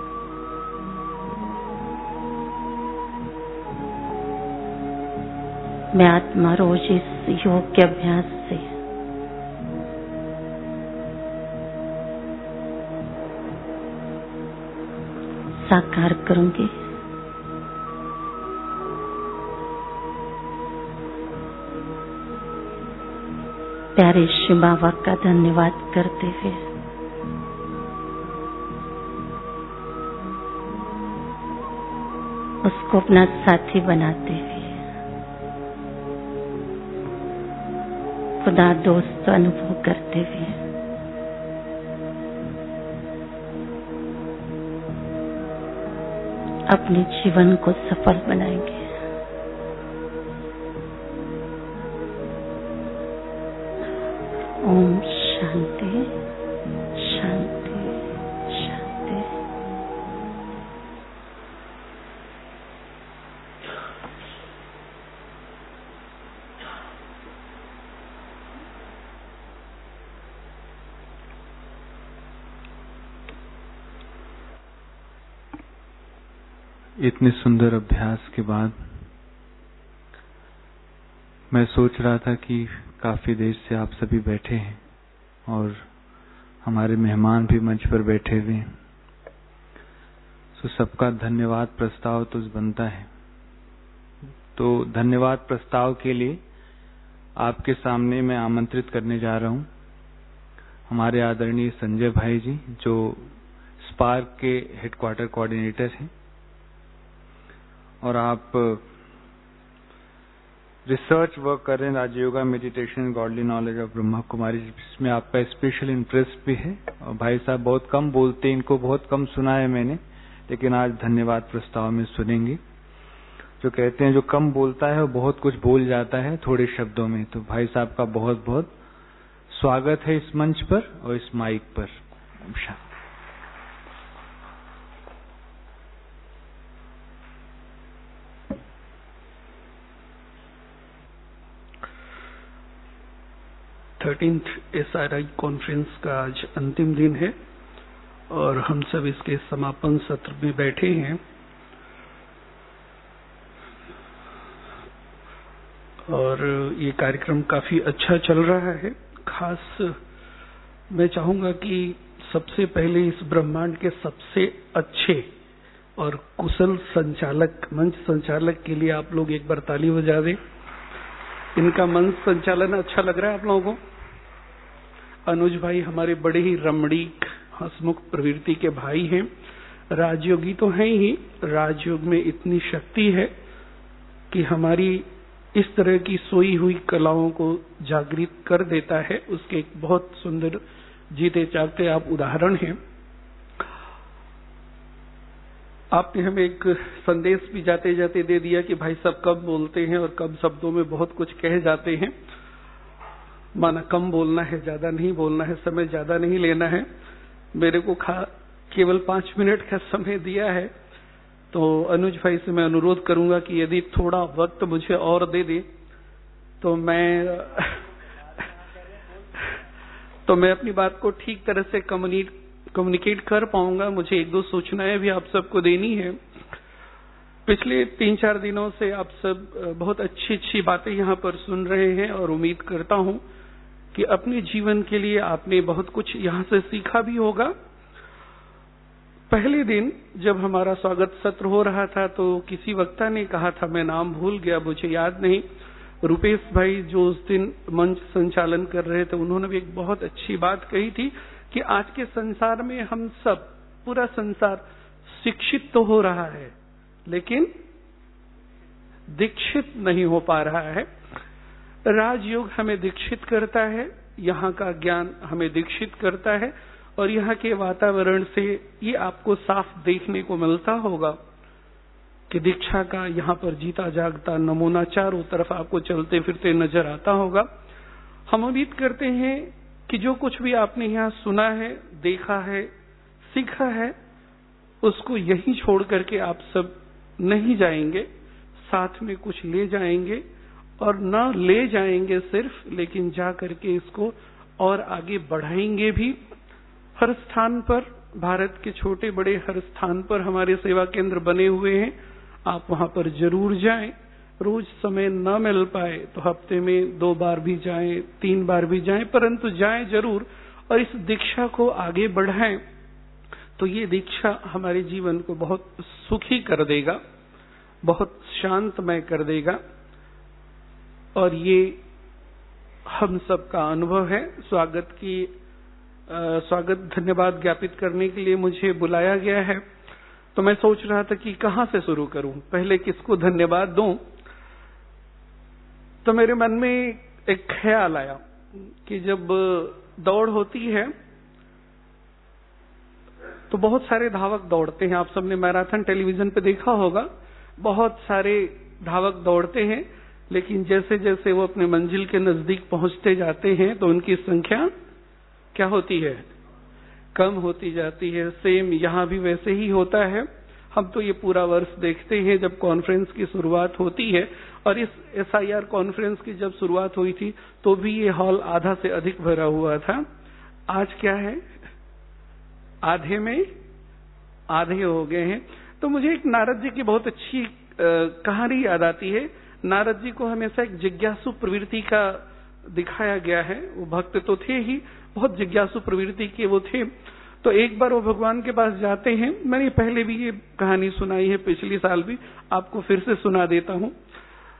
मैं आत्मा रोज इस योग के अभ्यास से साकार करूंगी। प्यारे शिव बाबा का धन्यवाद करते हुए उसको अपना साथी बनाते हुए खुदा दोस्त अनुभव करते हुए अपने जीवन को सफल बनाएंगे। ओम शांति शांति शांति। इतने सुंदर अभ्यास के बाद मैं सोच रहा था कि काफी देर से आप सभी बैठे हैं और हमारे मेहमान भी मंच पर बैठे हुए हैं, तो सबका धन्यवाद प्रस्ताव तो बनता है। तो धन्यवाद प्रस्ताव के लिए आपके सामने मैं आमंत्रित करने जा रहा हूं हमारे आदरणीय संजय भाई जी, जो स्पार्क के हेडक्वार्टर कोऑर्डिनेटर हैं, और आप रिसर्च वर्क कर रहे हैं Rajyoga meditation and godly knowledge of Brahma Kumari, जिसमें आपका स्पेशल इंटरेस्ट भी है। और भाई साहब बहुत कम बोलते हैं, इनको बहुत कम सुना है मैंने, लेकिन आज धन्यवाद प्रस्ताव में सुनेंगे। जो कहते हैं जो कम बोलता है वो बहुत कुछ बोल जाता है थोड़े शब्दों में। तो भाई साहब का बहुत बहुत स्वागत है इस मंच पर और इस माइक पर। Thirteenth S R I conference का आज अंतिम दिन है और हम सब इसके समापन सत्र में बैठे हैं। और ये कार्यक्रम काफी अच्छा चल रहा है। खास मैं चाहूंगा कि सबसे पहले इस ब्रह्मांड के सबसे अच्छे और कुशल संचालक, मंच संचालक के लिए आप लोग एक बार ताली बजा दें। इनका मंच संचालन अच्छा लग रहा है आप लोगों को? अनुज भाई हमारे बड़े ही रमणीक हंसमुख प्रवृत्ति के भाई हैं। राजयोगी तो हैं ही, राजयोग में इतनी शक्ति है कि हमारी इस तरह की सोई हुई कलाओं को जागृत कर देता है। उसके एक बहुत सुंदर जीते जागते आप उदाहरण हैं। आपने हमें एक संदेश भी जाते जाते दे दिया कि भाई साहब कब बोलते हैं और कब शब्दों में बहुत कुछ कह जाते हैं। माना कम बोलना है, ज्यादा नहीं बोलना है, समय ज्यादा नहीं लेना है। मेरे को खा केवल पांच मिनट का समय दिया है, तो अनुज भाई से मैं अनुरोध करूंगा कि यदि थोड़ा वक्त मुझे और दे दे तो मैं तो मैं अपनी बात को ठीक तरह से कम्युनिकेट कर पाऊंगा। मुझे एक दो सूचनाएं भी आप सबको देनी है। पिछले तीन चार दिनों से आप सब बहुत अच्छी अच्छी बातें यहाँ पर सुन रहे हैं और उम्मीद करता हूँ कि अपने जीवन के लिए आपने बहुत कुछ यहाँ से सीखा भी होगा। पहले दिन जब हमारा स्वागत सत्र हो रहा था तो किसी वक्ता ने कहा था, मैं नाम भूल गया, मुझे याद नहीं, रुपेश भाई जो उस दिन मंच संचालन कर रहे थे, उन्होंने भी एक बहुत अच्छी बात कही थी कि आज के संसार में हम सब, पूरा संसार शिक्षित तो हो रहा है लेकिन दीक्षित नहीं हो पा रहा है। राजयोग हमें दीक्षित करता है, यहाँ का ज्ञान हमें दीक्षित करता है और यहाँ के वातावरण से ये आपको साफ देखने को मिलता होगा कि दीक्षा का यहाँ पर जीता जागता नमूना चारों तरफ आपको चलते फिरते नजर आता होगा। हम उम्मीद करते हैं कि जो कुछ भी आपने यहाँ सुना है, देखा है, सीखा है, उसको यहीं छोड़ करके आप सब नहीं जाएंगे, साथ में कुछ ले जाएंगे और न ले जाएंगे सिर्फ, लेकिन जा करके इसको और आगे बढ़ाएंगे भी। हर स्थान पर, भारत के छोटे बड़े हर स्थान पर हमारे सेवा केंद्र बने हुए हैं, आप वहां पर जरूर जाएं। रोज समय न मिल पाए तो हफ्ते में दो बार भी जाएं, तीन बार भी जाएं, परंतु जाएं जरूर और इस दीक्षा को आगे बढ़ाएं। तो ये दीक्षा हमारे जीवन को बहुत सुखी कर देगा, बहुत शांतमय कर देगा और ये हम सबका अनुभव है। स्वागत की आ, स्वागत धन्यवाद ज्ञापित करने के लिए मुझे बुलाया गया है। तो मैं सोच रहा था कि कहां से शुरू करूं, पहले किसको धन्यवाद दूं। तो मेरे मन में एक ख्याल आया कि जब दौड़ होती है तो बहुत सारे धावक दौड़ते हैं। आप सबने मैराथन टेलीविजन पे देखा होगा, बहुत सारे धावक दौड़ते हैं, लेकिन जैसे जैसे वो अपने मंजिल के नजदीक पहुंचते जाते हैं तो उनकी संख्या क्या होती है? कम होती जाती है। सेम यहाँ भी वैसे ही होता है। हम तो ये पूरा वर्ष देखते हैं जब कॉन्फ्रेंस की शुरुआत होती है, और इस एस आई आर कॉन्फ्रेंस की जब शुरुआत हुई थी तो भी ये हॉल आधा से अधिक भरा हुआ था। आज क्या है? आधे में आधे हो गए हैं। तो मुझे एक नारद जी की बहुत अच्छी कहानी याद आती है। नारद जी को हमेशा एक जिज्ञासु प्रवृत्ति का दिखाया गया है। वो भक्त तो थे ही, बहुत जिज्ञासु प्रवृत्ति के वो थे। तो एक बार वो भगवान के पास जाते हैं। मैंने पहले भी ये कहानी सुनाई है, पिछले साल भी, आपको फिर से सुना देता हूँ।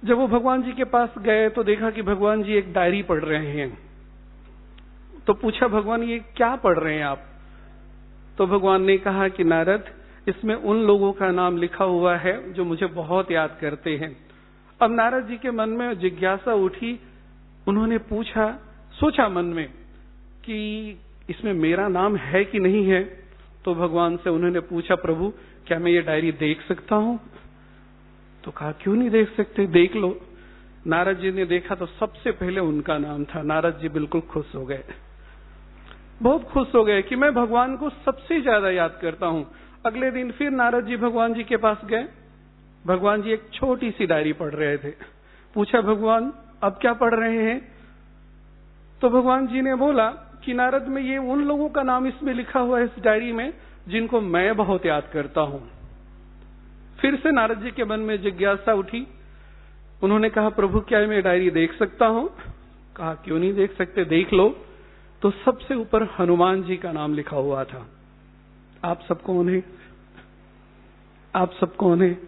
जब वो भगवान जी के पास गए तो देखा कि भगवान जी एक डायरी पढ़ रहे हैं। तो पूछा, भगवान ये क्या पढ़ रहे हैं आप? तो भगवान ने कहा कि नारद, इसमें उन लोगों का नाम लिखा हुआ है जो मुझे बहुत याद करते हैं। अब नारद जी के मन में जिज्ञासा उठी, उन्होंने पूछा, सोचा मन में कि इसमें मेरा नाम है कि नहीं है। तो भगवान से उन्होंने पूछा, प्रभु क्या मैं ये डायरी देख सकता हूं? तो कहा, क्यों नहीं देख सकते, देख लो। नारद जी ने देखा तो सबसे पहले उनका नाम था। नारद जी बिल्कुल खुश हो गए, बहुत खुश हो गए कि मैं भगवान को सबसे ज्यादा याद करता हूं। अगले दिन फिर नारद जी भगवान जी के पास गए। भगवान जी एक छोटी सी डायरी पढ़ रहे थे। पूछा, भगवान अब क्या पढ़ रहे हैं? तो भगवान जी ने बोला कि नारद में ये उन लोगों का नाम इसमें लिखा हुआ है इस डायरी में जिनको मैं बहुत याद करता हूं। फिर से नारद जी के मन में जिज्ञासा उठी। उन्होंने कहा, प्रभु क्या मैं डायरी देख सकता हूं? कहा, क्यों नहीं देख सकते, देख लो। तो सबसे ऊपर हनुमान जी का नाम लिखा हुआ था। आप सब कौन है? आप सब कौन है?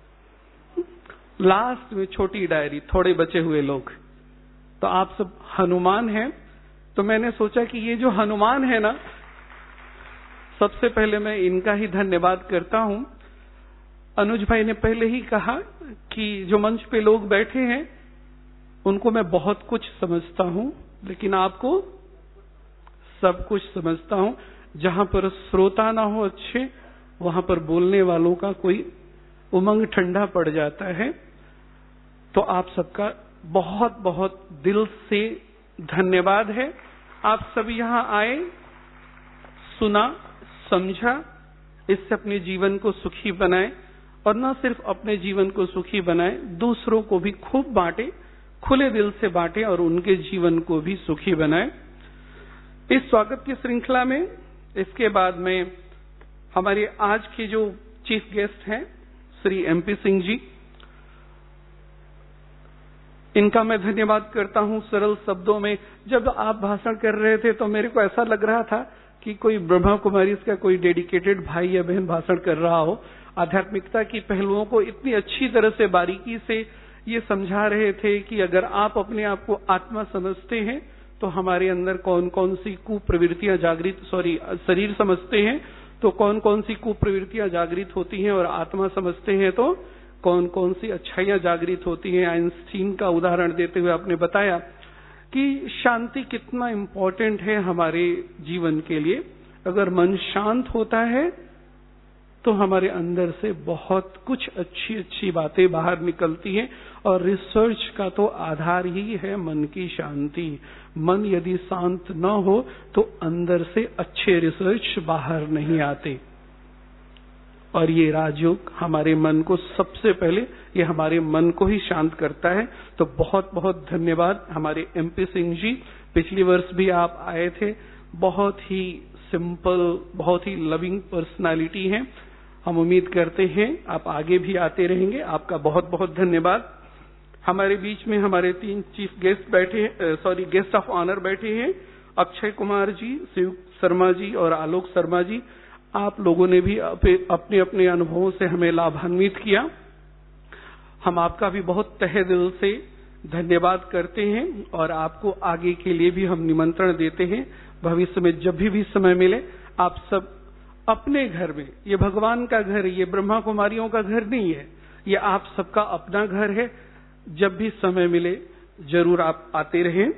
लास्ट में छोटी डायरी, थोड़े बचे हुए लोग। तो आप सब हनुमान हैं। तो मैंने सोचा कि ये जो हनुमान है ना, सबसे पहले मैं इनका ही धन्यवाद करता हूं। अनुज भाई ने पहले ही कहा कि जो मंच पे लोग बैठे हैं उनको मैं बहुत कुछ समझता हूं, लेकिन आपको सब कुछ समझता हूं। जहां पर श्रोता ना हो अच्छे, वहां पर बोलने वालों का कोई उमंग ठंडा पड़ जाता है। तो आप सबका बहुत बहुत दिल से धन्यवाद है। आप सब यहां आए, सुना, समझा, इससे अपने जीवन को सुखी बनाए, और न सिर्फ अपने जीवन को सुखी बनाए, दूसरों को भी खूब बांटे, खुले दिल से बांटे और उनके जीवन को भी सुखी बनाए। इस स्वागत की श्रृंखला में इसके बाद में हमारे आज के जो चीफ गेस्ट हैं श्री एमपी सिंह जी, इनका मैं धन्यवाद करता हूं। सरल शब्दों में जब आप भाषण कर रहे थे तो मेरे को ऐसा लग रहा था कि कोई ब्रह्मा कुमारी का कोई डेडिकेटेड भाई या बहन भाषण कर रहा हो। आध्यात्मिकता की पहलुओं को इतनी अच्छी तरह से बारीकी से ये समझा रहे थे कि अगर आप अपने आप को आत्मा समझते हैं तो हमारे अंदर कौन कौन सी कुप्रवृत्तियां जागृत सॉरी शरीर समझते हैं तो कौन कौन सी कुप्रवृत्तियां जागृत होती हैं, और आत्मा समझते हैं तो कौन कौन सी अच्छाइयां जागृत होती हैं। आइंस्टीन का उदाहरण देते हुए आपने बताया कि शांति कितना इम्पोर्टेंट है हमारे जीवन के लिए। अगर मन शांत होता है तो हमारे अंदर से बहुत कुछ अच्छी अच्छी बातें बाहर निकलती हैं, और रिसर्च का तो आधार ही है मन की शांति। मन यदि शांत न हो तो अंदर से अच्छे रिसर्च बाहर नहीं आते। और ये राजयोग हमारे मन को सबसे पहले, ये हमारे मन को ही शांत करता है। तो बहुत बहुत धन्यवाद हमारे एमपी सिंह जी। पिछले वर्ष भी आप आए थे, बहुत ही सिंपल, बहुत ही लविंग पर्सनालिटी हैं। हम उम्मीद करते हैं आप आगे भी आते रहेंगे। आपका बहुत बहुत धन्यवाद। हमारे बीच में हमारे तीन चीफ गेस्ट बैठे, सॉरी गेस्ट ऑफ ऑनर बैठे हैं, अक्षय कुमार जी, शिव शर्मा जी और आलोक शर्मा जी। आप लोगों ने भी अपने अपने अनुभवों से हमें लाभान्वित किया। हम आपका भी बहुत तहे दिल से धन्यवाद करते हैं, और आपको आगे के लिए भी हम निमंत्रण देते हैं। भविष्य में जब भी भी समय मिले, आप सब अपने घर में, ये भगवान का घर है, ये ब्रह्मा कुमारियों का घर नहीं है, ये आप सबका अपना घर है। जब भी समय मिले जरूर आप आते रहें।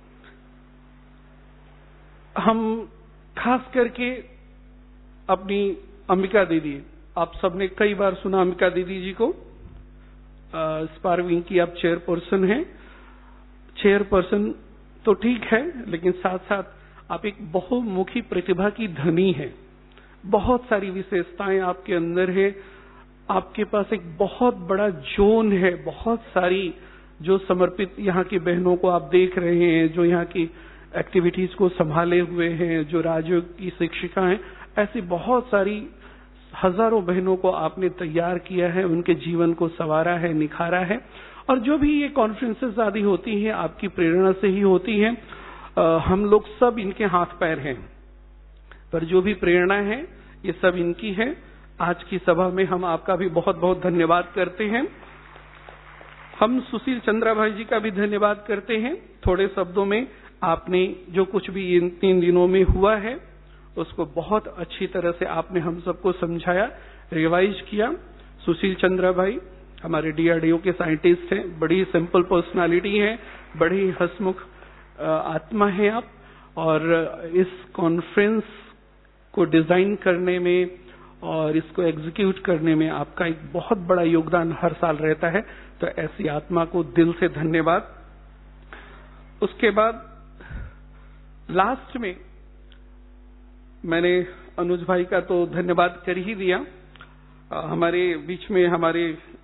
हम खास करके अपनी अंबिका दीदी, आप सबने कई बार सुना अंबिका दीदी जी को, स्पारविंग की आप चेयरपर्सन हैं। चेयरपर्सन तो ठीक है, लेकिन साथ साथ आप एक बहुमुखी प्रतिभा की धनी हैं। बहुत सारी विशेषताएं आपके अंदर है। आपके पास एक बहुत बड़ा जोन है, बहुत सारी जो समर्पित यहाँ की बहनों को आप देख रहे हैं, जो यहाँ की एक्टिविटीज को संभाले हुए हैं, जो राजयोग की शिक्षिका हैं, ऐसी बहुत सारी हजारों बहनों को आपने तैयार किया है, उनके जीवन को संवारा है, निखारा है। और जो भी ये कॉन्फ्रेंसेस आदि होती हैं आपकी प्रेरणा से ही होती हैं। आ, हम लोग सब इनके हाथ पैर हैं, पर जो भी प्रेरणा है ये सब इनकी है। आज की सभा में हम आपका भी बहुत बहुत धन्यवाद करते हैं। हम सुशील चंद्रा भाई जी का भी धन्यवाद करते हैं। थोड़े शब्दों में आपने जो कुछ भी इन तीन दिनों में हुआ है उसको बहुत अच्छी तरह से आपने हम सबको समझाया, रिवाइज किया। सुशील चंद्रा भाई हमारे डीआरडीओ के साइंटिस्ट हैं, बड़ी सिंपल पर्सनालिटी है, बड़ी हंसमुख आत्मा है आप, और इस कॉन्फ्रेंस को डिजाइन करने में और इसको एग्जीक्यूट करने में आपका एक बहुत बड़ा योगदान हर साल रहता है, तो ऐसी आत्मा को दिल से धन्यवाद। उसके बाद लास्ट में मैंने अनुज भाई का तो धन्यवाद कर ही दिया। आ, हमारे बीच में हमारे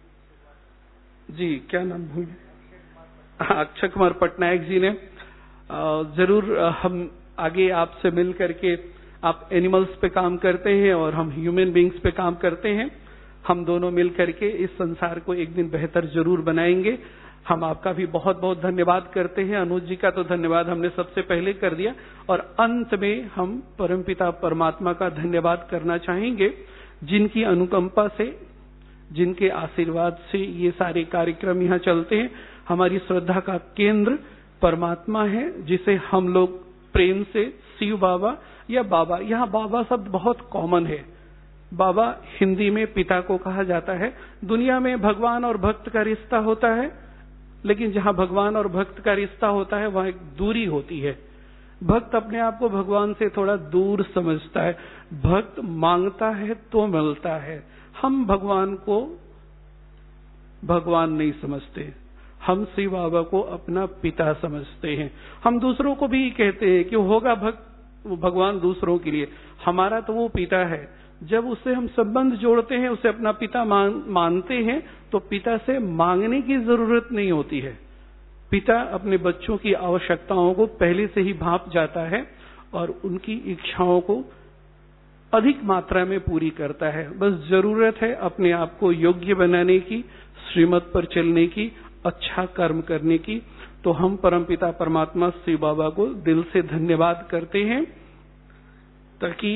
जी क्या नाम भूल अक्षय कुमार पटनायक जी ने आ, जरूर आ, हम आगे आपसे मिल करके, आप एनिमल्स पे काम करते हैं और हम ह्यूमन बींग्स पे काम करते हैं, हम दोनों मिल करके इस संसार को एक दिन बेहतर जरूर बनाएंगे। हम आपका भी बहुत बहुत धन्यवाद करते हैं। अनुज जी का तो धन्यवाद हमने सबसे पहले कर दिया, और अंत में हम परमपिता परमात्मा का धन्यवाद करना चाहेंगे, जिनकी अनुकंपा से, जिनके आशीर्वाद से ये सारे कार्यक्रम यहाँ चलते हैं। हमारी श्रद्धा का केंद्र परमात्मा है, जिसे हम लोग प्रेम से शिव बाबा या बाबा, यहाँ बाबा शब्द बहुत कॉमन है। बाबा हिंदी में पिता को कहा जाता है। दुनिया में भगवान और भक्त का रिश्ता होता है, लेकिन जहां भगवान और भक्त का रिश्ता होता है वहां एक दूरी होती है। भक्त अपने आप को भगवान से थोड़ा दूर समझता है, भक्त मांगता है तो मिलता है। हम भगवान को भगवान नहीं समझते, हम शिव बाबा को अपना पिता समझते हैं। हम दूसरों को भी कहते हैं कि होगा भक्त भगवान दूसरों के लिए, हमारा तो वो पिता है। जब उससे हम संबंध जोड़ते हैं, उसे अपना पिता मान, मानते हैं, तो पिता से मांगने की जरूरत नहीं होती है। पिता अपने बच्चों की आवश्यकताओं को पहले से ही भांप जाता है और उनकी इच्छाओं को अधिक मात्रा में पूरी करता है। बस जरूरत है अपने आप को योग्य बनाने की, श्रीमत पर चलने की, अच्छा कर्म करने की। तो हम परमपिता परमात्मा शिव बाबा को दिल से धन्यवाद करते हैं। ताकि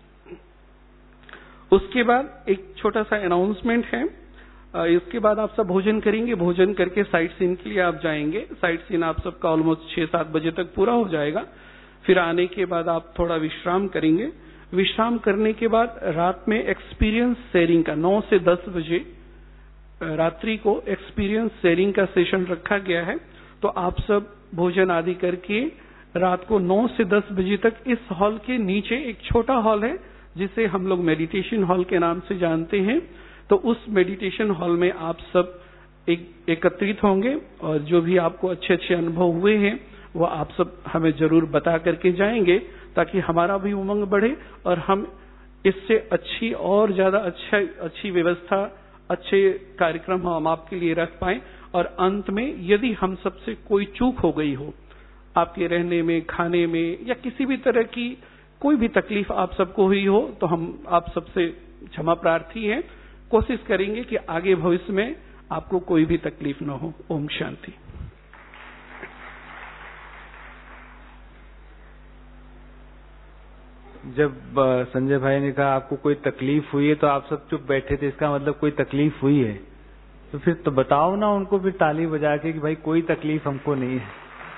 उसके बाद एक छोटा सा अनाउंसमेंट है, इसके बाद आप सब भोजन करेंगे, भोजन करके साइट सीन के लिए आप जाएंगे। साइट सीन आप सबका ऑलमोस्ट छह सात बजे तक पूरा हो जाएगा। फिर आने के बाद आप थोड़ा विश्राम करेंगे। विश्राम करने के बाद रात में एक्सपीरियंस शेयरिंग का नौ से दस बजे रात्रि को एक्सपीरियंस शेयरिंग का सेशन रखा गया है। तो आप सब भोजन आदि करके रात को नौ से दस बजे तक इस हॉल के नीचे एक छोटा हॉल है, जिसे हम लोग मेडिटेशन हॉल के नाम से जानते हैं। तो उस मेडिटेशन हॉल में आप सब एक एकत्रित होंगे, और जो भी आपको अच्छे अच्छे अनुभव हुए हैं वो आप सब हमें जरूर बता करके जाएंगे, ताकि हमारा भी उमंग बढ़े और हम इससे अच्छी और ज्यादा अच्छा अच्छी व्यवस्था, अच्छे कार्यक्रम हम आपके लिए रख पाएं। और अंत में यदि हम सबसे कोई चूक हो गई हो, आपके रहने में, खाने में, या किसी भी तरह की कोई भी तकलीफ आप सबको हुई हो, तो हम आप सबसे क्षमा प्रार्थी हैं। कोशिश करेंगे कि आगे भविष्य में आपको कोई भी तकलीफ न हो। ओम शांति। जब संजय भाई ने कहा आपको कोई तकलीफ हुई है, तो आप सब चुप बैठे थे, इसका मतलब कोई तकलीफ हुई है। तो फिर तो बताओ ना उनको, फिर ताली बजा के कि भाई कोई तकलीफ हमको नहीं है।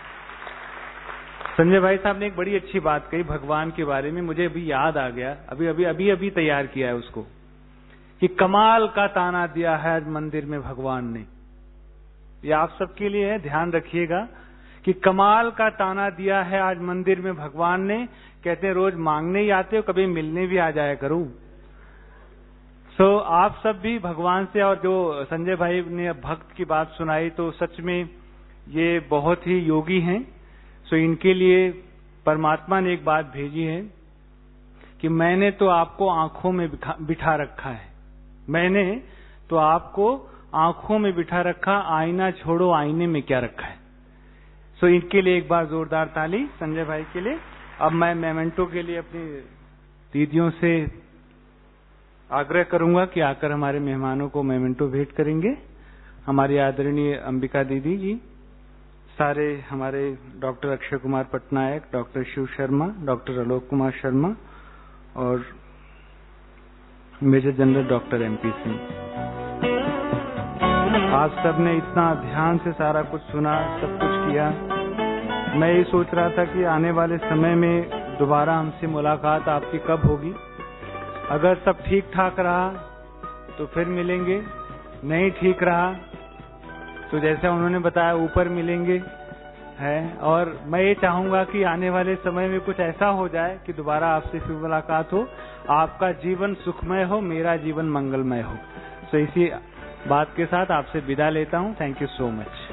संजय भाई साहब ने एक बड़ी अच्छी बात कही भगवान के बारे में, मुझे अभी याद आ गया, अभी अभी अभी अभी तैयार किया है उसको, कि कमाल का ताना दिया है आज मंदिर में भगवान ने। ये आप सबके लिए है, ध्यान रखिएगा कि कमाल का ताना दिया है आज मंदिर में भगवान ने। कहते हैं रोज मांगने ही आते हो, कभी मिलने भी आ जाया करूं। सो so, आप सब भी भगवान से, और जो संजय भाई ने भक्त की बात सुनाई, तो सच में ये बहुत ही योगी हैं। सो so, इनके लिए परमात्मा ने एक बात भेजी है कि मैंने तो आपको आंखों में बिठा रखा है, मैंने तो आपको आंखों में बिठा रखा, आईना छोड़ो आईने में क्या रखा है। सो so, इनके लिए एक बार जोरदार ताली संजय भाई के लिए। अब मैं मेमेंटो के लिए अपनी दीदियों से आग्रह करूंगा कि आकर हमारे मेहमानों को मेमेंटो भेंट करेंगे। हमारी आदरणीय अंबिका दीदी जी, सारे हमारे doctor Akshay Kumar Patnaik, doctor Shiv Sharma, doctor Alok Kumar Sharma और major general doctor M P Singh. आप सबने इतना ध्यान से सारा कुछ सुना, सब कुछ किया। मैं ये सोच रहा था कि आने वाले समय में दोबारा हमसे मुलाकात आपकी कब होगी। अगर सब ठीक ठाक रहा तो फिर मिलेंगे, नहीं ठीक रहा तो जैसा उन्होंने बताया ऊपर मिलेंगे है। और मैं ये चाहूंगा कि आने वाले समय में कुछ ऐसा हो जाए कि दोबारा आपसे फिर मुलाकात हो, आपका जीवन सुखमय हो, मेरा जीवन मंगलमय हो। तो इसी बात के साथ आपसे विदा लेता हूं। Thank you so much.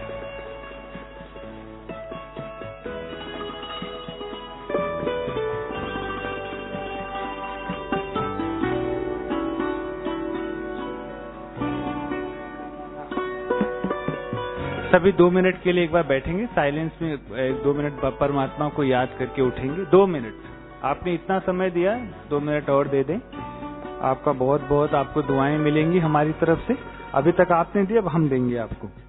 सभी दो मिनट के लिए एक बार बैठेंगे साइलेंस में, एक दो मिनट परमात्मा को याद करके उठेंगे। दो मिनट आपने इतना समय दिया, दो मिनट और दे दें। आपका बहुत बहुत आपको दुआएं मिलेंगी हमारी तरफ से। अभी तक आपने दी, अब हम देंगे आपको।